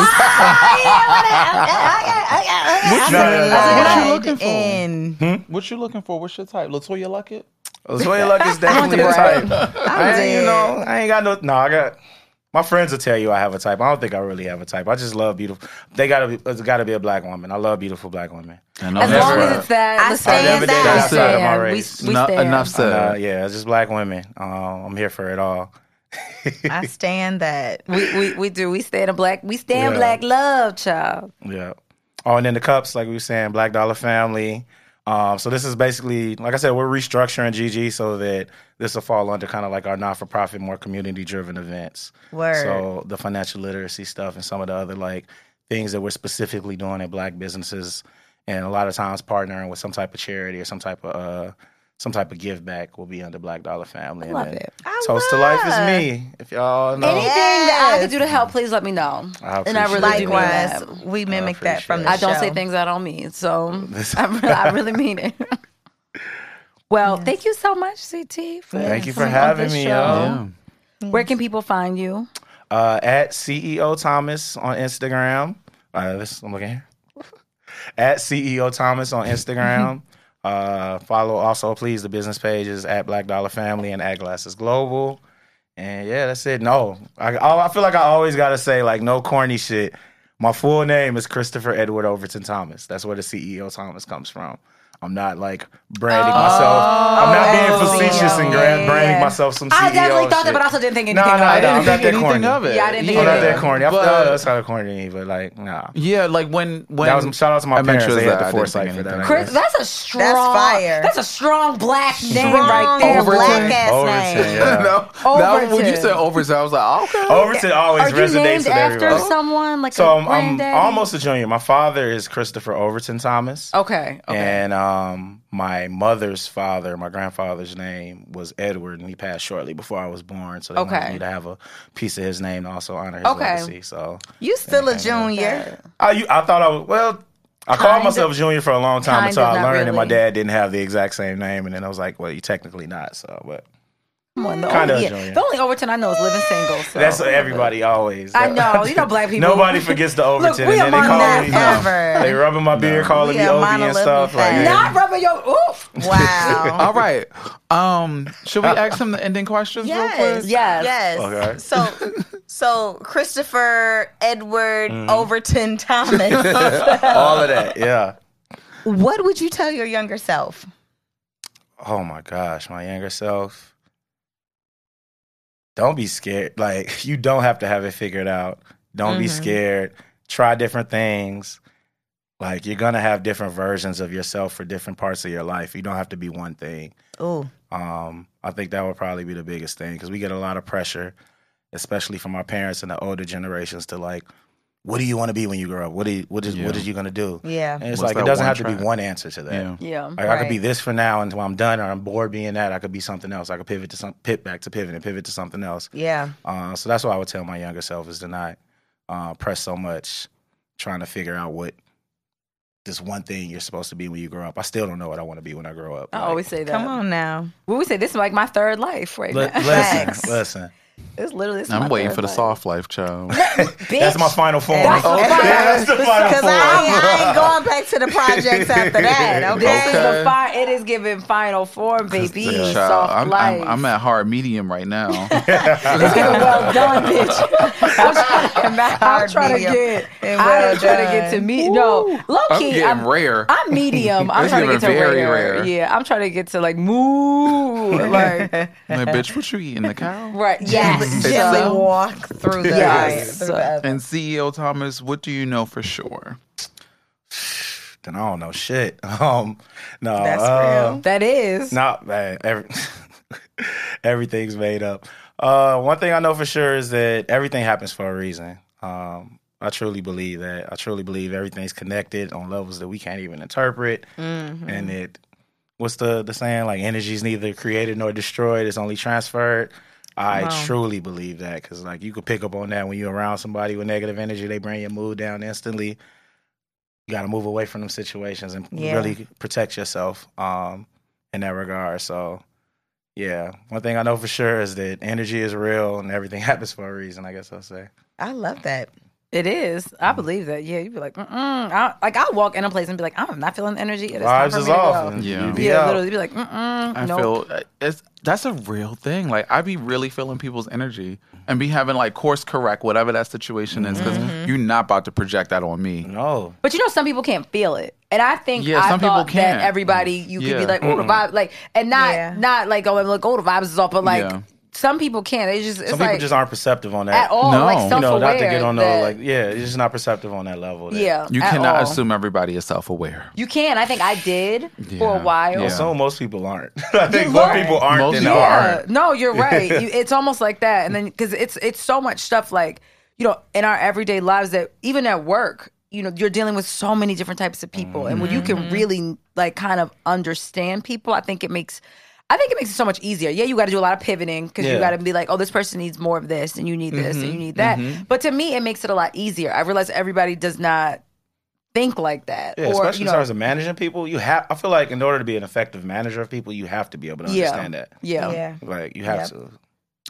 [SPEAKER 9] What
[SPEAKER 10] No, no, no, no.
[SPEAKER 9] you
[SPEAKER 8] Slide
[SPEAKER 9] looking for?
[SPEAKER 8] in.
[SPEAKER 9] What you looking for? What's your type? Latoya Luckett?
[SPEAKER 10] Latoya Luck is definitely a type. I ain't, you know, I ain't got no. No, I got. My friends will tell you I have a type. I don't think I really have a type. I just love beautiful. They gotta be. It's gotta be a black woman. I love beautiful black women.
[SPEAKER 9] I know
[SPEAKER 7] As
[SPEAKER 9] that's
[SPEAKER 7] long
[SPEAKER 9] right.
[SPEAKER 7] as it's that.
[SPEAKER 8] I
[SPEAKER 7] listen,
[SPEAKER 8] stand
[SPEAKER 10] I never dated
[SPEAKER 8] that.
[SPEAKER 10] outside of my
[SPEAKER 7] stand.
[SPEAKER 10] race.
[SPEAKER 7] We, we
[SPEAKER 9] No-
[SPEAKER 7] stand.
[SPEAKER 9] enough said.
[SPEAKER 10] Uh, yeah, it's just black women. Uh, I'm here for it all.
[SPEAKER 8] I stand that.
[SPEAKER 7] We, we we do. We stand in black. We stand
[SPEAKER 10] Yeah.
[SPEAKER 7] black love, child.
[SPEAKER 10] Yeah. Oh, and then the cups, like we were saying, Black Dollar Family. Um, so this is basically, like I said, we're restructuring G G so that this will fall under kind of like our not-for-profit, more community-driven events.
[SPEAKER 8] Word.
[SPEAKER 10] So the financial literacy stuff and some of the other like things that we're specifically doing at black businesses, and a lot of times partnering with some type of charity or some type of uh, some type of give back will be under Black Dollar Family.
[SPEAKER 7] I love
[SPEAKER 10] and then
[SPEAKER 7] it.
[SPEAKER 8] I
[SPEAKER 10] Toast to Life is
[SPEAKER 8] love.
[SPEAKER 10] me. If y'all know,
[SPEAKER 7] Anything that I
[SPEAKER 8] Yes.
[SPEAKER 7] can do to help, please let me know.
[SPEAKER 10] I
[SPEAKER 7] And I really
[SPEAKER 10] appreciate
[SPEAKER 7] do mean
[SPEAKER 8] Likewise,
[SPEAKER 7] that.
[SPEAKER 8] we mimic
[SPEAKER 10] I
[SPEAKER 8] that from the
[SPEAKER 10] appreciate
[SPEAKER 8] show.
[SPEAKER 7] I don't say things I don't mean, so I really, I really mean it. Well, thank you so much, C T. For
[SPEAKER 10] Thank you for
[SPEAKER 7] coming on
[SPEAKER 10] having
[SPEAKER 7] this
[SPEAKER 10] me,
[SPEAKER 7] show.
[SPEAKER 10] yo.
[SPEAKER 7] Where can people find you?
[SPEAKER 10] Uh, at C E O Thomas on Instagram. Uh, this, I'm looking here. At C E O Thomas on Instagram. uh, follow also, please, the business pages at Black Dollar Family and at Glasses Global. And yeah, that's it. No, I, I feel like I always got to say, like, no corny shit. My full name is Christopher Edward Overton Thomas. That's where the C E O Thomas comes from. I'm not like branding myself. I'm not being facetious and grand, branding myself some C E O
[SPEAKER 7] I definitely thought
[SPEAKER 10] shit.
[SPEAKER 7] that, but I also didn't think
[SPEAKER 10] No,
[SPEAKER 7] anything
[SPEAKER 10] no,
[SPEAKER 7] of
[SPEAKER 10] I
[SPEAKER 7] it.
[SPEAKER 10] didn't
[SPEAKER 9] I
[SPEAKER 10] I'm
[SPEAKER 9] didn't
[SPEAKER 10] not
[SPEAKER 9] think
[SPEAKER 10] that
[SPEAKER 9] anything
[SPEAKER 10] corny.
[SPEAKER 9] of it.
[SPEAKER 7] Yeah, I didn't think
[SPEAKER 10] I'm
[SPEAKER 7] anything
[SPEAKER 10] not
[SPEAKER 7] of
[SPEAKER 10] that
[SPEAKER 7] it.
[SPEAKER 10] corny. I,
[SPEAKER 9] But-
[SPEAKER 10] uh, that's kind of corny, but like, nah.
[SPEAKER 9] Yeah, like when when
[SPEAKER 10] That was shout out to my
[SPEAKER 9] I meant
[SPEAKER 10] parents.
[SPEAKER 9] yours
[SPEAKER 10] They had
[SPEAKER 9] that, I
[SPEAKER 10] the
[SPEAKER 9] didn't
[SPEAKER 10] foresight
[SPEAKER 9] think
[SPEAKER 10] for that.
[SPEAKER 9] anything
[SPEAKER 10] I
[SPEAKER 9] of
[SPEAKER 7] Chris,
[SPEAKER 10] guess.
[SPEAKER 7] that's a strong.
[SPEAKER 8] That's fire.
[SPEAKER 7] That's a strong black name
[SPEAKER 8] Strong
[SPEAKER 7] right there.
[SPEAKER 9] Overton.
[SPEAKER 8] black ass
[SPEAKER 10] Overton,
[SPEAKER 8] name.
[SPEAKER 10] yeah.
[SPEAKER 9] no, now when you
[SPEAKER 7] Overton.
[SPEAKER 9] said Overton, I was like, oh, okay.
[SPEAKER 10] Overton always
[SPEAKER 7] Are you
[SPEAKER 10] resonates
[SPEAKER 7] named
[SPEAKER 10] with
[SPEAKER 7] after
[SPEAKER 10] everybody.
[SPEAKER 7] someone like
[SPEAKER 10] So
[SPEAKER 7] a
[SPEAKER 10] I'm, I'm
[SPEAKER 7] granddaddy?
[SPEAKER 10] almost a junior. My father is Christopher Overton Thomas.
[SPEAKER 7] Okay. Okay.
[SPEAKER 10] And um, my mother's father, my grandfather's name was Edward, and he passed shortly before I was born. So they
[SPEAKER 7] Okay.
[SPEAKER 10] wanted me to have a piece of his name to also honor his
[SPEAKER 7] Okay.
[SPEAKER 10] legacy. So
[SPEAKER 8] You still a junior.
[SPEAKER 10] I, you, I thought I was, well, I
[SPEAKER 7] Kind
[SPEAKER 10] called
[SPEAKER 7] of-
[SPEAKER 10] myself junior for a long time
[SPEAKER 7] kind
[SPEAKER 10] until
[SPEAKER 7] of,
[SPEAKER 10] I
[SPEAKER 7] not
[SPEAKER 10] learned that my
[SPEAKER 7] really.
[SPEAKER 10] dad didn't have the exact same name. And then I was like, well, you technically not. So, but
[SPEAKER 7] Come on, the
[SPEAKER 10] Kinda
[SPEAKER 7] only,
[SPEAKER 10] a junior.
[SPEAKER 7] the only Overton I know is living single. So.
[SPEAKER 10] that's everybody always.
[SPEAKER 7] I know. You know black people.
[SPEAKER 10] Nobody forgets the Overton.
[SPEAKER 7] we
[SPEAKER 10] and then they
[SPEAKER 7] are
[SPEAKER 10] call
[SPEAKER 7] not
[SPEAKER 10] me, you know,
[SPEAKER 8] ever.
[SPEAKER 10] they rubbing my beard, calling
[SPEAKER 8] We
[SPEAKER 10] me
[SPEAKER 8] a
[SPEAKER 10] Obi and
[SPEAKER 8] monolithic
[SPEAKER 10] stuff. Like,
[SPEAKER 8] fact.
[SPEAKER 7] Not rubbing your oof.
[SPEAKER 8] Wow.
[SPEAKER 9] All right. Um, should we ask him the ending questions real
[SPEAKER 8] Yes.
[SPEAKER 9] quick?
[SPEAKER 7] Yes.
[SPEAKER 8] Yes.
[SPEAKER 10] Okay.
[SPEAKER 8] So, so Christopher Edward
[SPEAKER 10] Mm-hmm.
[SPEAKER 8] Overton Thomas.
[SPEAKER 10] all of that, yeah.
[SPEAKER 8] What would you tell your younger self?
[SPEAKER 10] Oh my gosh, my younger self. Don't be scared. Like, you don't have to have it figured out. Don't be
[SPEAKER 8] Mhm.
[SPEAKER 10] scared. Try different things. Like, you're going to have different versions of yourself for different parts of your life. You don't have to be one thing.
[SPEAKER 8] Ooh.
[SPEAKER 10] Um, I think that would probably be the biggest thing because we get a lot of pressure, especially from our parents and the older generations to like, what do you want to be when you grow up? What do you, what is
[SPEAKER 9] Yeah.
[SPEAKER 10] what is you going to do?
[SPEAKER 8] Yeah.
[SPEAKER 10] And it's
[SPEAKER 9] What's
[SPEAKER 10] like, it
[SPEAKER 9] that
[SPEAKER 10] doesn't
[SPEAKER 9] one
[SPEAKER 10] have to
[SPEAKER 9] track?
[SPEAKER 10] be one answer to that.
[SPEAKER 9] Yeah.
[SPEAKER 7] Yeah.
[SPEAKER 10] Like, I could be
[SPEAKER 8] Right.
[SPEAKER 10] this for now until I'm done or I'm bored being that. I could be something else. I could pivot to some, pivot back to pivot and pivot to something else.
[SPEAKER 8] Yeah.
[SPEAKER 10] Uh, so that's what I would tell my younger self is to not uh, press so much trying to figure out what this one thing you're supposed to be when you grow up. I still don't know what I want to be when I grow up.
[SPEAKER 7] I
[SPEAKER 10] Like,
[SPEAKER 7] always say that.
[SPEAKER 8] Come on now.
[SPEAKER 7] We always say this is like my third life right
[SPEAKER 10] li-
[SPEAKER 7] now.
[SPEAKER 10] listen,
[SPEAKER 8] Facts.
[SPEAKER 10] listen.
[SPEAKER 7] It's literally. It's
[SPEAKER 9] I'm
[SPEAKER 7] my
[SPEAKER 9] waiting
[SPEAKER 7] third
[SPEAKER 9] for the
[SPEAKER 7] life.
[SPEAKER 9] soft life, child.
[SPEAKER 7] Bitch.
[SPEAKER 10] That's my final form.
[SPEAKER 8] That's
[SPEAKER 10] Yeah,
[SPEAKER 8] okay.
[SPEAKER 10] that's the final
[SPEAKER 8] Because
[SPEAKER 10] form.
[SPEAKER 8] I, ain't- I ain't going back to the projects after that. Okay.
[SPEAKER 7] This is the
[SPEAKER 9] Okay.
[SPEAKER 7] fi- it is giving final form, baby.
[SPEAKER 9] Child,
[SPEAKER 7] Soft
[SPEAKER 9] I'm,
[SPEAKER 7] life.
[SPEAKER 9] I'm, I'm at hard medium right now.
[SPEAKER 7] It's getting well done, bitch. I'm trying, I'm
[SPEAKER 8] Hard
[SPEAKER 7] trying to
[SPEAKER 8] medium
[SPEAKER 7] get.
[SPEAKER 8] and
[SPEAKER 7] I'm
[SPEAKER 8] well
[SPEAKER 7] trying to
[SPEAKER 8] done.
[SPEAKER 7] get to me. No, low
[SPEAKER 9] I'm
[SPEAKER 7] key.
[SPEAKER 9] getting
[SPEAKER 7] I'm,
[SPEAKER 9] rare.
[SPEAKER 7] I'm medium. I'm
[SPEAKER 9] It's
[SPEAKER 7] trying to get to
[SPEAKER 9] getting very
[SPEAKER 7] rare.
[SPEAKER 9] rare.
[SPEAKER 7] Yeah, I'm trying to get to like moo. Like
[SPEAKER 9] Like, bitch, what you eating? The cow?
[SPEAKER 7] right. Yes.
[SPEAKER 8] Gently
[SPEAKER 9] So-
[SPEAKER 8] walk through the
[SPEAKER 7] Yes.
[SPEAKER 8] through the oven.
[SPEAKER 9] And C E O Thomas, what do you know for sure?
[SPEAKER 10] Then I don't know shit. Um, no,
[SPEAKER 8] That's
[SPEAKER 10] uh,
[SPEAKER 8] real.
[SPEAKER 7] That is.
[SPEAKER 10] No, man, every, everything's made up. Uh, one thing I know for sure is that everything happens for a reason. Um, I truly believe that. I truly believe everything's connected on levels that we can't even interpret.
[SPEAKER 8] Mm-hmm.
[SPEAKER 10] And it, what's the, the saying? Like, energy is neither created nor destroyed. It's only transferred. I
[SPEAKER 8] Wow.
[SPEAKER 10] truly believe that because, like, you could pick up on that when you're around somebody with negative energy. They bring your mood down instantly. You got to move away from them situations and
[SPEAKER 8] Yeah.
[SPEAKER 10] really protect yourself um, in that regard. So, yeah, one thing I know for sure is that energy is real and everything happens for a reason, I guess I'll say.
[SPEAKER 8] I love that.
[SPEAKER 7] It is. I believe that. Yeah, you'd be like, mm I, like I'll walk in a place and be like, I'm not feeling the energy. It is time
[SPEAKER 10] Vibes
[SPEAKER 7] for
[SPEAKER 10] is
[SPEAKER 7] me to
[SPEAKER 10] off.
[SPEAKER 7] go.
[SPEAKER 10] and
[SPEAKER 9] Yeah.
[SPEAKER 10] you be
[SPEAKER 7] Yeah,
[SPEAKER 10] out.
[SPEAKER 7] literally be like, mm
[SPEAKER 9] I
[SPEAKER 7] nope.
[SPEAKER 9] feel uh, it's that's a real thing. Like I be really feeling people's energy and be having like course correct whatever that situation is because
[SPEAKER 7] Mm-hmm.
[SPEAKER 9] you're not about to project that on me.
[SPEAKER 10] No.
[SPEAKER 7] But you know, some people can't feel it, and I think
[SPEAKER 9] Yeah,
[SPEAKER 7] I
[SPEAKER 9] some people
[SPEAKER 7] thought
[SPEAKER 9] can't.
[SPEAKER 7] that everybody you could
[SPEAKER 9] Yeah.
[SPEAKER 7] be like, oh, the vibe, like, and not
[SPEAKER 8] Yeah.
[SPEAKER 7] not like oh, like oh, the vibes is off, but like
[SPEAKER 9] Yeah.
[SPEAKER 7] some people can't. They just it's
[SPEAKER 10] Some
[SPEAKER 7] like
[SPEAKER 10] people just aren't perceptive on that.
[SPEAKER 7] at all,
[SPEAKER 9] No.
[SPEAKER 7] like
[SPEAKER 9] You
[SPEAKER 10] You
[SPEAKER 7] self-aware.
[SPEAKER 10] know, not to get on no,
[SPEAKER 7] that-
[SPEAKER 10] like, yeah, it's just not perceptive on that level. that-
[SPEAKER 7] yeah,
[SPEAKER 9] You
[SPEAKER 7] at
[SPEAKER 9] cannot
[SPEAKER 7] all.
[SPEAKER 9] assume everybody is self-aware.
[SPEAKER 7] You can. I think I did for a
[SPEAKER 9] Yeah.
[SPEAKER 7] while.
[SPEAKER 9] Yeah.
[SPEAKER 10] So most people aren't. I think
[SPEAKER 7] You're
[SPEAKER 10] more
[SPEAKER 7] right.
[SPEAKER 10] people aren't
[SPEAKER 9] Most
[SPEAKER 10] than
[SPEAKER 9] people
[SPEAKER 10] are.
[SPEAKER 9] aren't.
[SPEAKER 7] No, you're right. You, it's almost like that, and then because it's it's so much stuff like you know in our everyday lives that even at work, you know, you're dealing with so many different types of people, and when you can really like kind of understand people, I think it makes. I think it makes it so much easier. Yeah, you got to do a lot of pivoting because you
[SPEAKER 10] Yeah.
[SPEAKER 7] got to be like, oh, this person needs more of this, and you need this, and you need that. But to me, it makes it a lot easier. I realize everybody does not think like that,
[SPEAKER 10] Yeah,
[SPEAKER 7] or
[SPEAKER 10] especially
[SPEAKER 7] you
[SPEAKER 10] in
[SPEAKER 7] know,
[SPEAKER 10] terms of managing people, you have. I feel like in order to be an effective manager of people, you have to be able to
[SPEAKER 7] yeah,
[SPEAKER 10] understand that.
[SPEAKER 7] yeah.
[SPEAKER 8] Yeah.
[SPEAKER 10] Like you have
[SPEAKER 8] Yep.
[SPEAKER 10] to,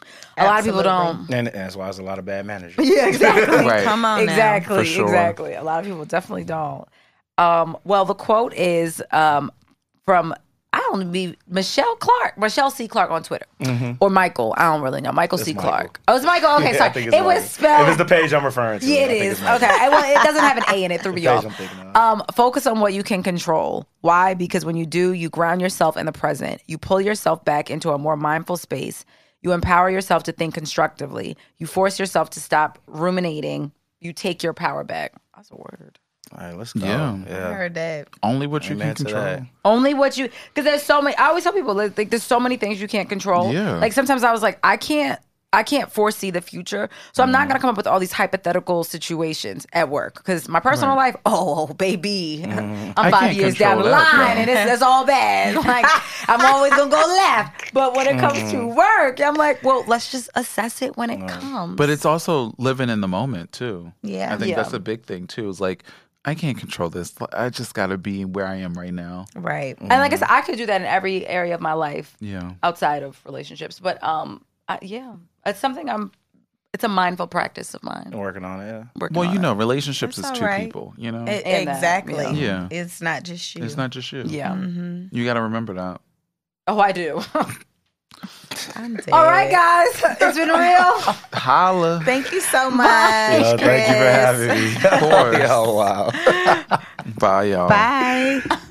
[SPEAKER 7] A lot of people
[SPEAKER 8] Absolutely.
[SPEAKER 7] don't.
[SPEAKER 10] and, and that's why there's a lot of bad managers.
[SPEAKER 7] Yeah, exactly.
[SPEAKER 9] Right.
[SPEAKER 8] Come on now.
[SPEAKER 7] Exactly,
[SPEAKER 9] For sure.
[SPEAKER 7] exactly. A lot of people definitely don't. Um, well, the quote is um, from I don't know, be Michelle Clark, Michelle C. Clark on Twitter, or Michael. I don't really know. Michael C.
[SPEAKER 10] Michael.
[SPEAKER 7] Clark. Oh, it's Michael. Okay,
[SPEAKER 10] Yeah, I
[SPEAKER 7] sorry.
[SPEAKER 10] think it's
[SPEAKER 7] It was
[SPEAKER 10] Michael.
[SPEAKER 7] spelled.
[SPEAKER 10] If it's the page I'm referring to,
[SPEAKER 7] Yeah,
[SPEAKER 10] I
[SPEAKER 7] it
[SPEAKER 10] think
[SPEAKER 7] is.
[SPEAKER 10] it's Michael.
[SPEAKER 7] Okay. Well, it doesn't have an A in it. Threw me
[SPEAKER 10] page
[SPEAKER 7] off.
[SPEAKER 10] I'm thinking of.
[SPEAKER 7] Um, focus on what you can control. Why? Because when you do, you ground yourself in the present. You pull yourself back into a more mindful space. You empower yourself to think constructively. You force yourself to stop ruminating. You take your power back. That's a word.
[SPEAKER 10] All right, let's go.
[SPEAKER 9] Yeah.
[SPEAKER 8] I
[SPEAKER 10] Yeah.
[SPEAKER 8] heard that.
[SPEAKER 9] Only what you
[SPEAKER 10] Amen
[SPEAKER 9] can
[SPEAKER 10] to
[SPEAKER 9] control.
[SPEAKER 10] that.
[SPEAKER 7] Only what you, because there's so many. I always tell people like, like there's so many things you can't control.
[SPEAKER 9] Yeah.
[SPEAKER 7] Like sometimes I was like, I can't, I can't foresee the future, so I'm not gonna come up with all these hypothetical situations at work. Because my personal life, oh baby, I'm
[SPEAKER 9] I
[SPEAKER 7] five
[SPEAKER 9] can't
[SPEAKER 7] years down the
[SPEAKER 9] control that,
[SPEAKER 7] line,
[SPEAKER 9] yeah.
[SPEAKER 7] and it's, it's all bad. Like I'm always gonna go left. But when it comes to work, I'm like, well, let's just assess it when it comes.
[SPEAKER 9] But it's also living in the moment too.
[SPEAKER 8] Yeah.
[SPEAKER 9] I think
[SPEAKER 7] Yeah.
[SPEAKER 9] that's a big thing too. It's like I can't control this. I just got to be where I am right now.
[SPEAKER 8] Right.
[SPEAKER 7] and like I said, I could do that in every area of my life.
[SPEAKER 9] Yeah.
[SPEAKER 7] Outside of relationships, but um, I, yeah, it's something I'm. It's a mindful practice of mine.
[SPEAKER 10] I'm working on it. Yeah.
[SPEAKER 7] Working
[SPEAKER 9] Well,
[SPEAKER 7] on
[SPEAKER 9] you
[SPEAKER 7] it.
[SPEAKER 9] know, relationships
[SPEAKER 8] That's
[SPEAKER 9] is
[SPEAKER 8] all
[SPEAKER 9] two
[SPEAKER 8] right.
[SPEAKER 9] people. You know,
[SPEAKER 8] E-
[SPEAKER 7] And that,
[SPEAKER 8] exactly.
[SPEAKER 7] yeah.
[SPEAKER 9] Yeah.
[SPEAKER 8] It's not just you.
[SPEAKER 9] it's not just you.
[SPEAKER 7] Yeah.
[SPEAKER 9] You got to remember that.
[SPEAKER 7] Oh, I do.
[SPEAKER 8] I'm dead.
[SPEAKER 7] All right, guys, it's been real.
[SPEAKER 9] Holla.
[SPEAKER 8] Thank you so much.
[SPEAKER 10] Yo, thank you for
[SPEAKER 8] Chris.
[SPEAKER 10] having me.
[SPEAKER 9] Of course.
[SPEAKER 10] Oh wow.
[SPEAKER 9] Bye, y'all.
[SPEAKER 8] Bye.